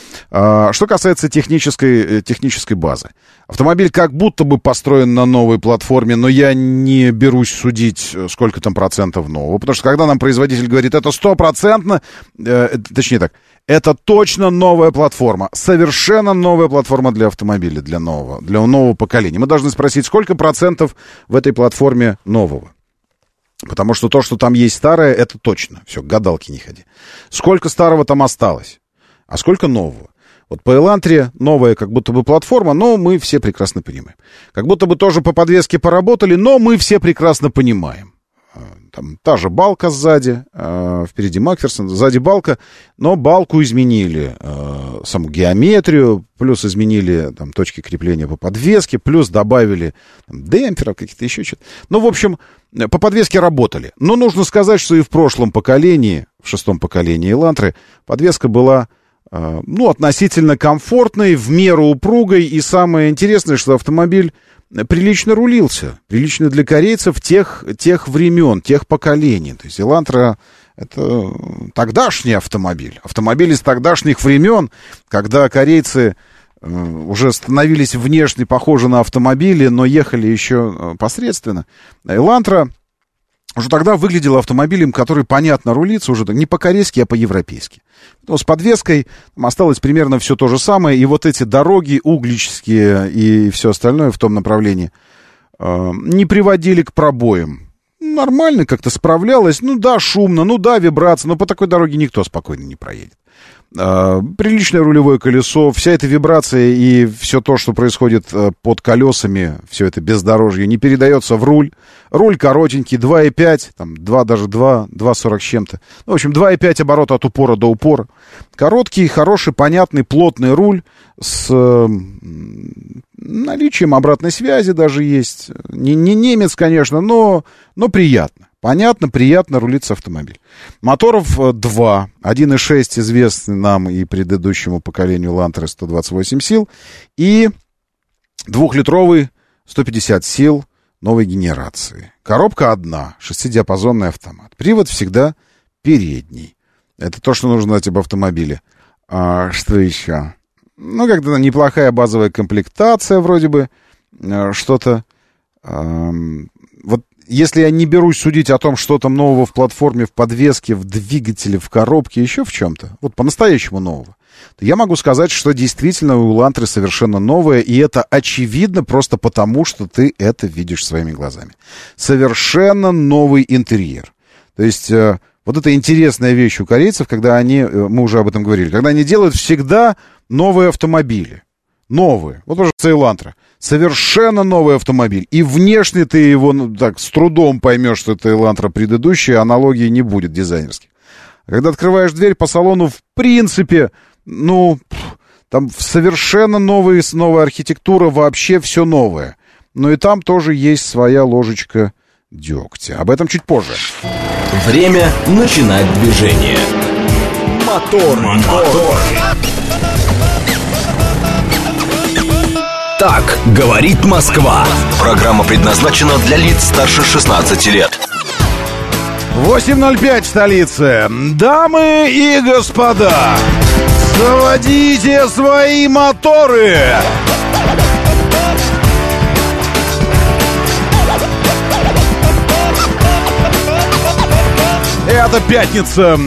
[SPEAKER 2] Что касается технической базы. Автомобиль как будто бы построен на новой платформе, но я не берусь судить, сколько там процентов нового. Потому что когда нам производитель говорит, это 100%, точнее так, это точно новая платформа. Совершенно новая платформа для автомобиля, для нового поколения. Мы должны спросить, сколько процентов в этой платформе нового. Потому что то, что там есть старое, это точно. Все, к гадалке не ходи. Сколько старого там осталось, а сколько нового? Вот по Элантре новая как будто бы платформа, но мы все прекрасно понимаем. Как будто бы тоже по подвеске поработали, но мы все прекрасно понимаем. Там та же балка сзади, впереди Макферсон, сзади балка, но балку изменили, саму геометрию, плюс изменили там точки крепления по подвеске, плюс добавили там, демпферов, каких-то еще что-то. Ну, в общем, по подвеске работали. Но нужно сказать, что и в прошлом поколении, в 6-м поколении Элантры, подвеска была, относительно комфортной, в меру упругой, и самое интересное, что автомобиль прилично рулился, прилично для корейцев тех времен, тех поколений. То есть Элантра — это тогдашний автомобиль из тогдашних времен, когда корейцы уже становились внешне похожи на автомобили, но ехали еще посредственно. Элантра уже тогда выглядела автомобилем, который понятно рулится, уже не по-корейски, а по-европейски. Но с подвеской там осталось примерно все то же самое, и вот эти дороги углические и все остальное в том направлении не приводили к пробоям. Нормально как-то справлялось, шумно, вибрация, но по такой дороге никто спокойно не проедет. Приличное рулевое колесо, вся эта вибрация и все то, что происходит под колесами, все это бездорожье, не передается в руль. Руль коротенький, 2,5, там 2,40 с чем-то. В общем, 2,5 оборота от упора до упора. Короткий, хороший, понятный, плотный руль с наличием обратной связи даже есть. Не немец, конечно, но приятно. Понятно, приятно рулится автомобиль. Моторов 2. 1.6 известный нам и предыдущему поколению Элантры 128 сил. И 2-литровый 150 сил новой генерации. Коробка одна, 6-диапазонный автомат. Привод всегда передний. Это то, что нужно знать об автомобиле. Что еще? Как-то неплохая базовая комплектация вроде бы. Что-то... Если я не берусь судить о том, что там нового в платформе, в подвеске, в двигателе, в коробке, еще в чем-то, по-настоящему нового, то я могу сказать, что действительно у Элантры совершенно новое, и это очевидно просто потому, что ты это видишь своими глазами. Совершенно новый интерьер. То есть вот это интересная вещь у корейцев, когда мы уже об этом говорили, когда они делают всегда новые автомобили. Новые. Вот, пожалуйста, Элантра. Совершенно новый автомобиль. И внешне ты его с трудом поймешь, что это Элантра предыдущая, аналогии не будет дизайнерских. Когда открываешь дверь по салону, в принципе, Там совершенно новая архитектура, вообще все новое. Но и там тоже есть своя ложечка дегтя. Об этом чуть позже.
[SPEAKER 1] Время начинать движение. Мотор. Так говорит Москва. Программа предназначена для лиц старше 16 лет.
[SPEAKER 2] 8:05 в столице. Дамы и господа, заводите свои моторы. Это пятница,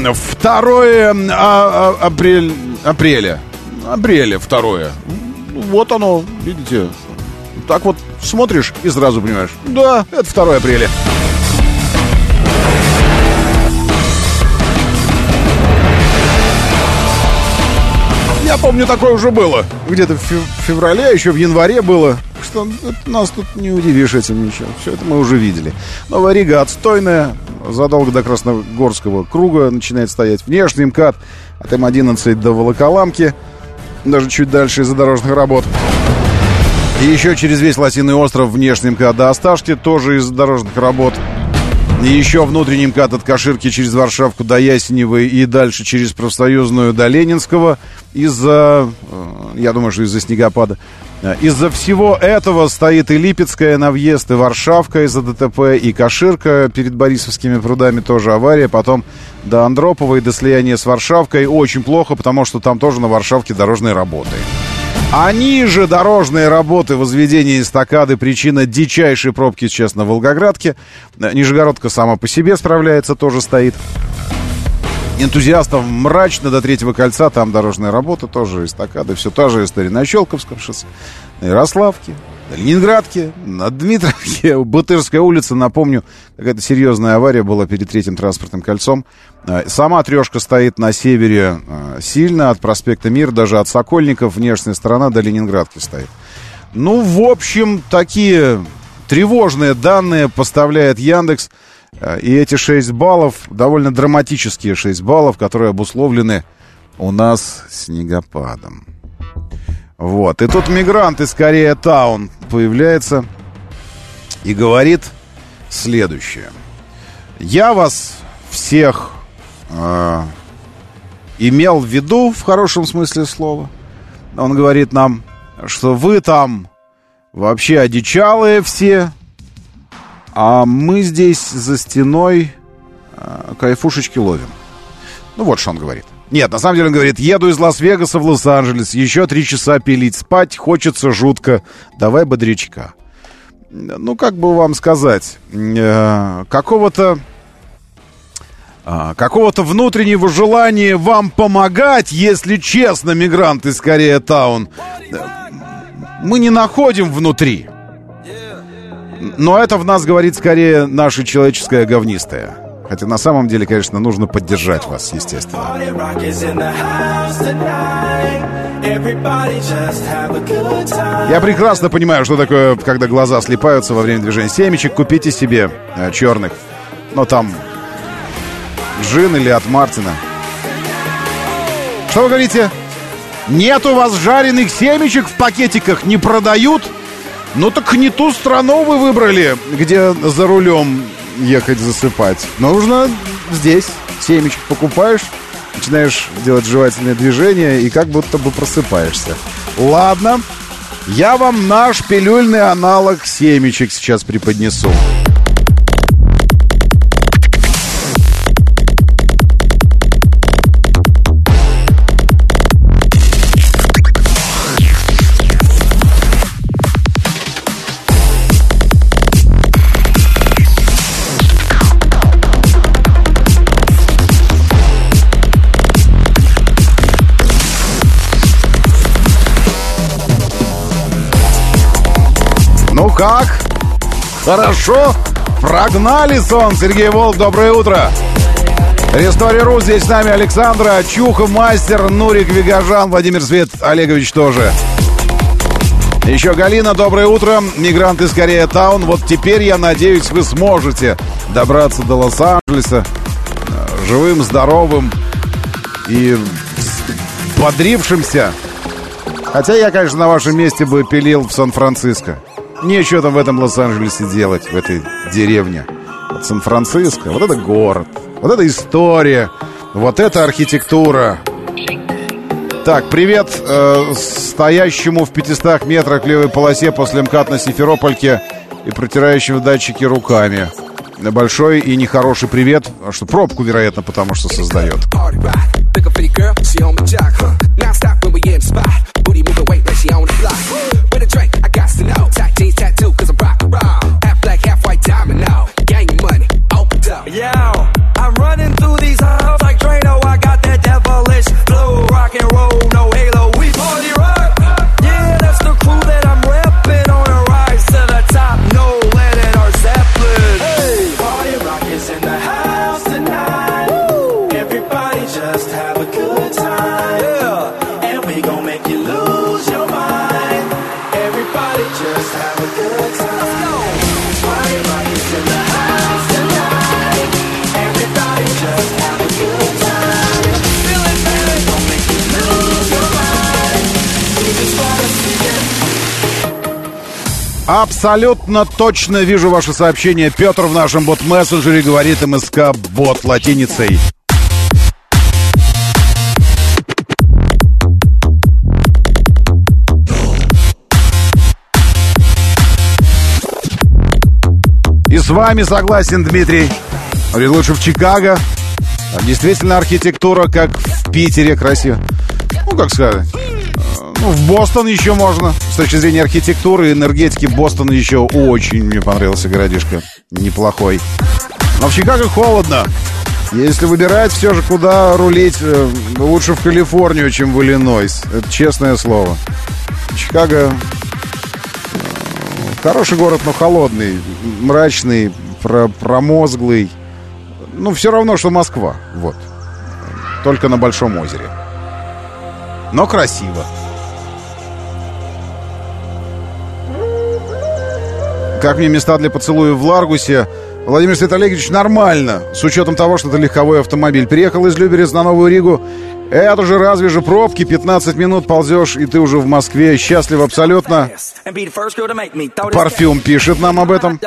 [SPEAKER 2] 2 апреля. Апреля 2. Вот оно, видите. Так вот смотришь и сразу понимаешь. Да, это 2 апреля. Я помню, такое уже было. Где-то в феврале, еще в январе было. Что нас тут не удивишь этим ничего. Все это мы уже видели. Новая Рига отстойная. Задолго до Красногорского круга начинает стоять внешний МКАД. От М11 до Волоколамки. Даже чуть дальше из-за дорожных работ. И еще через весь Лосиный остров внешний МКАД до Осташки. Тоже из-за дорожных работ. И еще внутренний МКАД от Каширки через Варшавку до Ясеневой и дальше через Профсоюзную до Ленинского. Из-за, я думаю, что из-за снегопада. Из-за всего этого стоит и Липецкая на въезд, и Варшавка из-за ДТП, и Каширка перед Борисовскими прудами тоже авария. Потом до Андропова и до слияния с Варшавкой очень плохо, потому что там тоже на Варшавке дорожные работы. Они же дорожные работы, возведение эстакады, причина дичайшей пробки сейчас на Волгоградке. Нижегородка сама по себе справляется, тоже стоит. Энтузиастов мрачно до Третьего кольца, там дорожная работа, тоже эстакады, все та же история на Щелковском шоссе, на Ярославке, на Ленинградке, на Дмитровке, Бутырская улица, напомню, какая-то серьезная авария была перед Третьим транспортным кольцом. Сама трешка стоит на севере сильно, от проспекта Мир, даже от Сокольников, внешняя сторона до Ленинградки стоит. Ну, в общем, такие тревожные данные поставляет Яндекс. И эти 6 баллов, довольно драматические 6 баллов, которые обусловлены у нас снегопадом. Вот. И тут мигрант из Корея-таун появляется и говорит следующее. Я вас всех имел в виду, в хорошем смысле слова. Он говорит нам, что вы там вообще одичалые все, а мы здесь за стеной кайфушечки ловим. Ну вот что он говорит. Нет, на самом деле он говорит: еду из Лас-Вегаса в Лос-Анджелес, еще 3 часа пилить, спать хочется жутко, давай бодрячка. Ну, как бы вам сказать, какого-то внутреннего желания вам помогать, если честно, мигрант из Корея-таун, мы не находим внутри. Но это в нас говорит скорее наше человеческое говнистое. Хотя на самом деле, конечно, нужно поддержать вас, естественно. Я прекрасно понимаю, что такое, когда глаза слипаются во время движения семечек. Купите себе черных. Но там джин или от Мартина. Что вы говорите? Нет у вас жареных семечек в пакетиках? Не продают? Ну так не ту страну вы выбрали, где за рулем ехать засыпать. Нужно здесь. Семечек покупаешь, начинаешь делать жевательные движения и как будто бы просыпаешься. Ладно, я вам наш пилюльный аналог семечек сейчас преподнесу. Ну как? Хорошо? Прогнали сон. Сергей Волк, доброе утро. Рестори.ру, здесь с нами Александра, Чухов, Мастер, Нурик, Вигажан, Владимир Свет Олегович тоже. Еще Галина, доброе утро. Мигрант из Корея-таун. Вот теперь, я надеюсь, вы сможете добраться до Лос-Анджелеса живым, здоровым и бодрившимся. Хотя я, конечно, на вашем месте бы пилил в Сан-Франциско. Нечего там в этом Лос-Анджелесе делать, в этой деревне. Вот Сан-Франциско, вот это город, вот это история, вот это архитектура. Так, привет стоящему в 500 метрах в левой полосе после МКАД на Симферопольке и протирающему датчики руками. Большой и нехороший привет, что пробку, вероятно, потому что создает. Абсолютно точно вижу ваше сообщение. Петр в нашем бот-мессенджере говорит МСК-бот латиницей. И с вами согласен, Дмитрий. Говорит, лучше в Чикаго. Там действительно архитектура, как в Питере, красиво. Ну, как сказать. Ну, в Бостон еще можно. С точки зрения архитектуры и энергетики Бостон еще очень мне понравился городишко. Неплохой. Но в Чикаго холодно. Если выбирать все же, куда рулить, лучше в Калифорнию, чем в Иллинойс. Это честное слово. Чикаго хороший город, но холодный, мрачный, промозглый. Ну, все равно, что Москва. Вот. Только на Большом озере. Но красиво. Как мне места для поцелуя в Ларгусе? Владимир Олегович, нормально. С учетом того, что это легковой автомобиль. Приехал из Люберец на Новую Ригу. Это же разве же пробки? 15 минут ползешь, и ты уже в Москве. Счастлив абсолютно. Парфюм пишет нам об этом.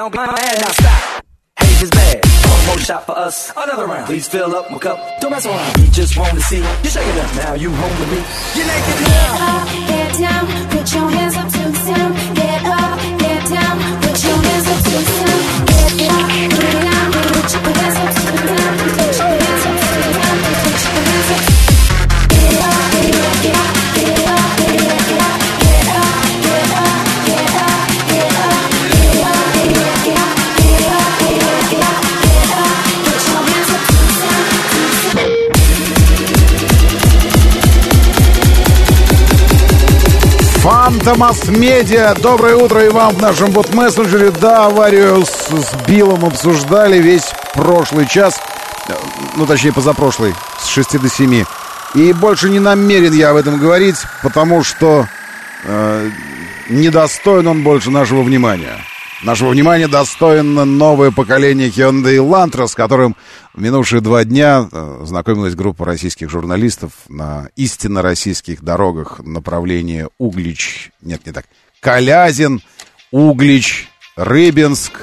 [SPEAKER 2] Фантомас Медиа. Доброе утро и вам в нашем бот-мессенджере. Да, аварию с Биллом обсуждали весь прошлый час. Ну, точнее, позапрошлый. С 6 до 7. И больше не намерен я об этом говорить, потому что недостоин он больше нашего внимания. Нашего внимания достойно новое поколение Hyundai Elantra, с которым в минувшие 2 дня знакомилась группа российских журналистов на истинно российских дорогах направления Углич... Нет, не так. Калязин, Углич, Рыбинск,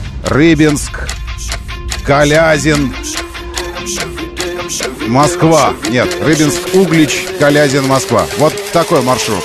[SPEAKER 2] Калязин, Москва. Нет, Рыбинск, Углич, Калязин, Москва. Вот такой маршрут.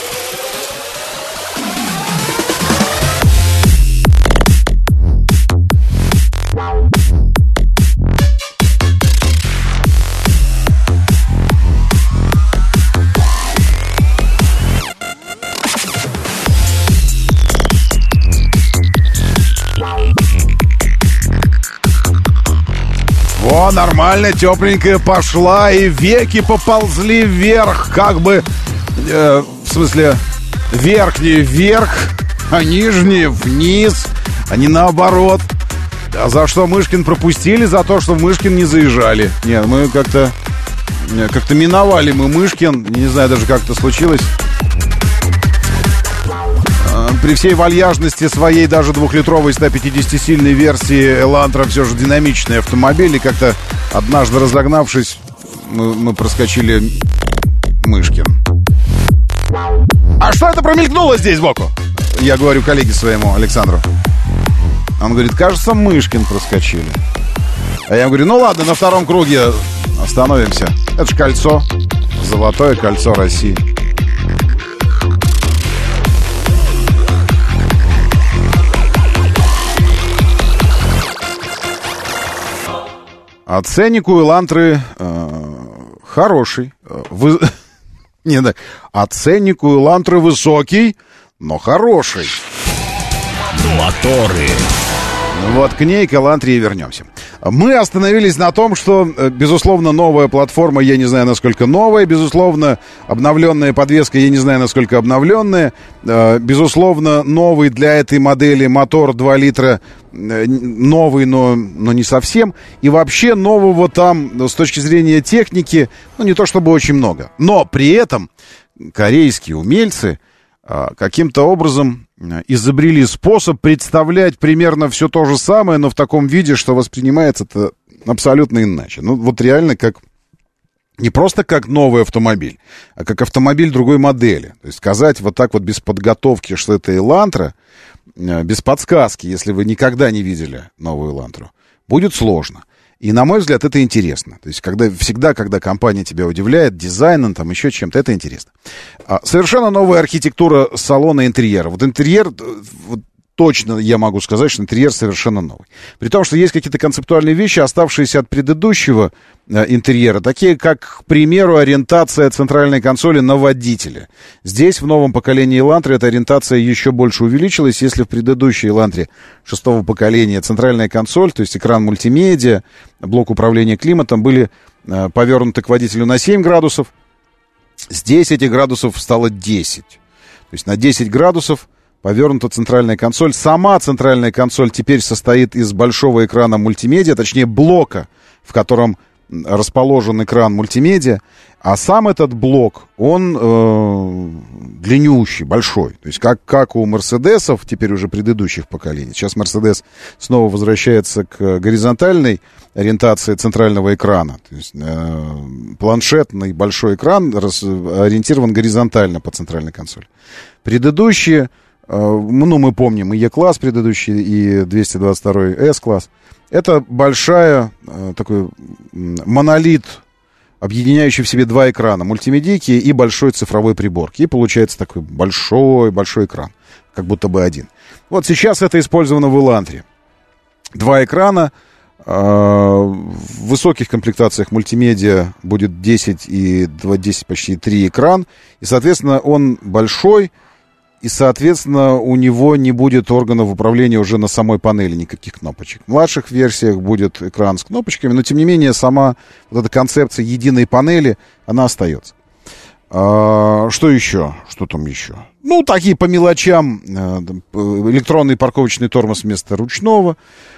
[SPEAKER 2] О, нормально, тепленькая пошла, и веки поползли вверх, как бы, в смысле, верхние вверх, а нижние вниз, а не наоборот. А за что Мышкин пропустили? За то, что в Мышкин не заезжали. Нет, мы как-то миновали мы Мышкин, не знаю даже, как это случилось. При всей вальяжности своей даже 2-литровой 150-сильной версии Elantra все же динамичный автомобиль. И как-то однажды разогнавшись, мы проскочили Мышкин. А что это промелькнуло здесь сбоку? Я говорю коллеге своему, Александру. Он говорит, кажется, Мышкин проскочили. А я говорю, ну ладно, на втором круге остановимся. Это же кольцо. Золотое кольцо России. А ценник у Элантры хороший. А ценник у Элантры высокий, но хороший.
[SPEAKER 1] Моторы.
[SPEAKER 2] Вот к ней, к Элантре, и вернемся. Мы остановились на том, что, безусловно, новая платформа, я не знаю, насколько новая, безусловно, обновленная подвеска, я не знаю, насколько обновленная, безусловно, новый для этой модели мотор 2 литра, новый, но не совсем, и вообще нового там, с точки зрения техники, ну, не то чтобы очень много. Но при этом корейские умельцы каким-то образом изобрели способ представлять примерно все то же самое, но в таком виде, что воспринимается это абсолютно иначе. Ну, вот реально как... Не просто как новый автомобиль, а как автомобиль другой модели. То есть сказать вот так вот без подготовки, что это Элантра, без подсказки, если вы никогда не видели новую Элантру, будет сложно. И, на мой взгляд, это интересно. То есть, всегда, когда компания тебя удивляет дизайном, там, еще чем-то, это интересно. Совершенно новая архитектура салона интерьера. Вот интерьер, вот, точно я могу сказать, что интерьер совершенно новый. При том, что есть какие-то концептуальные вещи, оставшиеся от предыдущего интерьера, такие как, к примеру, ориентация центральной консоли на водителя. Здесь, в новом поколении Элантры, эта ориентация еще больше увеличилась. Если в предыдущей Элантре 6-го поколения центральная консоль, то есть экран мультимедиа, блок управления климатом, были повернуты к водителю на 7 градусов, здесь этих градусов стало 10. То есть на 10 градусов повернута центральная консоль. Сама центральная консоль теперь состоит из большого экрана мультимедиа, точнее блока, в котором расположен экран мультимедиа, а сам этот блок, он длиннющий, большой. То есть как у Мерседесов, теперь уже предыдущих поколений. Сейчас Мерседес снова возвращается к горизонтальной ориентации центрального экрана. То есть планшетный большой экран ориентирован горизонтально по центральной консоли. Предыдущие, ну, мы помним и E-класс предыдущий, и 222 S-класс. Это большая, такой монолит, объединяющий в себе два экрана, мультимедийки и большой цифровой приборки. И получается такой большой экран, как будто бы один. Вот сейчас это использовано в Элантре. Два экрана, в высоких комплектациях мультимедиа будет 10 и 10 почти 3 экран. И, соответственно, он большой. И, соответственно, у него не будет органов управления уже на самой панели, никаких кнопочек. В младших версиях будет экран с кнопочками, но, тем не менее, сама вот эта концепция единой панели, она остается. Что еще? Что там еще? Ну, такие по мелочам. Электронный парковочный тормоз вместо ручного.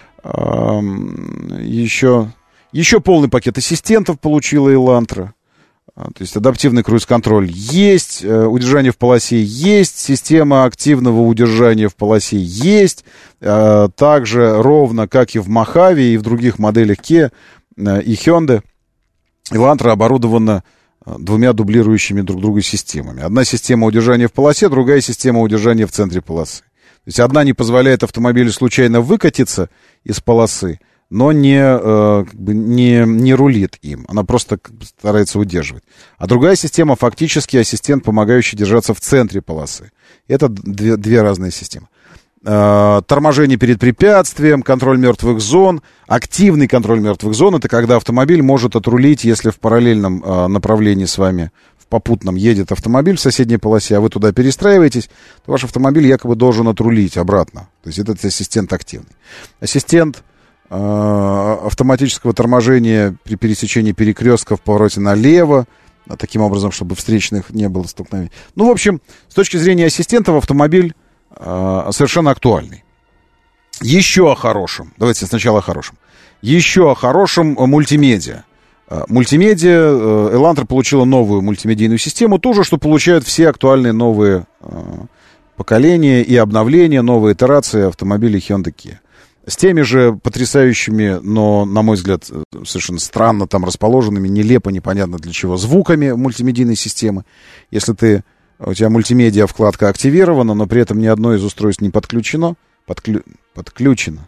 [SPEAKER 2] Еще полный пакет ассистентов получила Элантра. То есть адаптивный круиз-контроль есть, удержание в полосе есть, система активного удержания в полосе есть. Также ровно, как и в Мохаве и в других моделях Kia и Hyundai, Элантра оборудована двумя дублирующими друг друга системами. Одна система удержания в полосе, другая система удержания в центре полосы. То есть одна не позволяет автомобилю случайно выкатиться из полосы, но не рулит им. Она просто старается удерживать. А другая система фактически ассистент, помогающий держаться в центре полосы. Это две разные системы. Торможение перед препятствием, контроль мертвых зон. Активный контроль мертвых зон — это когда автомобиль может отрулить, если в параллельном направлении с вами, в попутном, едет автомобиль в соседней полосе, а вы туда перестраиваетесь, то ваш автомобиль якобы должен отрулить обратно. То есть этот ассистент активный. Ассистент автоматического торможения при пересечении перекрестков в повороте налево, таким образом, чтобы встречных не было столкновений. Ну, в общем, с точки зрения ассистентов автомобиль совершенно актуальный. Еще о хорошем. Давайте сначала о хорошем. Еще о хорошем мультимедиа. Мультимедиа. Элантра получила новую мультимедийную систему. То же, что получают все актуальные новые поколения и обновления, новые итерации автомобилей Hyundai Kia. С теми же потрясающими, но, на мой взгляд, совершенно странно там расположенными, нелепо, непонятно для чего, звуками мультимедийной системы. Если ты у тебя мультимедиа вкладка активирована, но при этом ни одно из устройств не подключено. Подключено.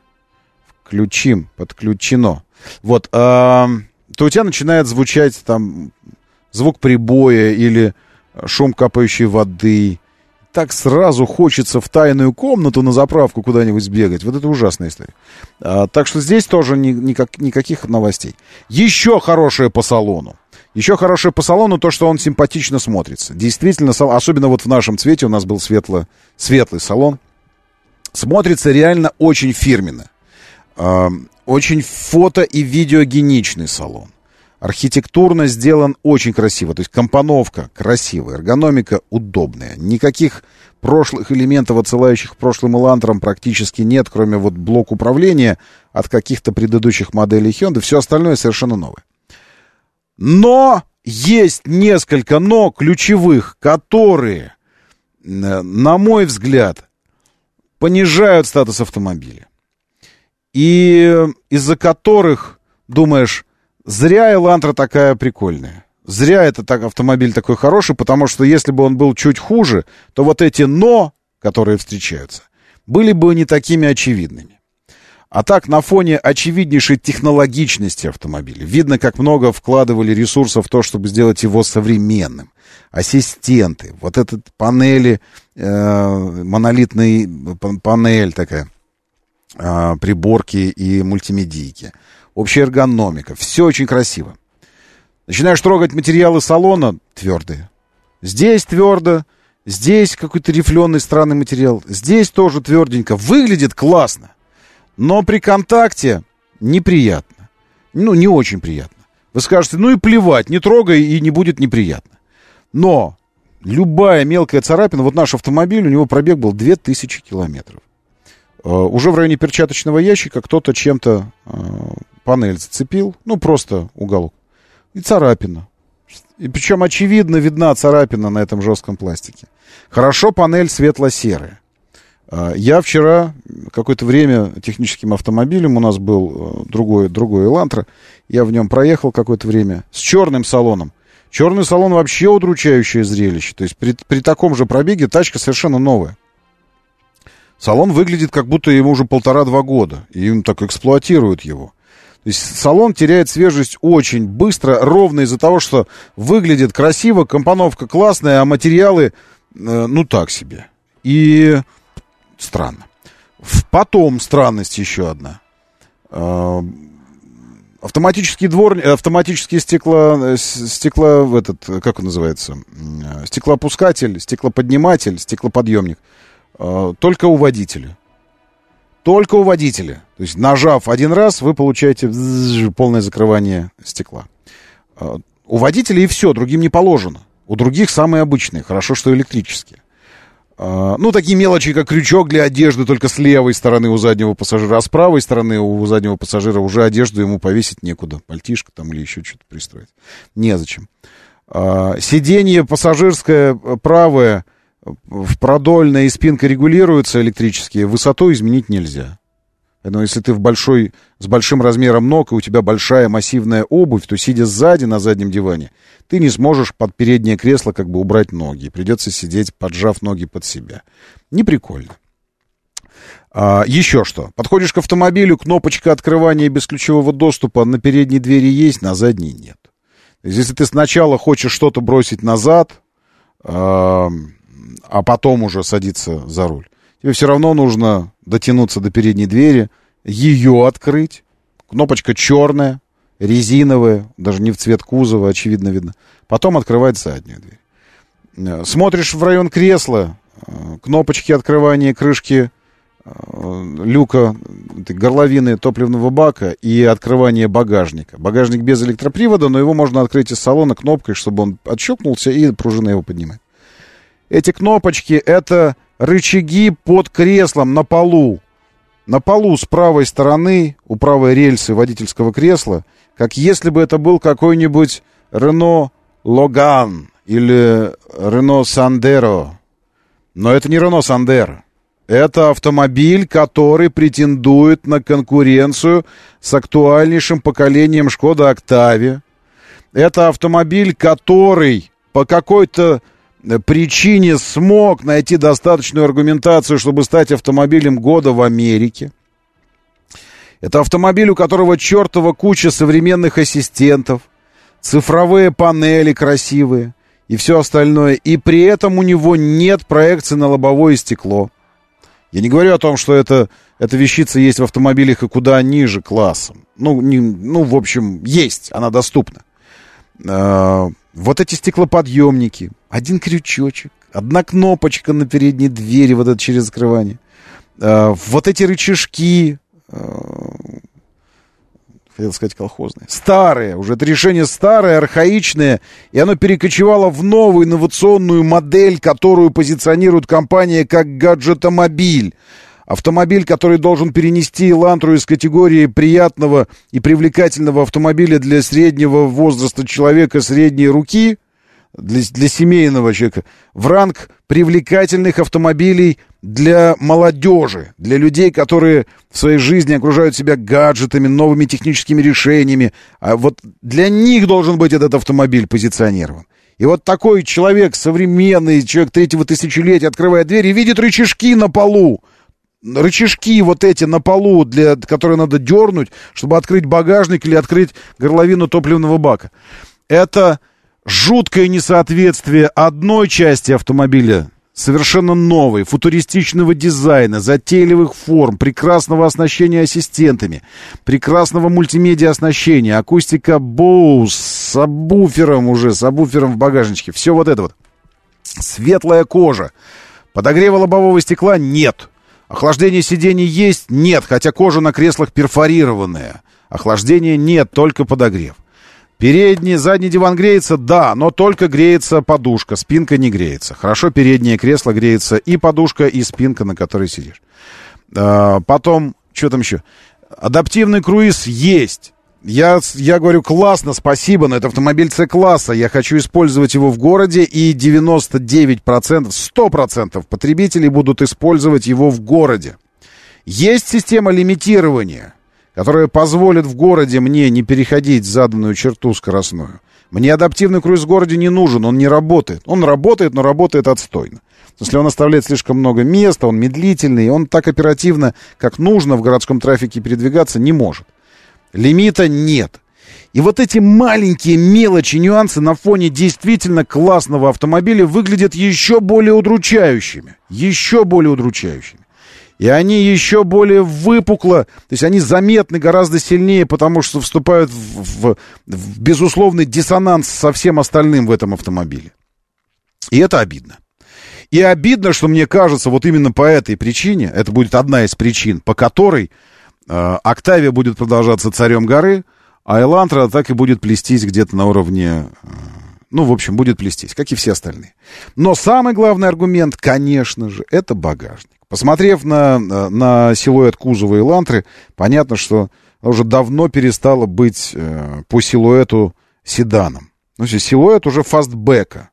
[SPEAKER 2] Вот, то у тебя начинает звучать там звук прибоя или шум капающей воды. Так сразу хочется в тайную комнату на заправку куда-нибудь сбегать. Вот это ужасная история. Так что здесь тоже никаких новостей. Еще хорошее по салону. То, что он симпатично смотрится. Действительно, особенно вот в нашем цвете, у нас был светлый салон. Смотрится реально очень фирменно. Очень фото- и видеогеничный салон. Архитектурно сделан очень красиво. То есть компоновка красивая, эргономика удобная. Никаких прошлых элементов, отсылающих к прошлым элантрам, практически нет, кроме вот блок управления от каких-то предыдущих моделей Hyundai. Все остальное совершенно новое. Но есть несколько «но» ключевых, которые, на мой взгляд, понижают статус автомобиля. И из-за которых думаешь, зря Элантра такая прикольная. Зря автомобиль такой хороший, потому что если бы он был чуть хуже, то вот эти «но», которые встречаются, были бы не такими очевидными. А так, на фоне очевиднейшей технологичности автомобиля, видно, как много вкладывали ресурсов в то, чтобы сделать его современным. Ассистенты, вот этот панели, монолитная панель такая, приборки и мультимедийки. Общая эргономика. Все очень красиво. Начинаешь трогать материалы салона — твердые. Здесь твердо, здесь какой-то рифленый странный материал, здесь тоже тверденько. Выглядит классно. Но при контакте неприятно. Не очень приятно. Вы скажете, и плевать, не трогай, и не будет неприятно. Но любая мелкая царапина, вот наш автомобиль, у него пробег был 2000 километров. Уже в районе перчаточного ящика кто-то чем-то панель зацепил, просто уголок. И царапина. И причем очевидно видна царапина на этом жестком пластике. Хорошо, панель светло-серая. Я вчера какое-то время техническим автомобилем, у нас был другой Элантра, я в нем проехал какое-то время с черным салоном. Черный салон вообще удручающее зрелище. То есть при таком же пробеге тачка совершенно новая. Салон выглядит, как будто ему уже 1,5-2 года, и им так эксплуатируют его. То есть салон теряет свежесть очень быстро, ровно из-за того, что выглядит красиво, компоновка классная, а материалы, так себе. И странно. Потом странность еще одна. Автоматический как он называется? Стеклоопускатель, стеклоподниматель, стеклоподъемник. Только у водителя. То есть, нажав один раз, вы получаете полное закрывание стекла. У водителя и все, другим не положено. У других самые обычные, хорошо, что электрические. Такие мелочи, как крючок для одежды, только с левой стороны у заднего пассажира, а с правой стороны у заднего пассажира уже одежду ему повесить некуда. Пальтишко там или еще что-то пристроить. Незачем. Сиденье пассажирское правое, продольная и спинка регулируются электрические, высоту изменить нельзя. Поэтому если ты с большим размером ног, и у тебя большая массивная обувь, то, сидя сзади на заднем диване, ты не сможешь под переднее кресло убрать ноги. Придется сидеть, поджав ноги под себя. Неприкольно. Еще что. Подходишь к автомобилю, кнопочка открывания без ключевого доступа на передней двери есть, на задней нет. То есть, если ты сначала хочешь что-то бросить назад, а потом уже садиться за руль, тебе все равно нужно дотянуться до передней двери, ее открыть. Кнопочка черная, резиновая, даже не в цвет кузова, очевидно видно. Потом открывать заднюю дверь. Смотришь в район кресла, кнопочки открывания крышки люка, горловины топливного бака и открывание багажника. Багажник без электропривода, но его можно открыть из салона кнопкой, чтобы он отщелкнулся, и пружина его поднимает. Эти кнопочки — это рычаги под креслом на полу. На полу с правой стороны, у правой рельсы водительского кресла, как если бы это был какой-нибудь Renault Logan или Renault Sandero. Но это не Renault Sandero. Это автомобиль, который претендует на конкуренцию с актуальнейшим поколением Шкода Октавия. Это автомобиль, который по какой-то причине смог найти достаточную аргументацию, чтобы стать автомобилем года в Америке. Это автомобиль, у которого чертова куча современных ассистентов, цифровые панели красивые и все остальное. И при этом у него нет проекции на лобовое стекло. Я не говорю о том, что эта вещица есть в автомобилях и куда ниже классом. В общем, есть, она доступна. Вот эти стеклоподъемники, один крючочек, одна кнопочка на передней двери, вот это через закрывание. Вот эти рычажки, хотел сказать колхозные, старые, уже это решение старое, архаичное, и оно перекочевало в новую инновационную модель, которую позиционирует компания как гаджетомобиль. Автомобиль, который должен перенести Элантру из категории приятного и привлекательного автомобиля для среднего возраста человека средней руки, для семейного человека, в ранг привлекательных автомобилей для молодежи, для людей, которые в своей жизни окружают себя гаджетами, новыми техническими решениями. А вот для них должен быть этот автомобиль позиционирован. И вот такой человек, современный, человек третьего тысячелетия, открывает дверь и видит рычажки на полу. Рычажки вот эти на полу, которые надо дернуть, чтобы открыть багажник или открыть горловину топливного бака. Это жуткое несоответствие одной части автомобиля, совершенно новой, футуристичного дизайна, затейливых форм, прекрасного оснащения ассистентами, прекрасного мультимедиа оснащения, акустика Bose с сабвуфером в багажничке. Все вот это вот. Светлая кожа. Подогрева лобового стекла нет. Охлаждение сидений есть? Нет, хотя кожа на креслах перфорированная. Охлаждения нет, только подогрев. Передний, задний диван греется? Да, но только греется подушка, спинка не греется. Хорошо, переднее кресло греется и подушка, и спинка, на которой сидишь. Потом, что там еще? Адаптивный круиз есть. Я говорю, классно, спасибо, но это автомобиль С-класса. Я хочу использовать его в городе, и 99%, 100% потребителей будут использовать его в городе. Есть система лимитирования, которая позволит в городе мне не переходить заданную черту скоростную. Мне адаптивный круиз в городе не нужен, он не работает. Он работает, но работает отстойно. Если он оставляет слишком много места, он медлительный, он так оперативно, как нужно в городском трафике передвигаться, не может. Лимита нет. И вот эти маленькие мелочи, нюансы на фоне действительно классного автомобиля выглядят еще более удручающими. Еще более удручающими. И они еще более выпукло, то есть они заметны гораздо сильнее, потому что вступают в безусловный диссонанс со всем остальным в этом автомобиле. И это обидно. И обидно, что мне кажется, вот именно по этой причине, это будет одна из причин, по которой Октавия будет продолжаться царем горы, а Элантра так и будет плестись где-то на уровне... будет плестись, как и все остальные. Но самый главный аргумент, конечно же, это багажник. Посмотрев на силуэт кузова Элантры, понятно, что уже давно перестало быть по силуэту седаном. Силуэт уже фастбека.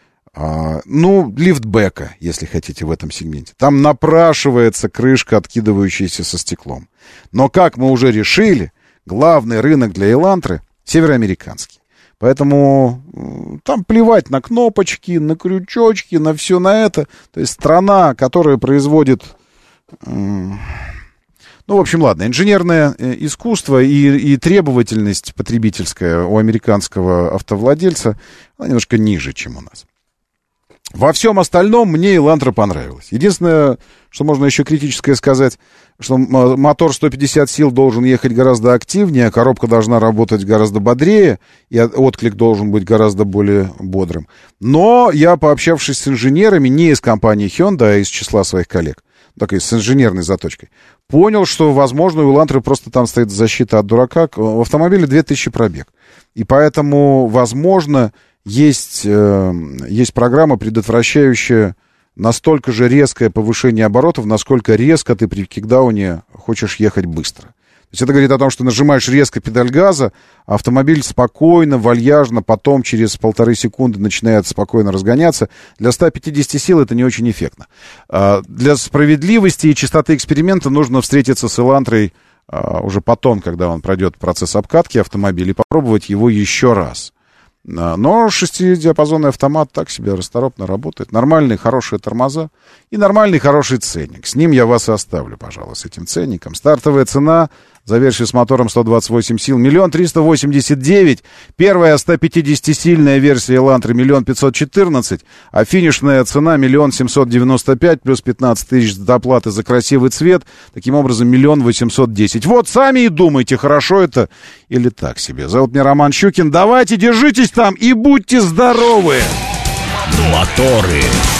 [SPEAKER 2] Лифтбека, если хотите, в этом сегменте. Там напрашивается крышка, откидывающаяся со стеклом. Но, как мы уже решили, главный рынок для Элантры североамериканский. Поэтому там плевать на кнопочки, на крючочки, на все на это. То есть страна, которая производит... инженерное искусство и требовательность потребительская у американского автовладельца, она немножко ниже, чем у нас. Во всем остальном мне Элантра понравилась. Единственное, что можно еще критическое сказать, что мотор 150 сил должен ехать гораздо активнее, коробка должна работать гораздо бодрее, и отклик должен быть гораздо более бодрым. Но я, пообщавшись с инженерами, не из компании Hyundai, а из числа своих коллег, с инженерной заточкой, понял, что, возможно, у Элантры просто там стоит защита от дурака. В автомобиле 2000 пробег. И поэтому, возможно... Есть программа, предотвращающая настолько же резкое повышение оборотов, насколько резко ты при кикдауне хочешь ехать быстро. То есть это говорит о том, что нажимаешь резко педаль газа, а автомобиль спокойно, вальяжно, потом через 1,5 секунды начинает спокойно разгоняться. Для 150 сил это не очень эффектно. Для справедливости и чистоты эксперимента нужно встретиться с Элантрой уже потом, когда он пройдет процесс обкатки автомобиля, и попробовать его еще раз. Но 6-диапазонный автомат так себе расторопно работает. Нормальные, хорошие тормоза и нормальный, хороший ценник. С ним я вас и оставлю, пожалуй, с этим ценником. Стартовая цена за версию с мотором 128 сил 1 389 000. Первая 150-сильная версия Elantra 1 514 000. А финишная цена 1 795 000 плюс 15 000 доплаты за красивый цвет. Таким образом 1 810 000. Вот сами и думайте, хорошо это или так себе. Зовут меня Роман Щукин. Давайте, держитесь там и будьте здоровы!
[SPEAKER 1] Моторы.